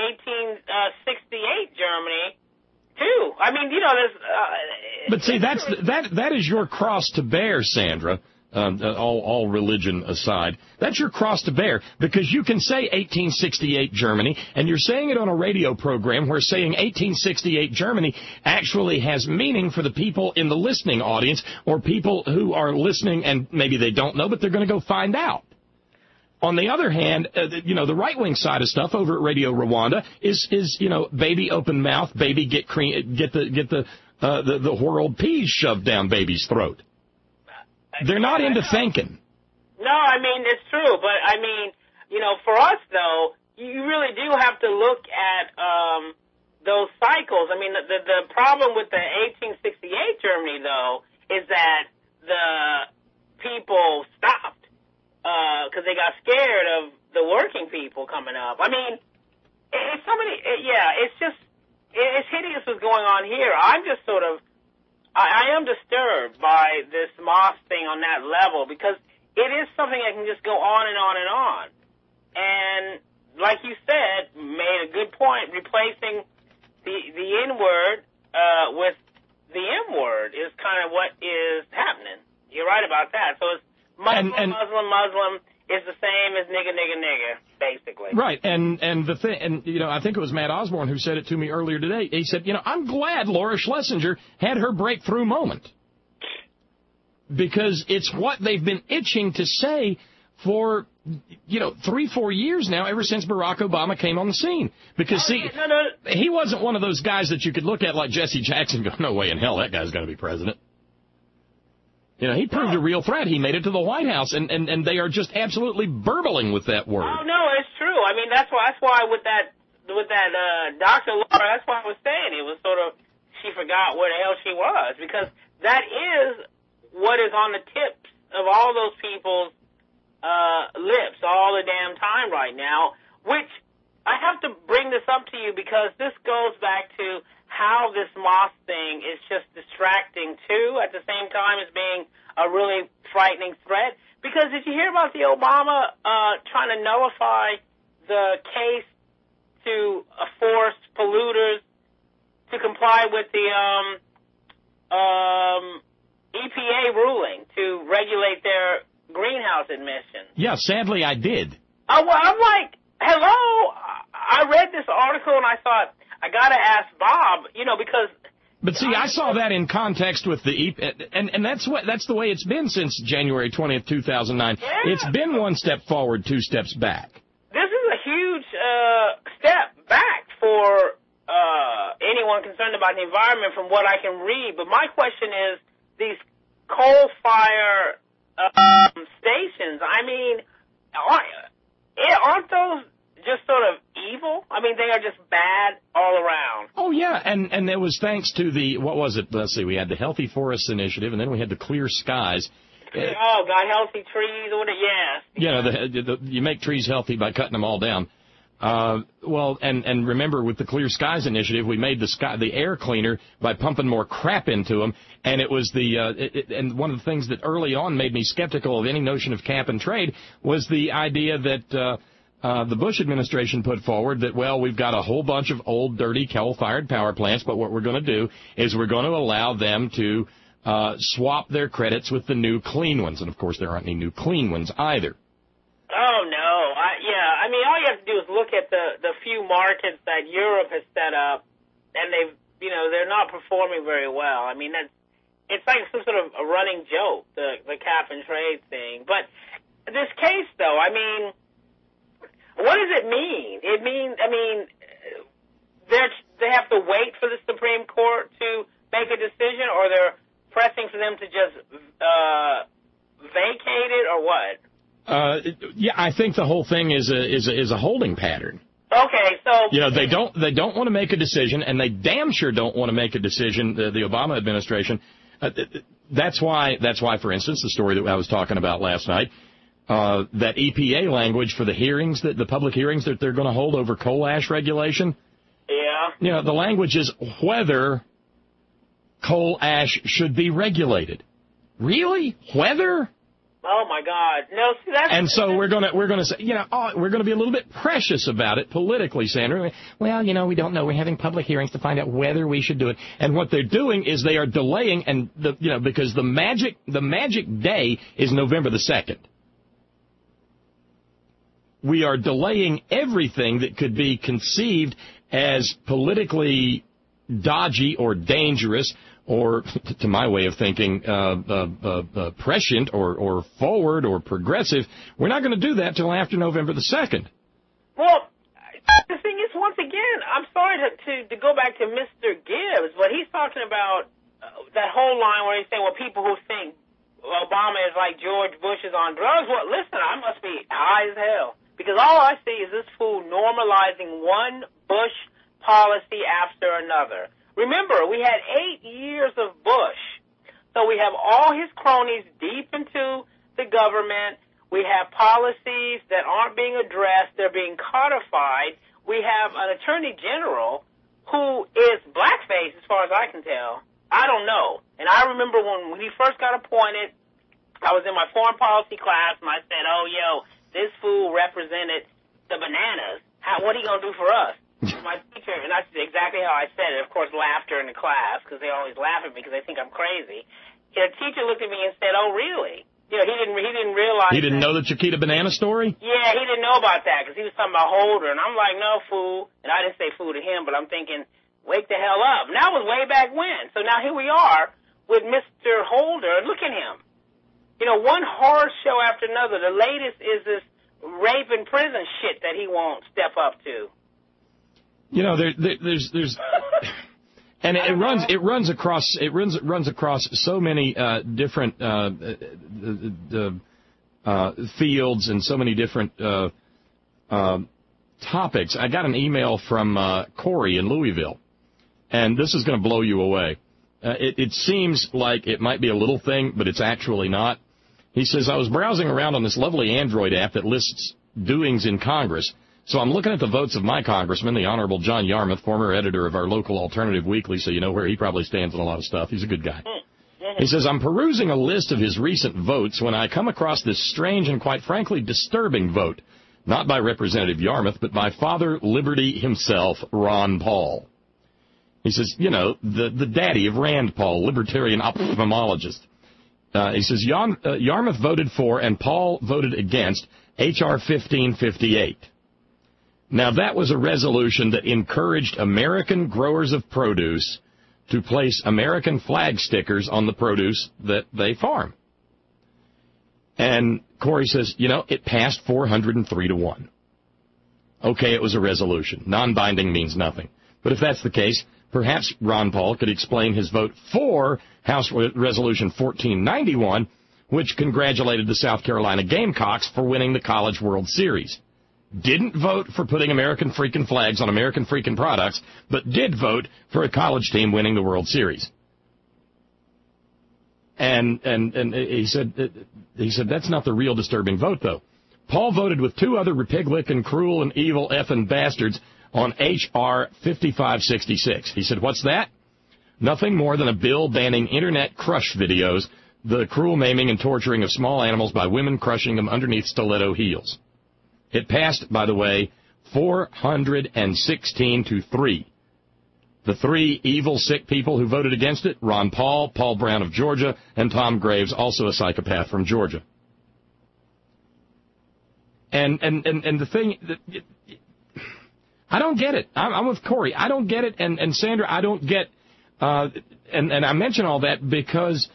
1868 Germany, too. I mean, there's... but see, that is your cross to bear, Sandra, all religion aside. That's your cross to bear, because you can say 1868 Germany, and you're saying it on a radio program where saying 1868 Germany actually has meaning for the people in the listening audience, or people who are listening and maybe they don't know, but they're going to go find out. On the other hand, the right-wing side of stuff over at Radio Rwanda is baby open mouth, baby get the whirled peas shoved down baby's throat. They're not into thinking. No, I mean, it's true. But, I mean, for us, though, you really do have to look at those cycles. I mean, the problem with the 1868 Germany, though, is that the people stopped because they got scared of the working people coming up. I mean, it's so many, it's hideous what's going on here. I'm just sort of, I am disturbed by this Moss thing on that level because it is something that can just go on and on and on. And like you said, made a good point, replacing the N-word with the M-word is kind of what is happening. You're right about that. So it's Muslim is the same as nigger, basically. Right, and the thing, and I think it was Matt Osborne who said it to me earlier today. He said, I'm glad Laura Schlesinger had her breakthrough moment, because it's what they've been itching to say for 3-4 years now, ever since Barack Obama came on the scene. Because he wasn't one of those guys that you could look at like Jesse Jackson and go, no way in hell that guy's going to be president. He proved a real threat. He made it to the White House, and they are just absolutely burbling with that word. Oh no, it's true. I mean, that's why with that Dr. Laura, that's why I was saying it was sort of, she forgot where the hell she was, because that is what is on the tips of all those people's lips all the damn time right now, which I have to bring this up to you because this goes back to how this mosque thing is just distracting, too, at the same time as being a really frightening threat. Because did you hear about the Obama trying to nullify the case to force polluters to comply with the EPA ruling to regulate their greenhouse emissions? Yeah, sadly I did. Well, I'm like, hello? I read this article and I thought, I got to ask Bob, because... But see, I saw that in context with the and that's the way it's been since January 20th, 2009. Yeah. It's been one step forward, two steps back. This is a huge step back for anyone concerned about the environment from what I can read. But my question is, these coal-fire stations, I mean, aren't those just sort of evil? I mean, they are just bad all around. Oh, yeah, and it was thanks to let's see, we had the Healthy Forests Initiative, and then we had the Clear Skies. Oh, God, healthy trees, yes. You make trees healthy by cutting them all down. And remember, with the Clear Skies Initiative, we made the air cleaner by pumping more crap into them, and it was and one of the things that early on made me skeptical of any notion of cap and trade was the idea that the Bush administration put forward that, well, we've got a whole bunch of old, dirty coal-fired power plants, but what we're going to do is we're going to allow them to swap their credits with the new clean ones. And, of course, there aren't any new clean ones either. Oh, no. I mean, all you have to do is look at the few markets that Europe has set up, and they're not performing very well. I mean, it's like some sort of a running joke, the cap and trade thing. But this case, though, I mean, what does it mean? They have to wait for the Supreme Court to make a decision, or they're pressing for them to just vacate it, or what? Yeah, I think the whole thing is a holding pattern. Okay, so they don't want to make a decision, and they damn sure don't want to make a decision. The Obama administration. That's why, for instance, the story that I was talking about last night. That EPA language for the public hearings that they're going to hold over coal ash regulation. Yeah. The language is whether coal ash should be regulated. Really? Whether? Oh my God! No, see that's. And so we're gonna say, we're gonna be a little bit precious about it politically, Sandra. Well, we don't know. We're having public hearings to find out whether we should do it. And what they're doing is they are delaying, and because the magic day is November the 2nd. We are delaying everything that could be conceived as politically dodgy or dangerous or, to my way of thinking, prescient or forward or progressive. We're not going to do that till after November the 2nd. Well, the thing is, once again, I'm sorry to go back to Mr. Gibbs, but he's talking about that whole line where he's saying, well, people who think Obama is like George Bush is on drugs. Well, listen, I must be high as hell. Because all I see is this fool normalizing one Bush policy after another. Remember, we had 8 years of Bush. So we have all his cronies deep into the government. We have policies that aren't being addressed. They're being codified. We have an attorney general who is blackface as far as I can tell. I don't know. And I remember when he first got appointed, I was in my foreign policy class, and I said, this fool represented the bananas. What are you going to do for us? My teacher, and that's exactly how I said it, of course, laughter in the class, because they always laugh at me because they think I'm crazy. The teacher looked at me and said, oh, really? You know, he didn't realize. He didn't know the Chiquita Banana story? Yeah, he didn't know about that because he was talking about Holder, and I'm like, no, fool. And I didn't say fool to him, but I'm thinking, wake the hell up. And that was way back when. So now here we are with Mr. Holder. Look at him. You know, one horror show after another. The latest is this rape in prison shit that he won't step up to. You know, there's and it runs across so many different fields and so many different topics. I got an email from Corey in Louisville, and this is going to blow you away. It seems like it might be a little thing, but it's actually not. He says, I was browsing around on this lovely Android app that lists doings in Congress. So I'm looking at the votes of my congressman, the Honorable John Yarmuth, former editor of our local Alternative Weekly, so you know where he probably stands on a lot of stuff. He's a good guy. He says, I'm perusing a list of his recent votes when I come across this strange and quite frankly disturbing vote, not by Representative Yarmuth, but by Father Liberty himself, Ron Paul. He says, you know, the daddy of Rand Paul, libertarian ophthalmologist. He says, Yarmuth voted for and Paul voted against H.R. 1558. Now, that was a resolution that encouraged American growers of produce to place American flag stickers on the produce that they farm. And Corey says, you know, it passed 403-1. Okay, it was a resolution. Non-binding means nothing. But if that's the case, perhaps Ron Paul could explain his vote for House Resolution 1491, which congratulated the South Carolina Gamecocks for winning the College World Series. Didn't vote for putting American freaking flags on American freaking products, but did vote for a college team winning the World Series. And he said that's not the real disturbing vote, though. Paul voted with two other Republican, cruel and evil effing bastards on H.R. 5566. He said, what's that? Nothing more than a bill banning Internet crush videos, the cruel maiming and torturing of small animals by women crushing them underneath stiletto heels. It passed, by the way, 416-3. The three evil, sick people who voted against it, Ron Paul, Paul Brown of Georgia, and Tom Graves, also a psychopath from Georgia. And the thing, I don't get it. I'm with Corey. I don't get it. And Sandra, I don't get, and I mention all that because,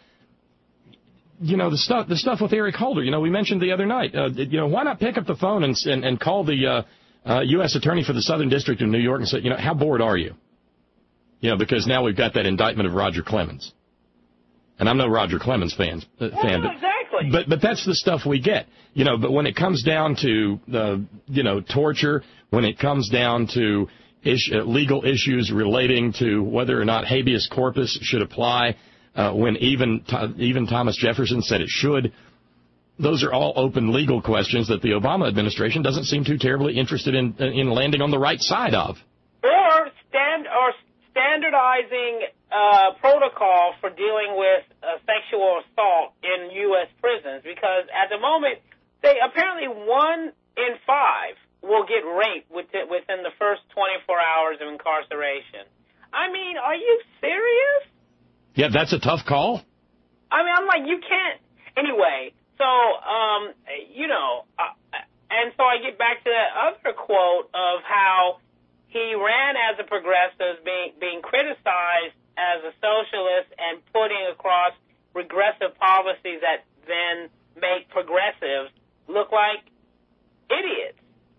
you know, the stuff with Eric Holder, you know, we mentioned the other night, you know, why not pick up the phone and call the U.S. Attorney for the Southern District of New York and say, you know, how bored are you? You know, because now we've got that indictment of Roger Clemens. And I'm no Roger Clemens fan. Exactly. But that's the stuff we get. You know, but when it comes down to, you know, torture, when it comes down to legal issues relating to whether or not habeas corpus should apply, when even Thomas Jefferson said it should. Those are all open legal questions that the Obama administration doesn't seem too terribly interested in landing on the right side of. Or standardizing protocol for dealing with sexual assault in U.S. prisons, because at the moment, apparently 1 in 5 will get raped within the first 24 hours of incarceration. I mean, are you serious? Yeah, that's a tough call. I mean, I'm like, you can't. Anyway, so, you know, and so I get back to that other quote of how he ran as a progressive, being criticized as a socialist and putting across regressive policies that then make progressives look like idiots.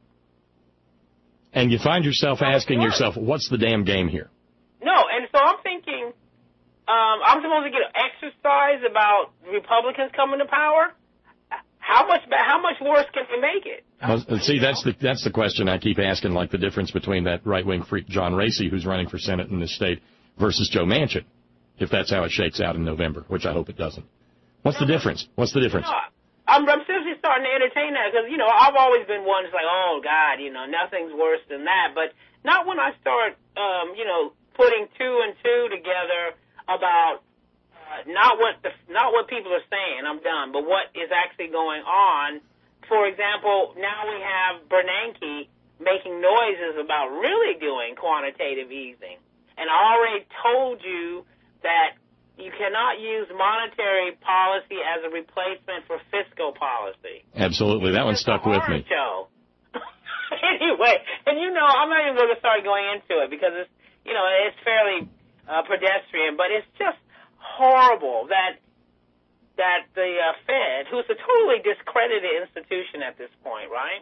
And you find yourself asking yourself, what's the damn game here? No, and so I'm thinking, I'm supposed to get an exercise about Republicans coming to power? How much worse can we make it? Well, see, that's the question I keep asking, like the difference between that right-wing freak John Racy, who's running for Senate in this state, versus Joe Manchin, if that's how it shakes out in November, which I hope it doesn't. What's the difference? What's the difference? No, I'm seriously starting to entertain that because, you know, I've always been one that's like, oh, God, you know, nothing's worse than that. But not when I start, you know, putting 2 and 2 together about not what people are saying, I'm done, but what is actually going on. For example, now we have Bernanke making noises about really doing quantitative easing. And I already told you that you cannot use monetary policy as a replacement for fiscal policy. Absolutely. That one stuck with me. Show. Anyway, and I'm not even going to start going into it because it's, it's fairly pedestrian, but it's just horrible that the Fed, who's a totally discredited institution at this point, right?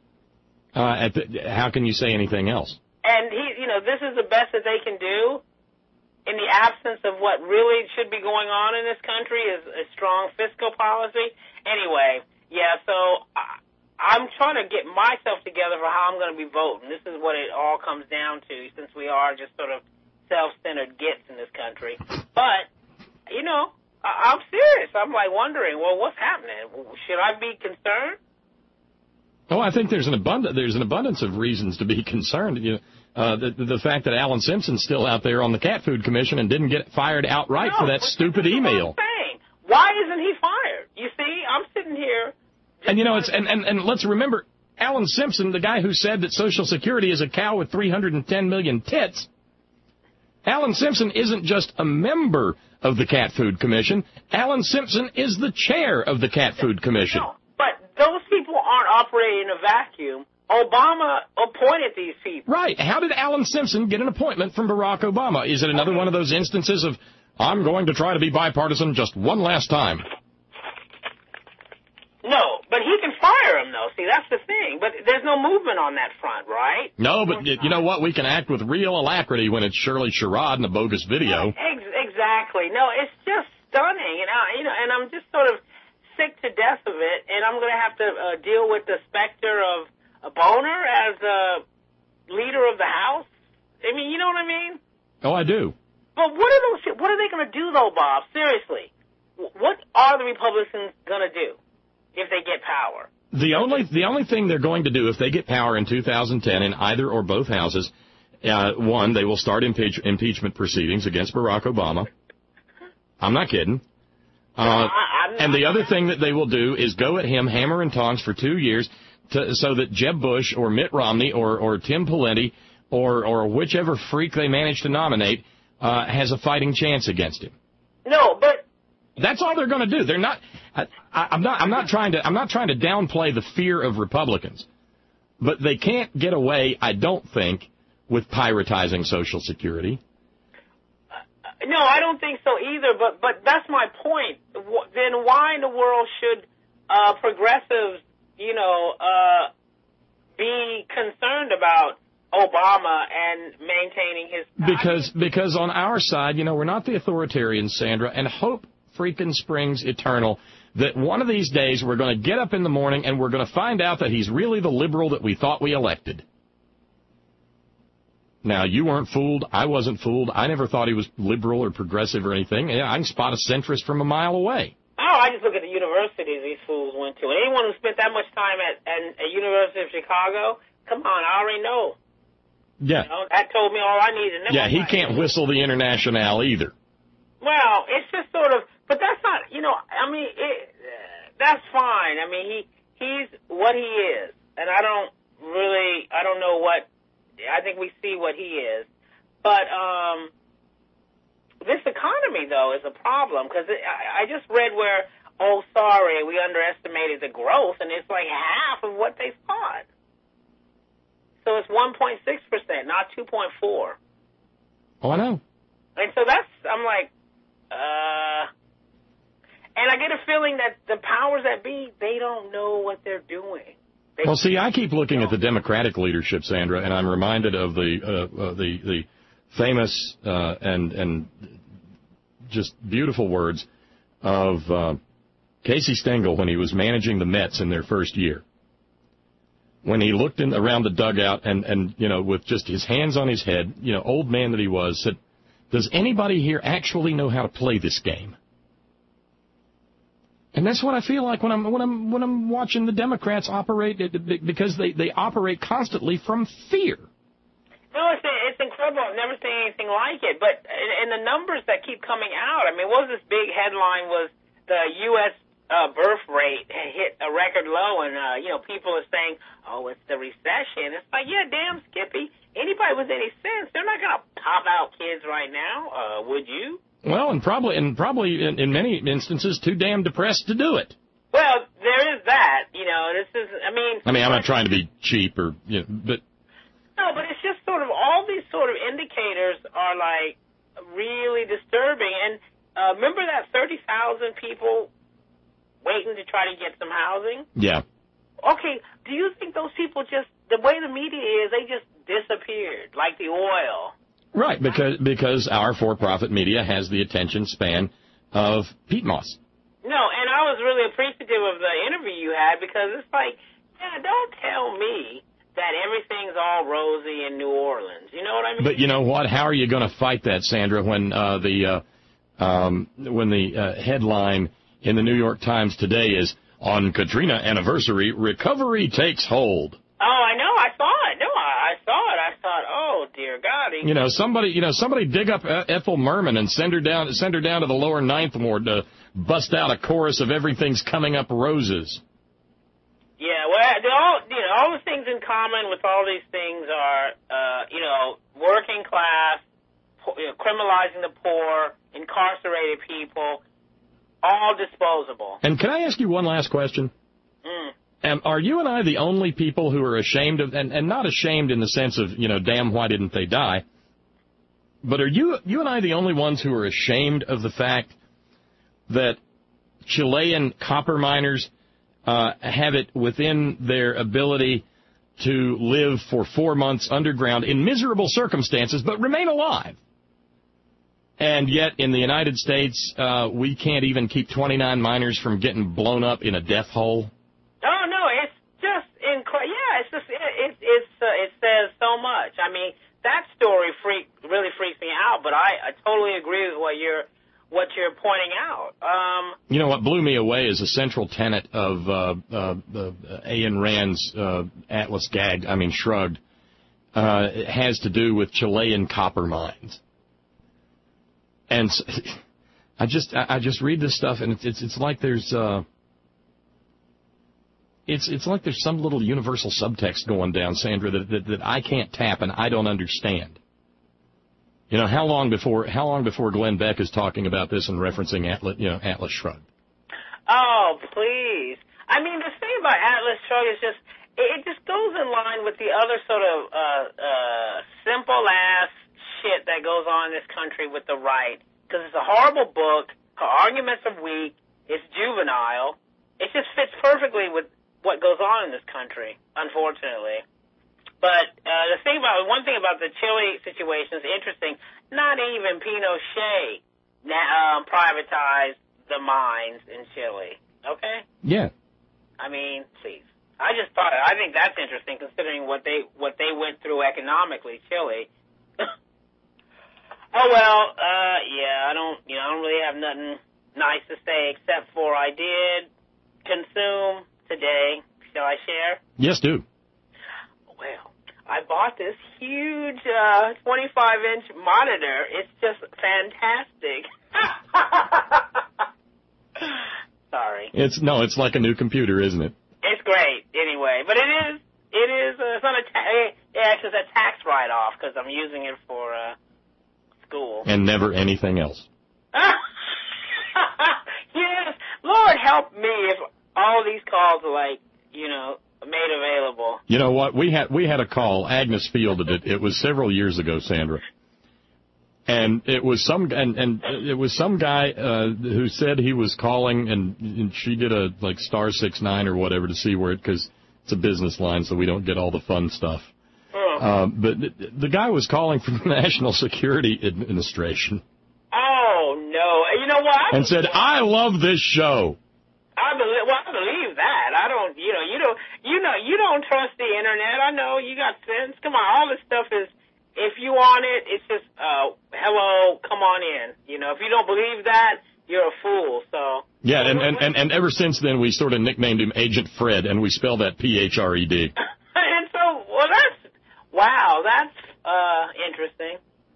How can you say anything else? And this is the best that they can do in the absence of what really should be going on in this country is a strong fiscal policy. Anyway, yeah, so I'm trying to get myself together for how I'm going to be voting. This is what it all comes down to, since we are just sort of self-centered gits in this country. But, I'm serious. I'm like wondering, well, what's happening? Should I be concerned? Oh, I think there's an abundance of reasons to be concerned. The fact that Alan Simpson's still out there on the Cat Food Commission and didn't get fired outright for that stupid email. Why isn't he fired? You see, I'm sitting here. And and let's remember, Alan Simpson, the guy who said that Social Security is a cow with 310 million tits. Alan Simpson isn't just a member of the Cat Food Commission. Alan Simpson is the chair of the Cat Food Commission. No, but those people aren't operating in a vacuum. Obama appointed these people. Right. How did Alan Simpson get an appointment from Barack Obama? Is it another one of those instances of, I'm going to try to be bipartisan just one last time? No, but he can fire him, though. See, that's the thing. But there's no movement on that front, right? No, but you know what? We can act with real alacrity when it's Shirley Sherrod in a bogus video. Exactly. No, it's just stunning. And I'm just sort of sick to death of it. And I'm going to have to deal with the specter of a Boner as a leader of the House. I mean, you know what I mean? Oh, I do. But what are they going to do, though, Bob? Seriously. What are the Republicans going to do if they get power? The only thing they're going to do if they get power in 2010 in either or both houses, one, they will start impeachment proceedings against Barack Obama. I'm not kidding. And the other thing that they will do is go at him hammer and tongs for 2 years so that Jeb Bush or Mitt Romney or Tim Pawlenty or whichever freak they manage to nominate has a fighting chance against him. No, but that's all they're going to do. They're not. I'm not trying to downplay the fear of Republicans, but they can't get away, I don't think, with privatizing Social Security. No, I don't think so either. But that's my point. Then why in the world should progressives, be concerned about Obama and maintaining his... Because on our side, we're not the authoritarians, Sandra, and hope freaking springs eternal that one of these days we're going to get up in the morning and we're going to find out that he's really the liberal that we thought we elected. Now, you weren't fooled. I wasn't fooled. I never thought he was liberal or progressive or anything. Yeah, I can spot a centrist from a mile away. Oh, I just look at the universities these fools went to. Anyone who spent that much time at University of Chicago, come on, I already know. Yeah. That told me all I needed to know. Yeah, he can't whistle the Internationale either. Well, it's just sort of, but that's not, that's fine. I mean, he's what he is. And I don't know what, I think we see what he is. But this economy, though, is a problem because I just read where, we underestimated the growth, and it's like half of what they thought. So it's 1.6%, not 2.4. Oh, I know. And so I'm like, and I get a feeling that the powers that be, they don't know what they're doing. Well, see, I keep looking at the Democratic leadership, Sandra, and I'm reminded of the famous and just beautiful words of Casey Stengel when he was managing the Mets in their first year. When he looked around the dugout and with just his hands on his head, old man that he was, said, "Does anybody here actually know how to play this game?" And that's what I feel like when I'm watching the Democrats operate, because they operate constantly from fear. No, it's incredible. I've never seen anything like it. But and the numbers that keep coming out. I mean, what was this big headline? Was the U.S. Birth rate hit a record low, and people are saying, "Oh, it's the recession." It's like, yeah, damn, Skippy. Anybody with any sense, they're not going to pop out kids right now. Would you? Well, and probably in many instances too damn depressed to do it. Well, there is that, this is, I'm not trying to be cheap but. No, but it's just sort of, all these sort of indicators are, like, really disturbing. And remember that 30,000 people waiting to try to get some housing? Yeah. Okay, do you think those people just, the way the media is, they just disappeared, like the oil? Right, because our for-profit media has the attention span of peat moss. No, and I was really appreciative of the interview you had, because it's like, don't tell me that everything's all rosy in New Orleans. You know what I mean? But you know what? How are you going to fight that, Sandra, when the headline in the New York Times today is, "On Katrina Anniversary, Recovery Takes Hold"? Oh, I know. I saw it. No, I saw it. I thought, oh, dear God. Somebody dig up Ethel Merman and send her down to the lower Ninth Ward to bust out a chorus of "Everything's Coming Up Roses." Yeah, well, all the things in common with all these things are, working class, criminalizing the poor, incarcerated people, all disposable. And can I ask you one last question? Are you and I the only people who are ashamed of, and not ashamed in the sense of, damn, why didn't they die? But are you and I the only ones who are ashamed of the fact that Chilean copper miners have it within their ability to live for 4 months underground in miserable circumstances, but remain alive? And yet, in the United States, we can't even keep 29 miners from getting blown up in a death hole? Oh, no, it's just it says so much. I mean, that story really freaks me out, but I totally agree with what you're pointing out. You know, what blew me away is a central tenet of Ayn Rand's Atlas Shrugged, it has to do with Chilean copper mines. And I just read this stuff, and it's like there's it's like there's some little universal subtext going down, Sandra, that I can't tap and I don't understand. How long before Glenn Beck is talking about this and referencing Atlas Shrugged? Oh, please. I mean, the thing about Atlas Shrugged is it just goes in line with the other sort of simple ass shit that goes on in this country with the right, because it's a horrible book. Her arguments are weak. It's juvenile. It just fits perfectly with what goes on in this country, unfortunately. But one thing about the Chile situation is interesting. Not even Pinochet privatized the mines in Chile. Okay? Yeah. I mean, please. I think that's interesting, considering what they went through economically, Chile. Oh well, I don't really have nothing nice to say except for I did consume today. Shall I share? Yes, do. Well, I bought this huge 25-inch monitor. It's just fantastic. Sorry. It's like a new computer, isn't it? It's great, anyway. But it is. It's not it's a tax write-off because I'm using it for school. And never anything else. Yes, Lord help me if all these calls are made available. You know what? We had a call. Agnes fielded it. It was several years ago, Sandra. And it was some guy who said he was calling, and she did a *69 or whatever to see where because it's a business line, so we don't get all the fun stuff. But the guy was calling from the National Security Administration. Oh no! You know what? And said, "I love this show." I believe that. I don't. You don't trust the internet. I know you got sense. Come on, all this stuff is. If you want it, it's just hello, come on in. If you don't believe that, you're a fool. So. Yeah, and ever since then we sort of nicknamed him Agent Fred, and we spell that P-H-R-E-D. And so, that's interesting.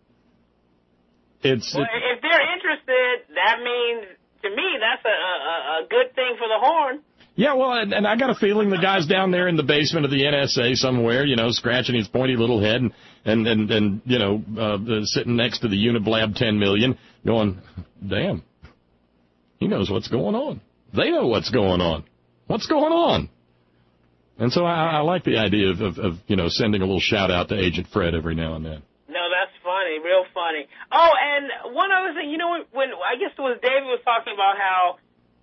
If they're interested, that means, to me, that's a good thing for the horn. Yeah, well, and I got a feeling the guy's down there in the basement of the NSA somewhere, scratching his pointy little head and sitting next to the Uniblab 10 million going, damn, he knows what's going on. They know what's going on. What's going on? And so I like the idea of sending a little shout-out to Agent Fred every now and then. No, that's funny, real funny. Oh, and one other thing, when I guess it was David was talking about how,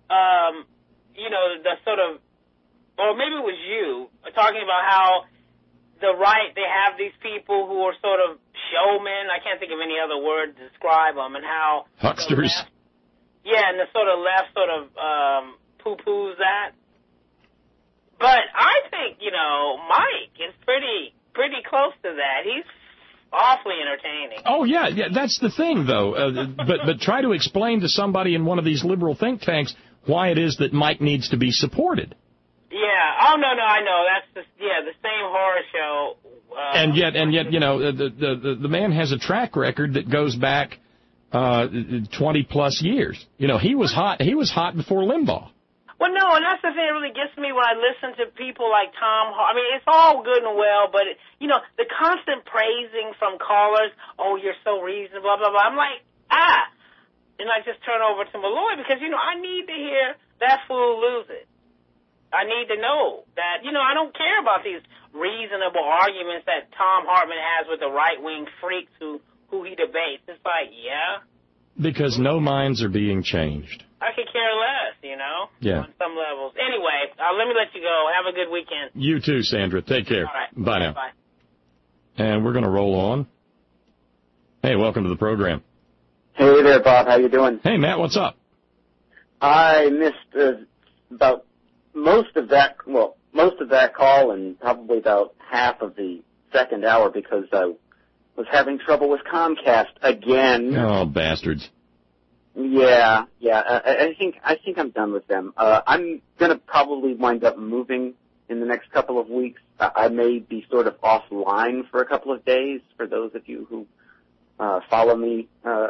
the sort of, or maybe it was you, talking about how the right, they have these people who are sort of showmen. I can't think of any other word to describe them, and how... Hucksters. And the sort of left sort of poo-poos that. But I think, Mike is pretty close to that. He's awfully entertaining. Oh, yeah, that's the thing, though. But try to explain to somebody in one of these liberal think tanks why it is that Mike needs to be supported. Yeah. Oh, no, I know. That's the same horror show. And yet, the man has a track record that goes back 20+ years. He was hot before Limbaugh. Well, no, and that's the thing that really gets me when I listen to people like Tom. I mean, it's all good and well, but, the constant praising from callers, oh, you're so reasonable, blah, blah, blah. I'm like, and I just turn over to Malloy because, I need to hear that fool lose it. I need to know that, I don't care about these reasonable arguments that Tom Hartman has with the right-wing freaks who he debates. It's like, yeah. Because no minds are being changed. I could care less, Yeah. on some levels. Anyway, let me let you go. Have a good weekend. You too, Sandra. Take care. All right. Bye now. Bye. And we're going to roll on. Hey, welcome to the program. Hey there, Bob. How you doing? Hey, Matt. What's up? I missed about most of that call and probably about half of the second hour because I was having trouble with Comcast again. Oh, bastards. Yeah. I think I'm done with them. I'm gonna probably wind up moving in the next couple of weeks. I may be sort of offline for a couple of days for those of you who follow me.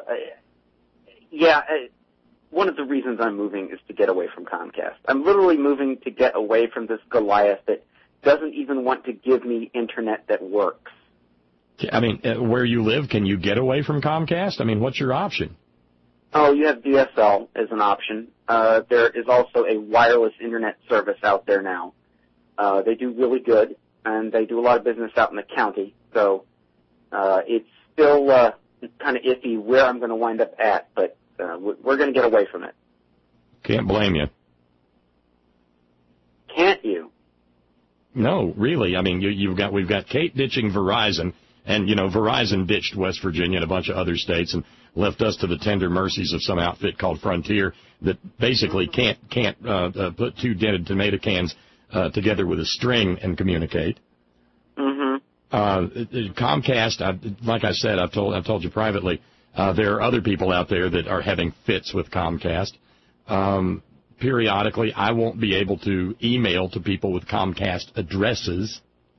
One of the reasons I'm moving is to get away from Comcast. I'm literally moving to get away from this Goliath that doesn't even want to give me internet that works. I mean, where you live, can you get away from Comcast? I mean, what's your option? Oh, you have DSL as an option. There is also a wireless internet service out there now. They do really good, and they do a lot of business out in the county. So it's still kind of iffy where I'm going to wind up at, but we're going to get away from it. Can't blame you. Can't you? No, really. I mean, we've got Kate ditching Verizon, and Verizon ditched West Virginia and a bunch of other states and left us to the tender mercies of some outfit called Frontier that basically can't put two dented tomato cans together with a string and communicate. Comcast, like I said, I've told you privately, there are other people out there that are having fits with Comcast. Periodically, I won't be able to email to people with Comcast addresses.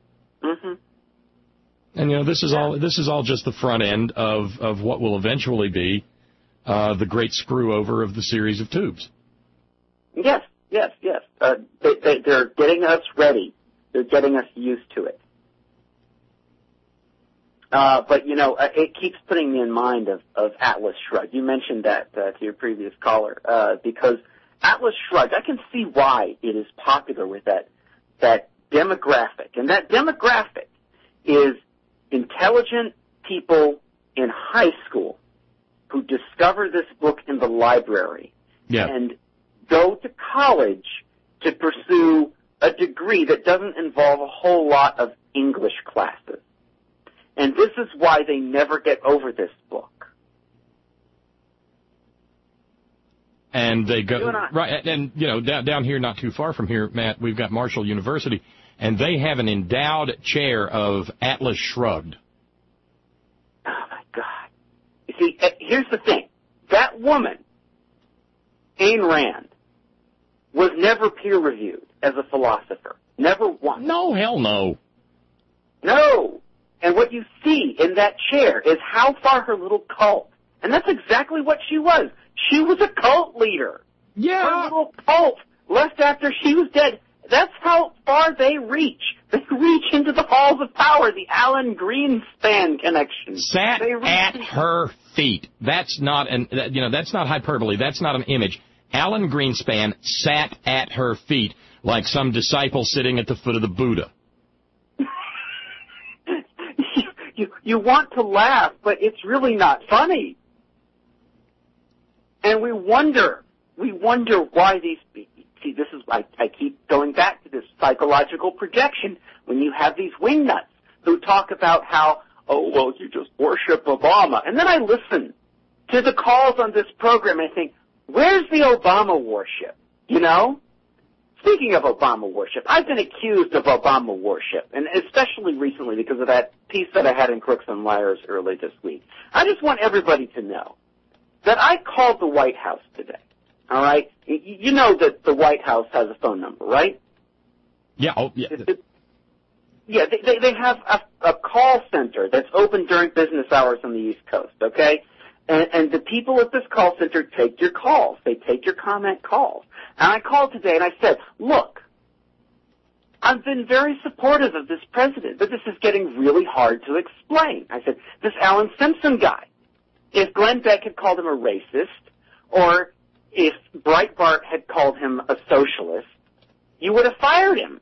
And this is all just the front end of what will eventually be the great screw over of the series of tubes. Yes. They're getting us ready. They're getting us used to it. But it keeps putting me in mind of Atlas Shrugged. You mentioned that to your previous caller because Atlas Shrugged, I can see why it is popular with that demographic, and that demographic is intelligent people in high school who discover this book in the library and go to college to pursue a degree that doesn't involve a whole lot of English classes. And this is why they never get over this book. And they go right, and down here, not too far from here, Matt, we've got Marshall University, and they have an endowed chair of Atlas Shrugged. Oh my God! You see, here's the thing: that woman, Ayn Rand, was never peer-reviewed as a philosopher. Never once. No, hell no. No. And what you see in that chair is how far her little cult, and that's exactly what she was. She was a cult leader. Yeah. Her little cult left after she was dead. That's how far they reach. They reach into the halls of power, the Alan Greenspan connection. Sat at her feet. That's not that's not hyperbole. That's not an image. Alan Greenspan sat at her feet like some disciple sitting at the foot of the Buddha. You want to laugh, but it's really not funny. And we wonder why these people. See, this is, I keep going back to this psychological projection when you have these wingnuts who talk about how, oh, well, you just worship Obama. And then I listen to the calls on this program and I think, where's the Obama worship? You know? Speaking of Obama worship, I've been accused of Obama worship, and especially recently because of that piece that I had in Crooks and Liars early this week. I just want everybody to know that I called the White House today. All right? You know that the White House has a phone number, right? Yeah. Oh, yeah. Yeah, they have a call center that's open during business hours on the East Coast, okay? And the people at this call center take your calls. They take your comment calls. And I called today and I said, look, I've been very supportive of this president, but this is getting really hard to explain. I said, this Alan Simpson guy, if Glenn Beck had called him a racist, or if Breitbart had called him a socialist, you would have fired him.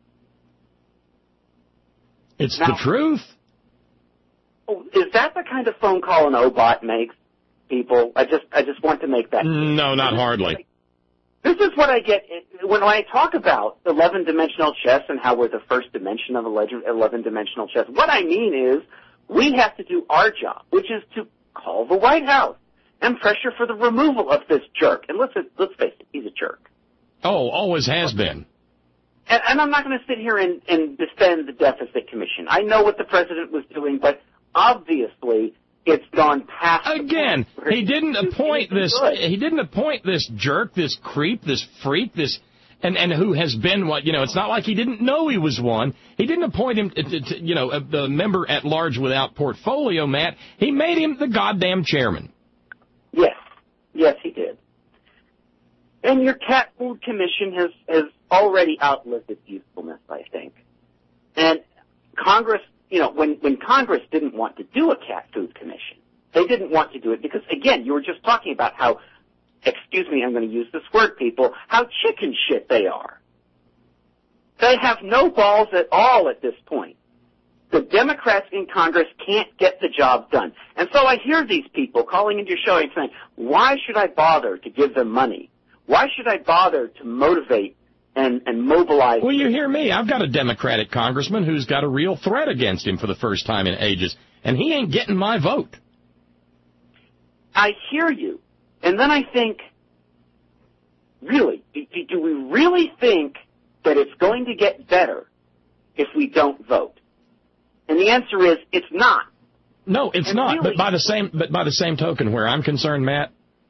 It's the truth. Is that the kind of phone call an Obot makes, people? I just want to make that clear. No, not hardly. This is what I get when I talk about 11-dimensional chess and how we're the first dimension of 11-dimensional chess. What I mean is we have to do our job, which is to call the White House and pressure for the removal of this jerk. And let's face it, he's a jerk. Oh, always has been. And I'm not going to sit here and defend the Deficit Commission. I know what the president was doing, but obviously it's gone past. Again, he didn't appoint this. He didn't appoint this jerk, this creep, this freak, this, and who has been what, it's not like he didn't know he was one. He didn't appoint him to the member at large without portfolio, Matt. He made him the goddamn chairman. Yes, he did. And your cat food commission has already outlived its usefulness, I think. And Congress, when Congress didn't want to do a cat food commission, they didn't want to do it because, again, you were just talking about how, excuse me, I'm going to use this word, people, how chicken shit they are. They have no balls at all at this point. The Democrats in Congress can't get the job done. And so I hear these people calling into your show and saying, why should I bother to give them money? Why should I bother to motivate and mobilize? Well, you hear me. I've got a Democratic congressman who's got a real threat against him for the first time in ages, and he ain't getting my vote. I hear you. And then I think, really, do we really think that it's going to get better if we don't vote? And the answer is, it's not. No, it's not. Really, but by the same token, where I'm concerned, Matt,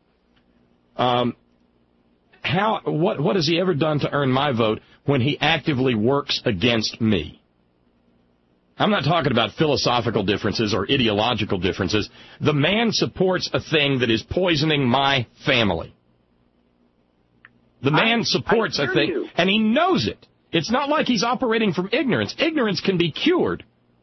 what has he ever done to earn my vote when he actively works against me? I'm not talking about philosophical differences or ideological differences. The man supports a thing that is poisoning my family. The man supports a thing, and he knows it. It's not like he's operating from ignorance. Ignorance can be cured.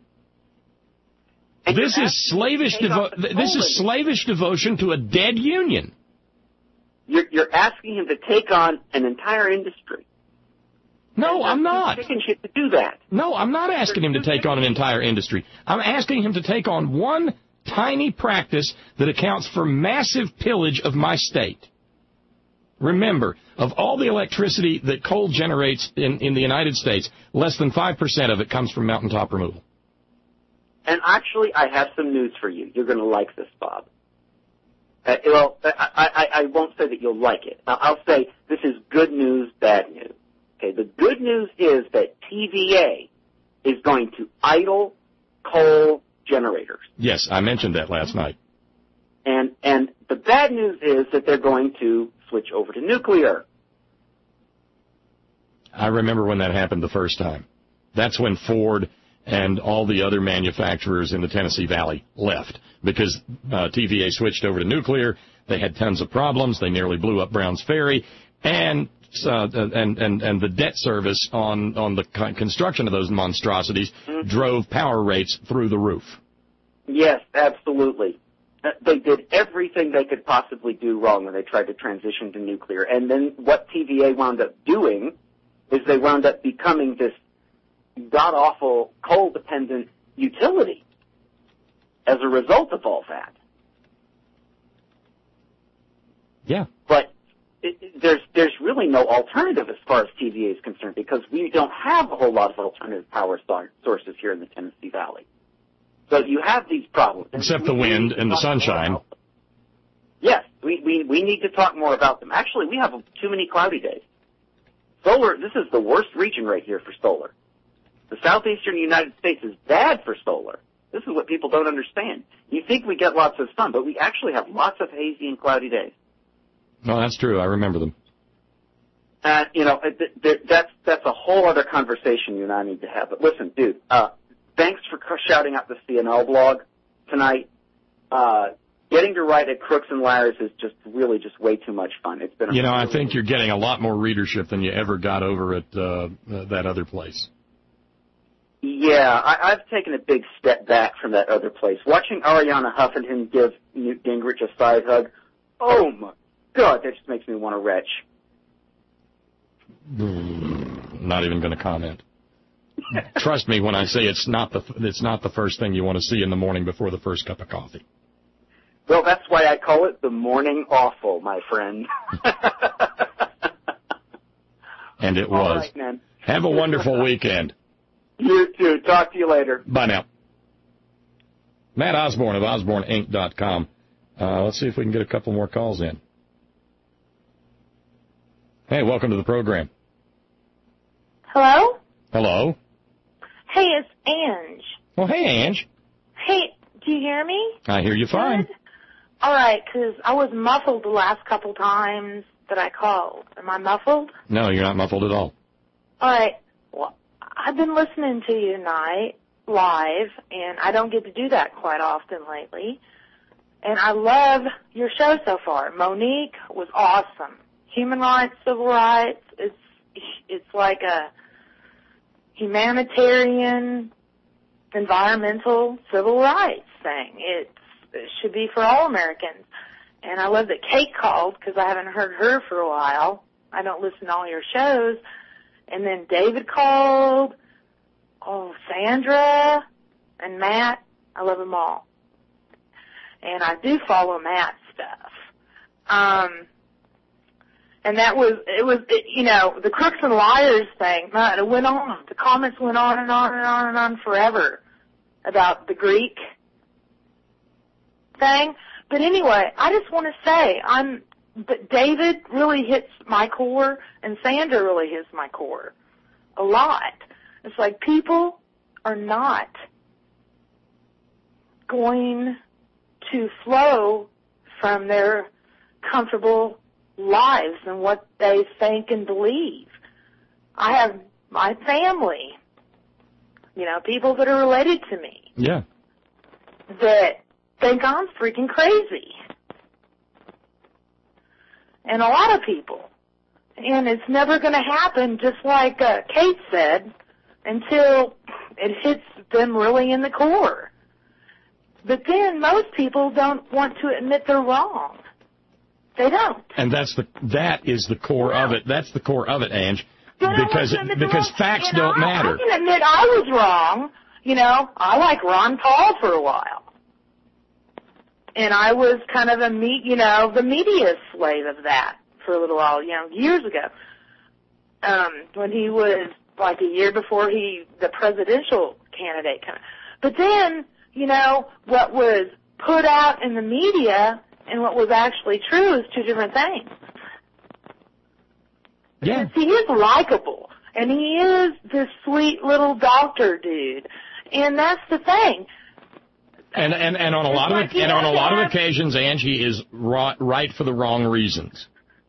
And this is slavish devotion to a dead union. You're asking him to take on an entire industry. No, I'm not. Chicken shit to do that. No, I'm not asking him to take on an entire industry. I'm asking him to take on one tiny practice that accounts for massive pillage of my state. Remember, of all the electricity that coal generates in the United States, less than 5% of it comes from mountaintop removal. And actually, I have some news for you. You're going to like this, Bob. I won't say that you'll like it. I'll say this is good news, bad news. Okay, the good news is that TVA is going to idle coal generators. Yes, I mentioned that last night. And the bad news is that they're going to switch over to nuclear. I remember when that happened the first time. That's when Ford and all the other manufacturers in the Tennessee Valley left because TVA switched over to nuclear. They had tons of problems. They nearly blew up Browns Ferry. And costs and the debt service on the construction of those monstrosities drove power rates through the roof. Yes, absolutely. They did everything they could possibly do wrong when they tried to transition to nuclear. And then what TVA wound up doing is they wound up becoming this god-awful coal-dependent utility as a result of all that. Yeah. But there's really no alternative as far as TVA is concerned, because we don't have a whole lot of alternative power sources here in the Tennessee Valley. So you have these problems. Except the wind and the sunshine. Yes, we need to talk more about them. Actually, we have too many cloudy days. Solar, this is the worst region right here for solar. The southeastern United States is bad for solar. This is what people don't understand. You think we get lots of sun, but we actually have lots of hazy and cloudy days. No, that's true. I remember them. That's a whole other conversation you and I need to have. But listen, dude, thanks for shouting out the CNL blog tonight. Getting to write at Crooks and Liars is just way too much fun. It's been I think you're getting a lot more readership than you ever got over at that other place. Yeah, I've taken a big step back from that other place. Watching Arianna Huffington give Newt Gingrich a side hug, oh my God, that just makes me want to retch. Not even going to comment. Trust me when I say it's not the first thing you want to see in the morning before the first cup of coffee. Well, that's why I call it the morning awful, my friend. And it was. All right, man. Have a wonderful weekend. You too. Talk to you later. Bye now. Matt Osborne of OsborneInc.com. Let's see if we can get a couple more calls in. Hey, welcome to the program. Hello? Hello? Hey, it's Ange. Oh, hey, Ange. Hey, do you hear me? I hear you fine. Good. All right, 'cause I was muffled the last couple times that I called. Am I muffled? No, you're not muffled at all. All right. Well, I've been listening to you tonight live, and I don't get to do that quite often lately. And I love your show so far. Monique was awesome. Human rights, civil rights, it's like a humanitarian, environmental, civil rights thing. It should be for all Americans. And I love that Kate called, because I haven't heard her for a while. I don't listen to all your shows. And then David called. Oh, Sandra and Matt. I love them all. And I do follow Matt's stuff. And the Crooks and Liars thing, it went on. The comments went on and on and on and on forever about the Greek thing. But anyway, I just want to say, but David really hits my core, and Sandra really hits my core a lot. It's like people are not going to flow from their comfortable lives and what they think and believe. I have my family, people that are related to me. Yeah. That think I'm freaking crazy. And a lot of people. And it's never going to happen, just like Kate said, until it hits them really in the core. But then most people don't want to admit they're wrong. They don't. And that is the core of it. That's the core of it, Ange. Because facts don't matter. I can admit I was wrong. I liked Ron Paul for a while. And I was kind of the media slave of that for a little while, years ago. When he was like a year before the presidential candidate. But then, what was put out in the media and what was actually true is two different things. Yeah. He is likable, and he is this sweet little doctor dude, and that's the thing. And on a lot of occasions, Ange, he is right for the wrong reasons.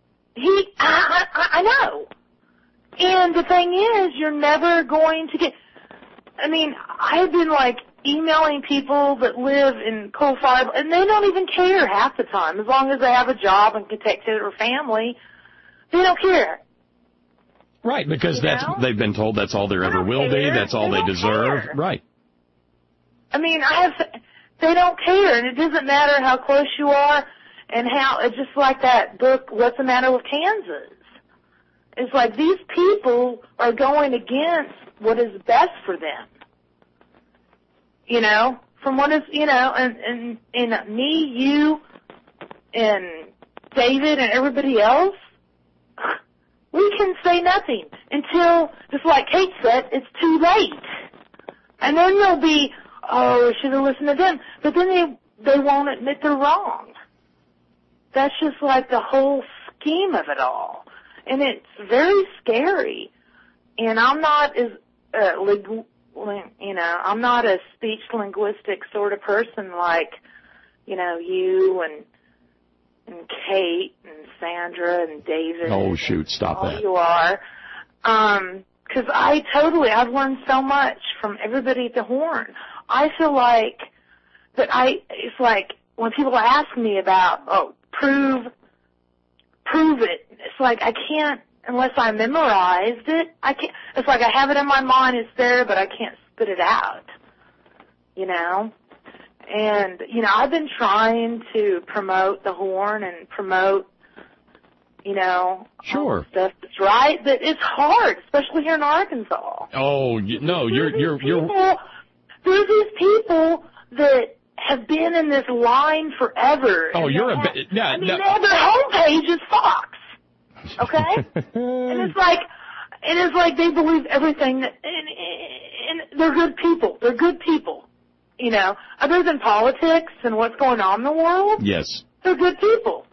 I know. And the thing is, you're never going to get. I've been emailing people that live in coal-fired, and they don't even care half the time. As long as they have a job and can take care of their family, they don't care. Right, because they've been told that's all there ever will be. That's all they deserve. Right. I mean, they don't care, and it doesn't matter how close you are and how, it's just like that book, What's the Matter with Kansas? It's like these people are going against what is best for them. You know, from what is, you know, and me, you, and David and everybody else, we can say nothing until, just like Kate said, it's too late. And then they'll be, oh, we should have listened to them. But then they won't admit they're wrong. That's just like the whole scheme of it all. And it's very scary. And I'm not as, I'm not a speech linguistic sort of person like, you know, you and Kate and Sandra and David. Oh, shoot, stop all that. You are. Because I've learned so much from everybody at the Horn. I feel like it's like when people ask me about, prove it. It's like I can't, unless I memorized it, I can't, it's like I have it in my mind, it's there, but I can't spit it out. You know? And, you know, I've been trying to promote the Horn and promote, you know, sure, stuff that's right, but it's hard, especially here in Arkansas. Oh, no, you're. There's these people that have been in this line forever. Oh, you're a... their homepage is Fox. Okay? and it's like they believe everything that, and they're good people. They're good people. You know, other than politics and what's going on in the world. Yes. They're good people.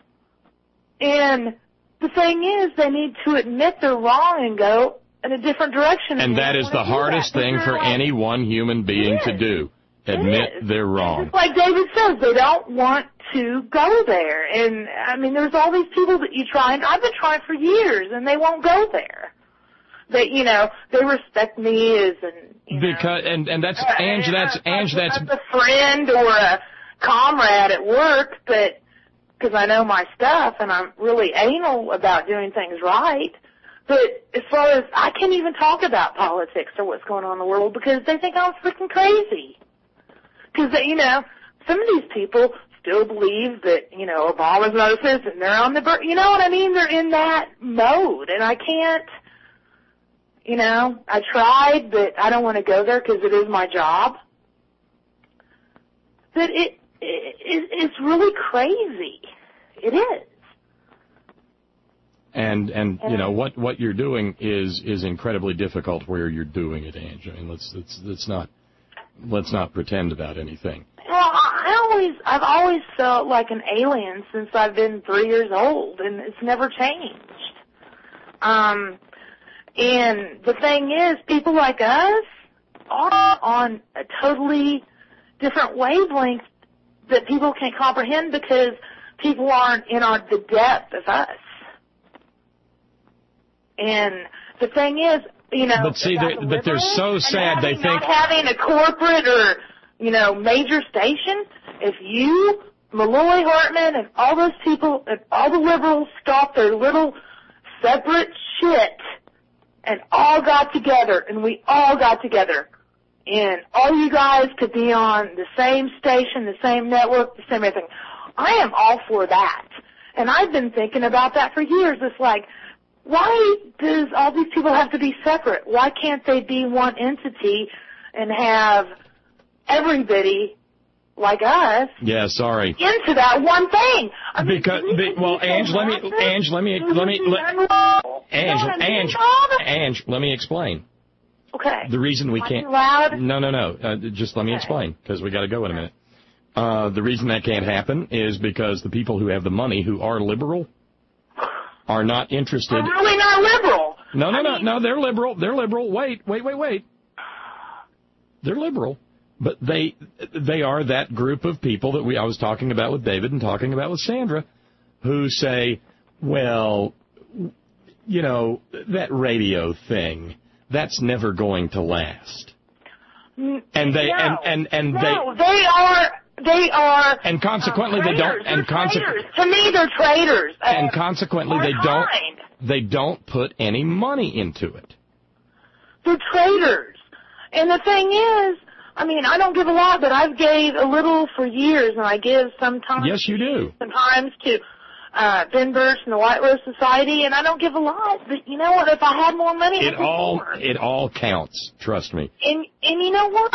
And the thing is, they need to admit they're wrong and go in a different direction. And that is the hardest thing for any one human being to do. Admit they're wrong. Just like David says, they don't want to go there. And, I mean, there's all these people that you try, and I've been trying for years, and they won't go there. They, you know, they respect me as that's Ange, that's a friend or a comrade at work, but because I know my stuff and I'm really anal about doing things right. But as far as, I can't even talk about politics or what's going on in the world because they think I'm freaking crazy. Because, you know, some of these people still believe that, you know, Obama's not a citizen. They're on the, you know what I mean? They're in that mode, and I can't, you know, I tried, but I don't want to go there because it is my job. But it's really crazy. It is. And you know what you're doing is incredibly difficult where you're doing it, Ange. I mean, let's not pretend about anything. Well, I've always felt like an alien since I've been 3 years old, and it's never changed. And the thing is, people like us are on a totally different wavelength that people can't comprehend because people aren't in the depth of us. And the thing is, you know, but see, they're so sad. They think not having a corporate or, you know, major station. If you, Malloy Hartman, and all those people, and all the liberals stopped their little separate shit and all got together, and we all got together, and all you guys could be on the same station, the same network, the same everything. I am all for that. And I've been thinking about that for years. It's like, why does all these people have to be separate? Why can't they be one entity and have everybody like us into that one thing? I mean, because Ange, let me explain. Okay. The reason we can't. Loud? No. Just let me explain because we got to go in a minute. The reason that can't happen is because the people who have the money, who are liberal, are not interested. I'm really not liberal. No, they're liberal. They're liberal. Wait. They're liberal. But they are that group of people that I was talking about with David and talking about with Sandra, who say, well, you know, that radio thing, that's never going to last. They are. And consequently, traitors. they don't. And traitors. To me, they're traitors. And consequently, they don't. they don't put any money into it. They're traitors. And the thing is, I mean, I don't give a lot, but I've gave a little for years, and I give sometimes. Yes, you do. Sometimes to Ben Birch and the White Rose Society, and I don't give a lot. But you know what? If I had more money, It all counts. Trust me. And you know what?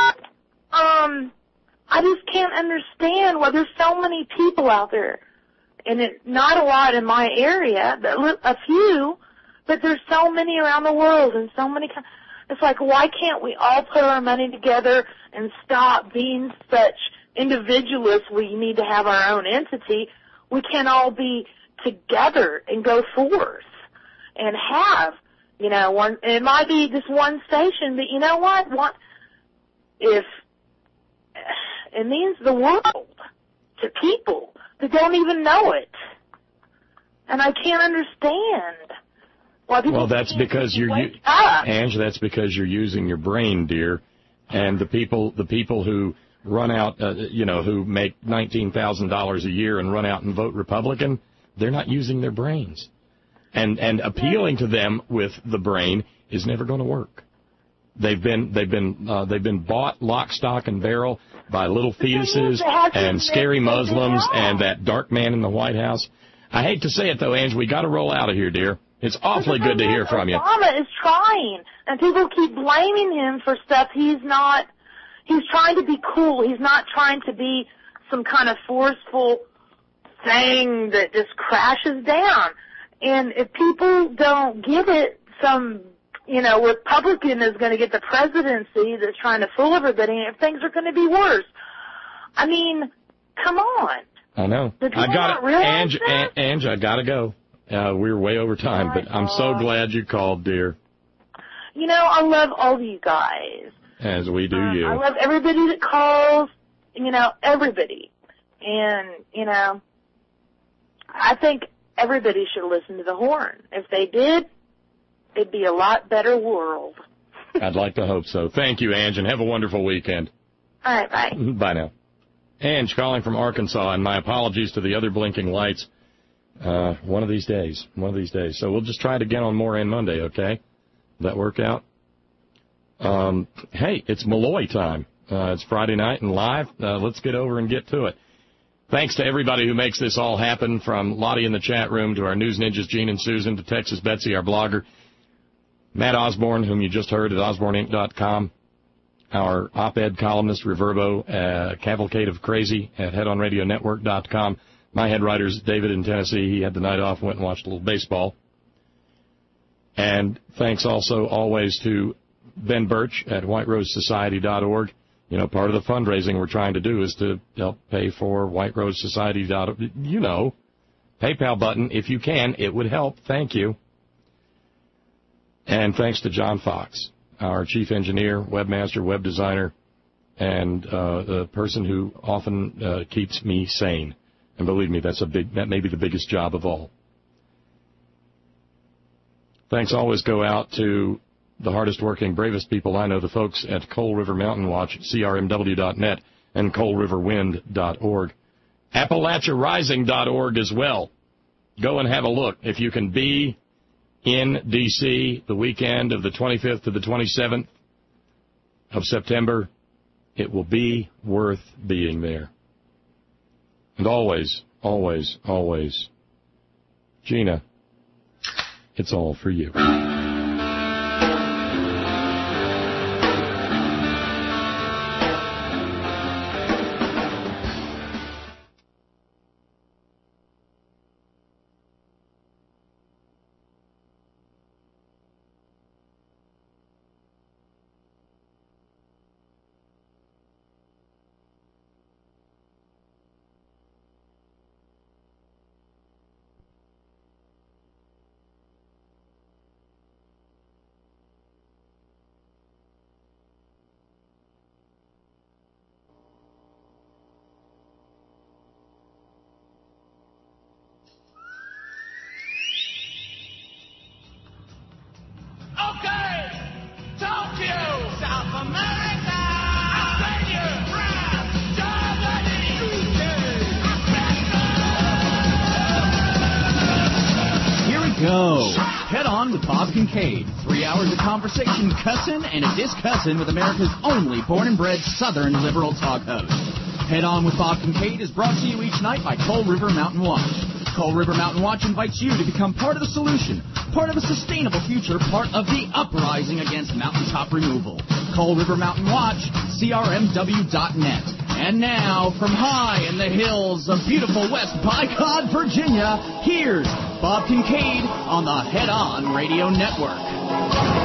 I just can't understand why there's so many people out there, and not a lot in my area, but a few, but there's so many around the world, and so many. It's like, why can't we all put our money together and stop being such individualists? We need to have our own entity. We can all be together and go forth and have, you know, one. It might be just one station, but you know what? If it means the world to people that don't even know it, and I can't understand. Well, that's because Ange, that's because you're using your brain, dear. And the people who run out, who make $19,000 a year and run out and vote Republican, they're not using their brains. And appealing to them with the brain is never going to work. They've been bought lock, stock, and barrel by little fetuses and scary Muslims and that dark man in the White House. I hate to say it though, Ange, we got to roll out of here, dear. It's awfully good to hear from you. Obama is trying, and people keep blaming him for stuff he's not. He's trying to be cool. He's not trying to be some kind of forceful thing that just crashes down. And if people don't get it, some, Republican is going to get the presidency that's trying to fool everybody, and things are going to be worse. I mean, come on. I know. I got it. Ange, I got to go. We're way over time, but I'm so glad you called, dear. I love all of you guys. As we do you. I love everybody that calls, everybody. And, I think everybody should listen to the horn. If they did, it'd be a lot better world. I'd like to hope so. Thank you, Ange, and have a wonderful weekend. All right, bye. Bye now. Ange calling from Arkansas, and my apologies to the other blinking lights. One of these days. So we'll just try it again on More In Monday, okay? Does that work out? Hey, it's Malloy time. It's Friday night and live. Let's get over and get to it. Thanks to everybody who makes this all happen, from Lottie in the chat room to our news ninjas, Gene and Susan, to Texas Betsy, our blogger, Matt Osborne, whom you just heard at OsborneInc.com, our op-ed columnist, Reverbo, Cavalcade of Crazy at HeadOnRadioNetwork.com. My head writer's David in Tennessee. He had the night off, went and watched a little baseball. And thanks also always to Ben Birch at WhiteRoseSociety.org. Part of the fundraising we're trying to do is to help pay for White Rose Society. PayPal button. If you can, it would help. Thank you. And thanks to John Fox, our chief engineer, webmaster, web designer, and the person who often keeps me sane. And believe me, that may be the biggest job of all. Thanks always go out to the hardest working, bravest people I know, the folks at Coal River Mountain Watch, crmw.net, and coalriverwind.org. AppalachiaRising.org as well. Go and have a look. If you can be in D.C. the weekend of the 25th to the 27th of September, it will be worth being there. And always, always, always, Gina, it's all for you. On with Bob Kincaid. 3 hours of conversation, cussin' and a discussin' with America's only born and bred Southern liberal talk host. Head On with Bob Kincaid is brought to you each night by Coal River Mountain Watch. Coal River Mountain Watch invites you to become part of the solution, part of a sustainable future, part of the uprising against mountaintop removal. Coal River Mountain Watch, crmw.net. And now, from high in the hills of beautiful West Bicod, Virginia, here's Bob Kincaid on the Head On Radio Network.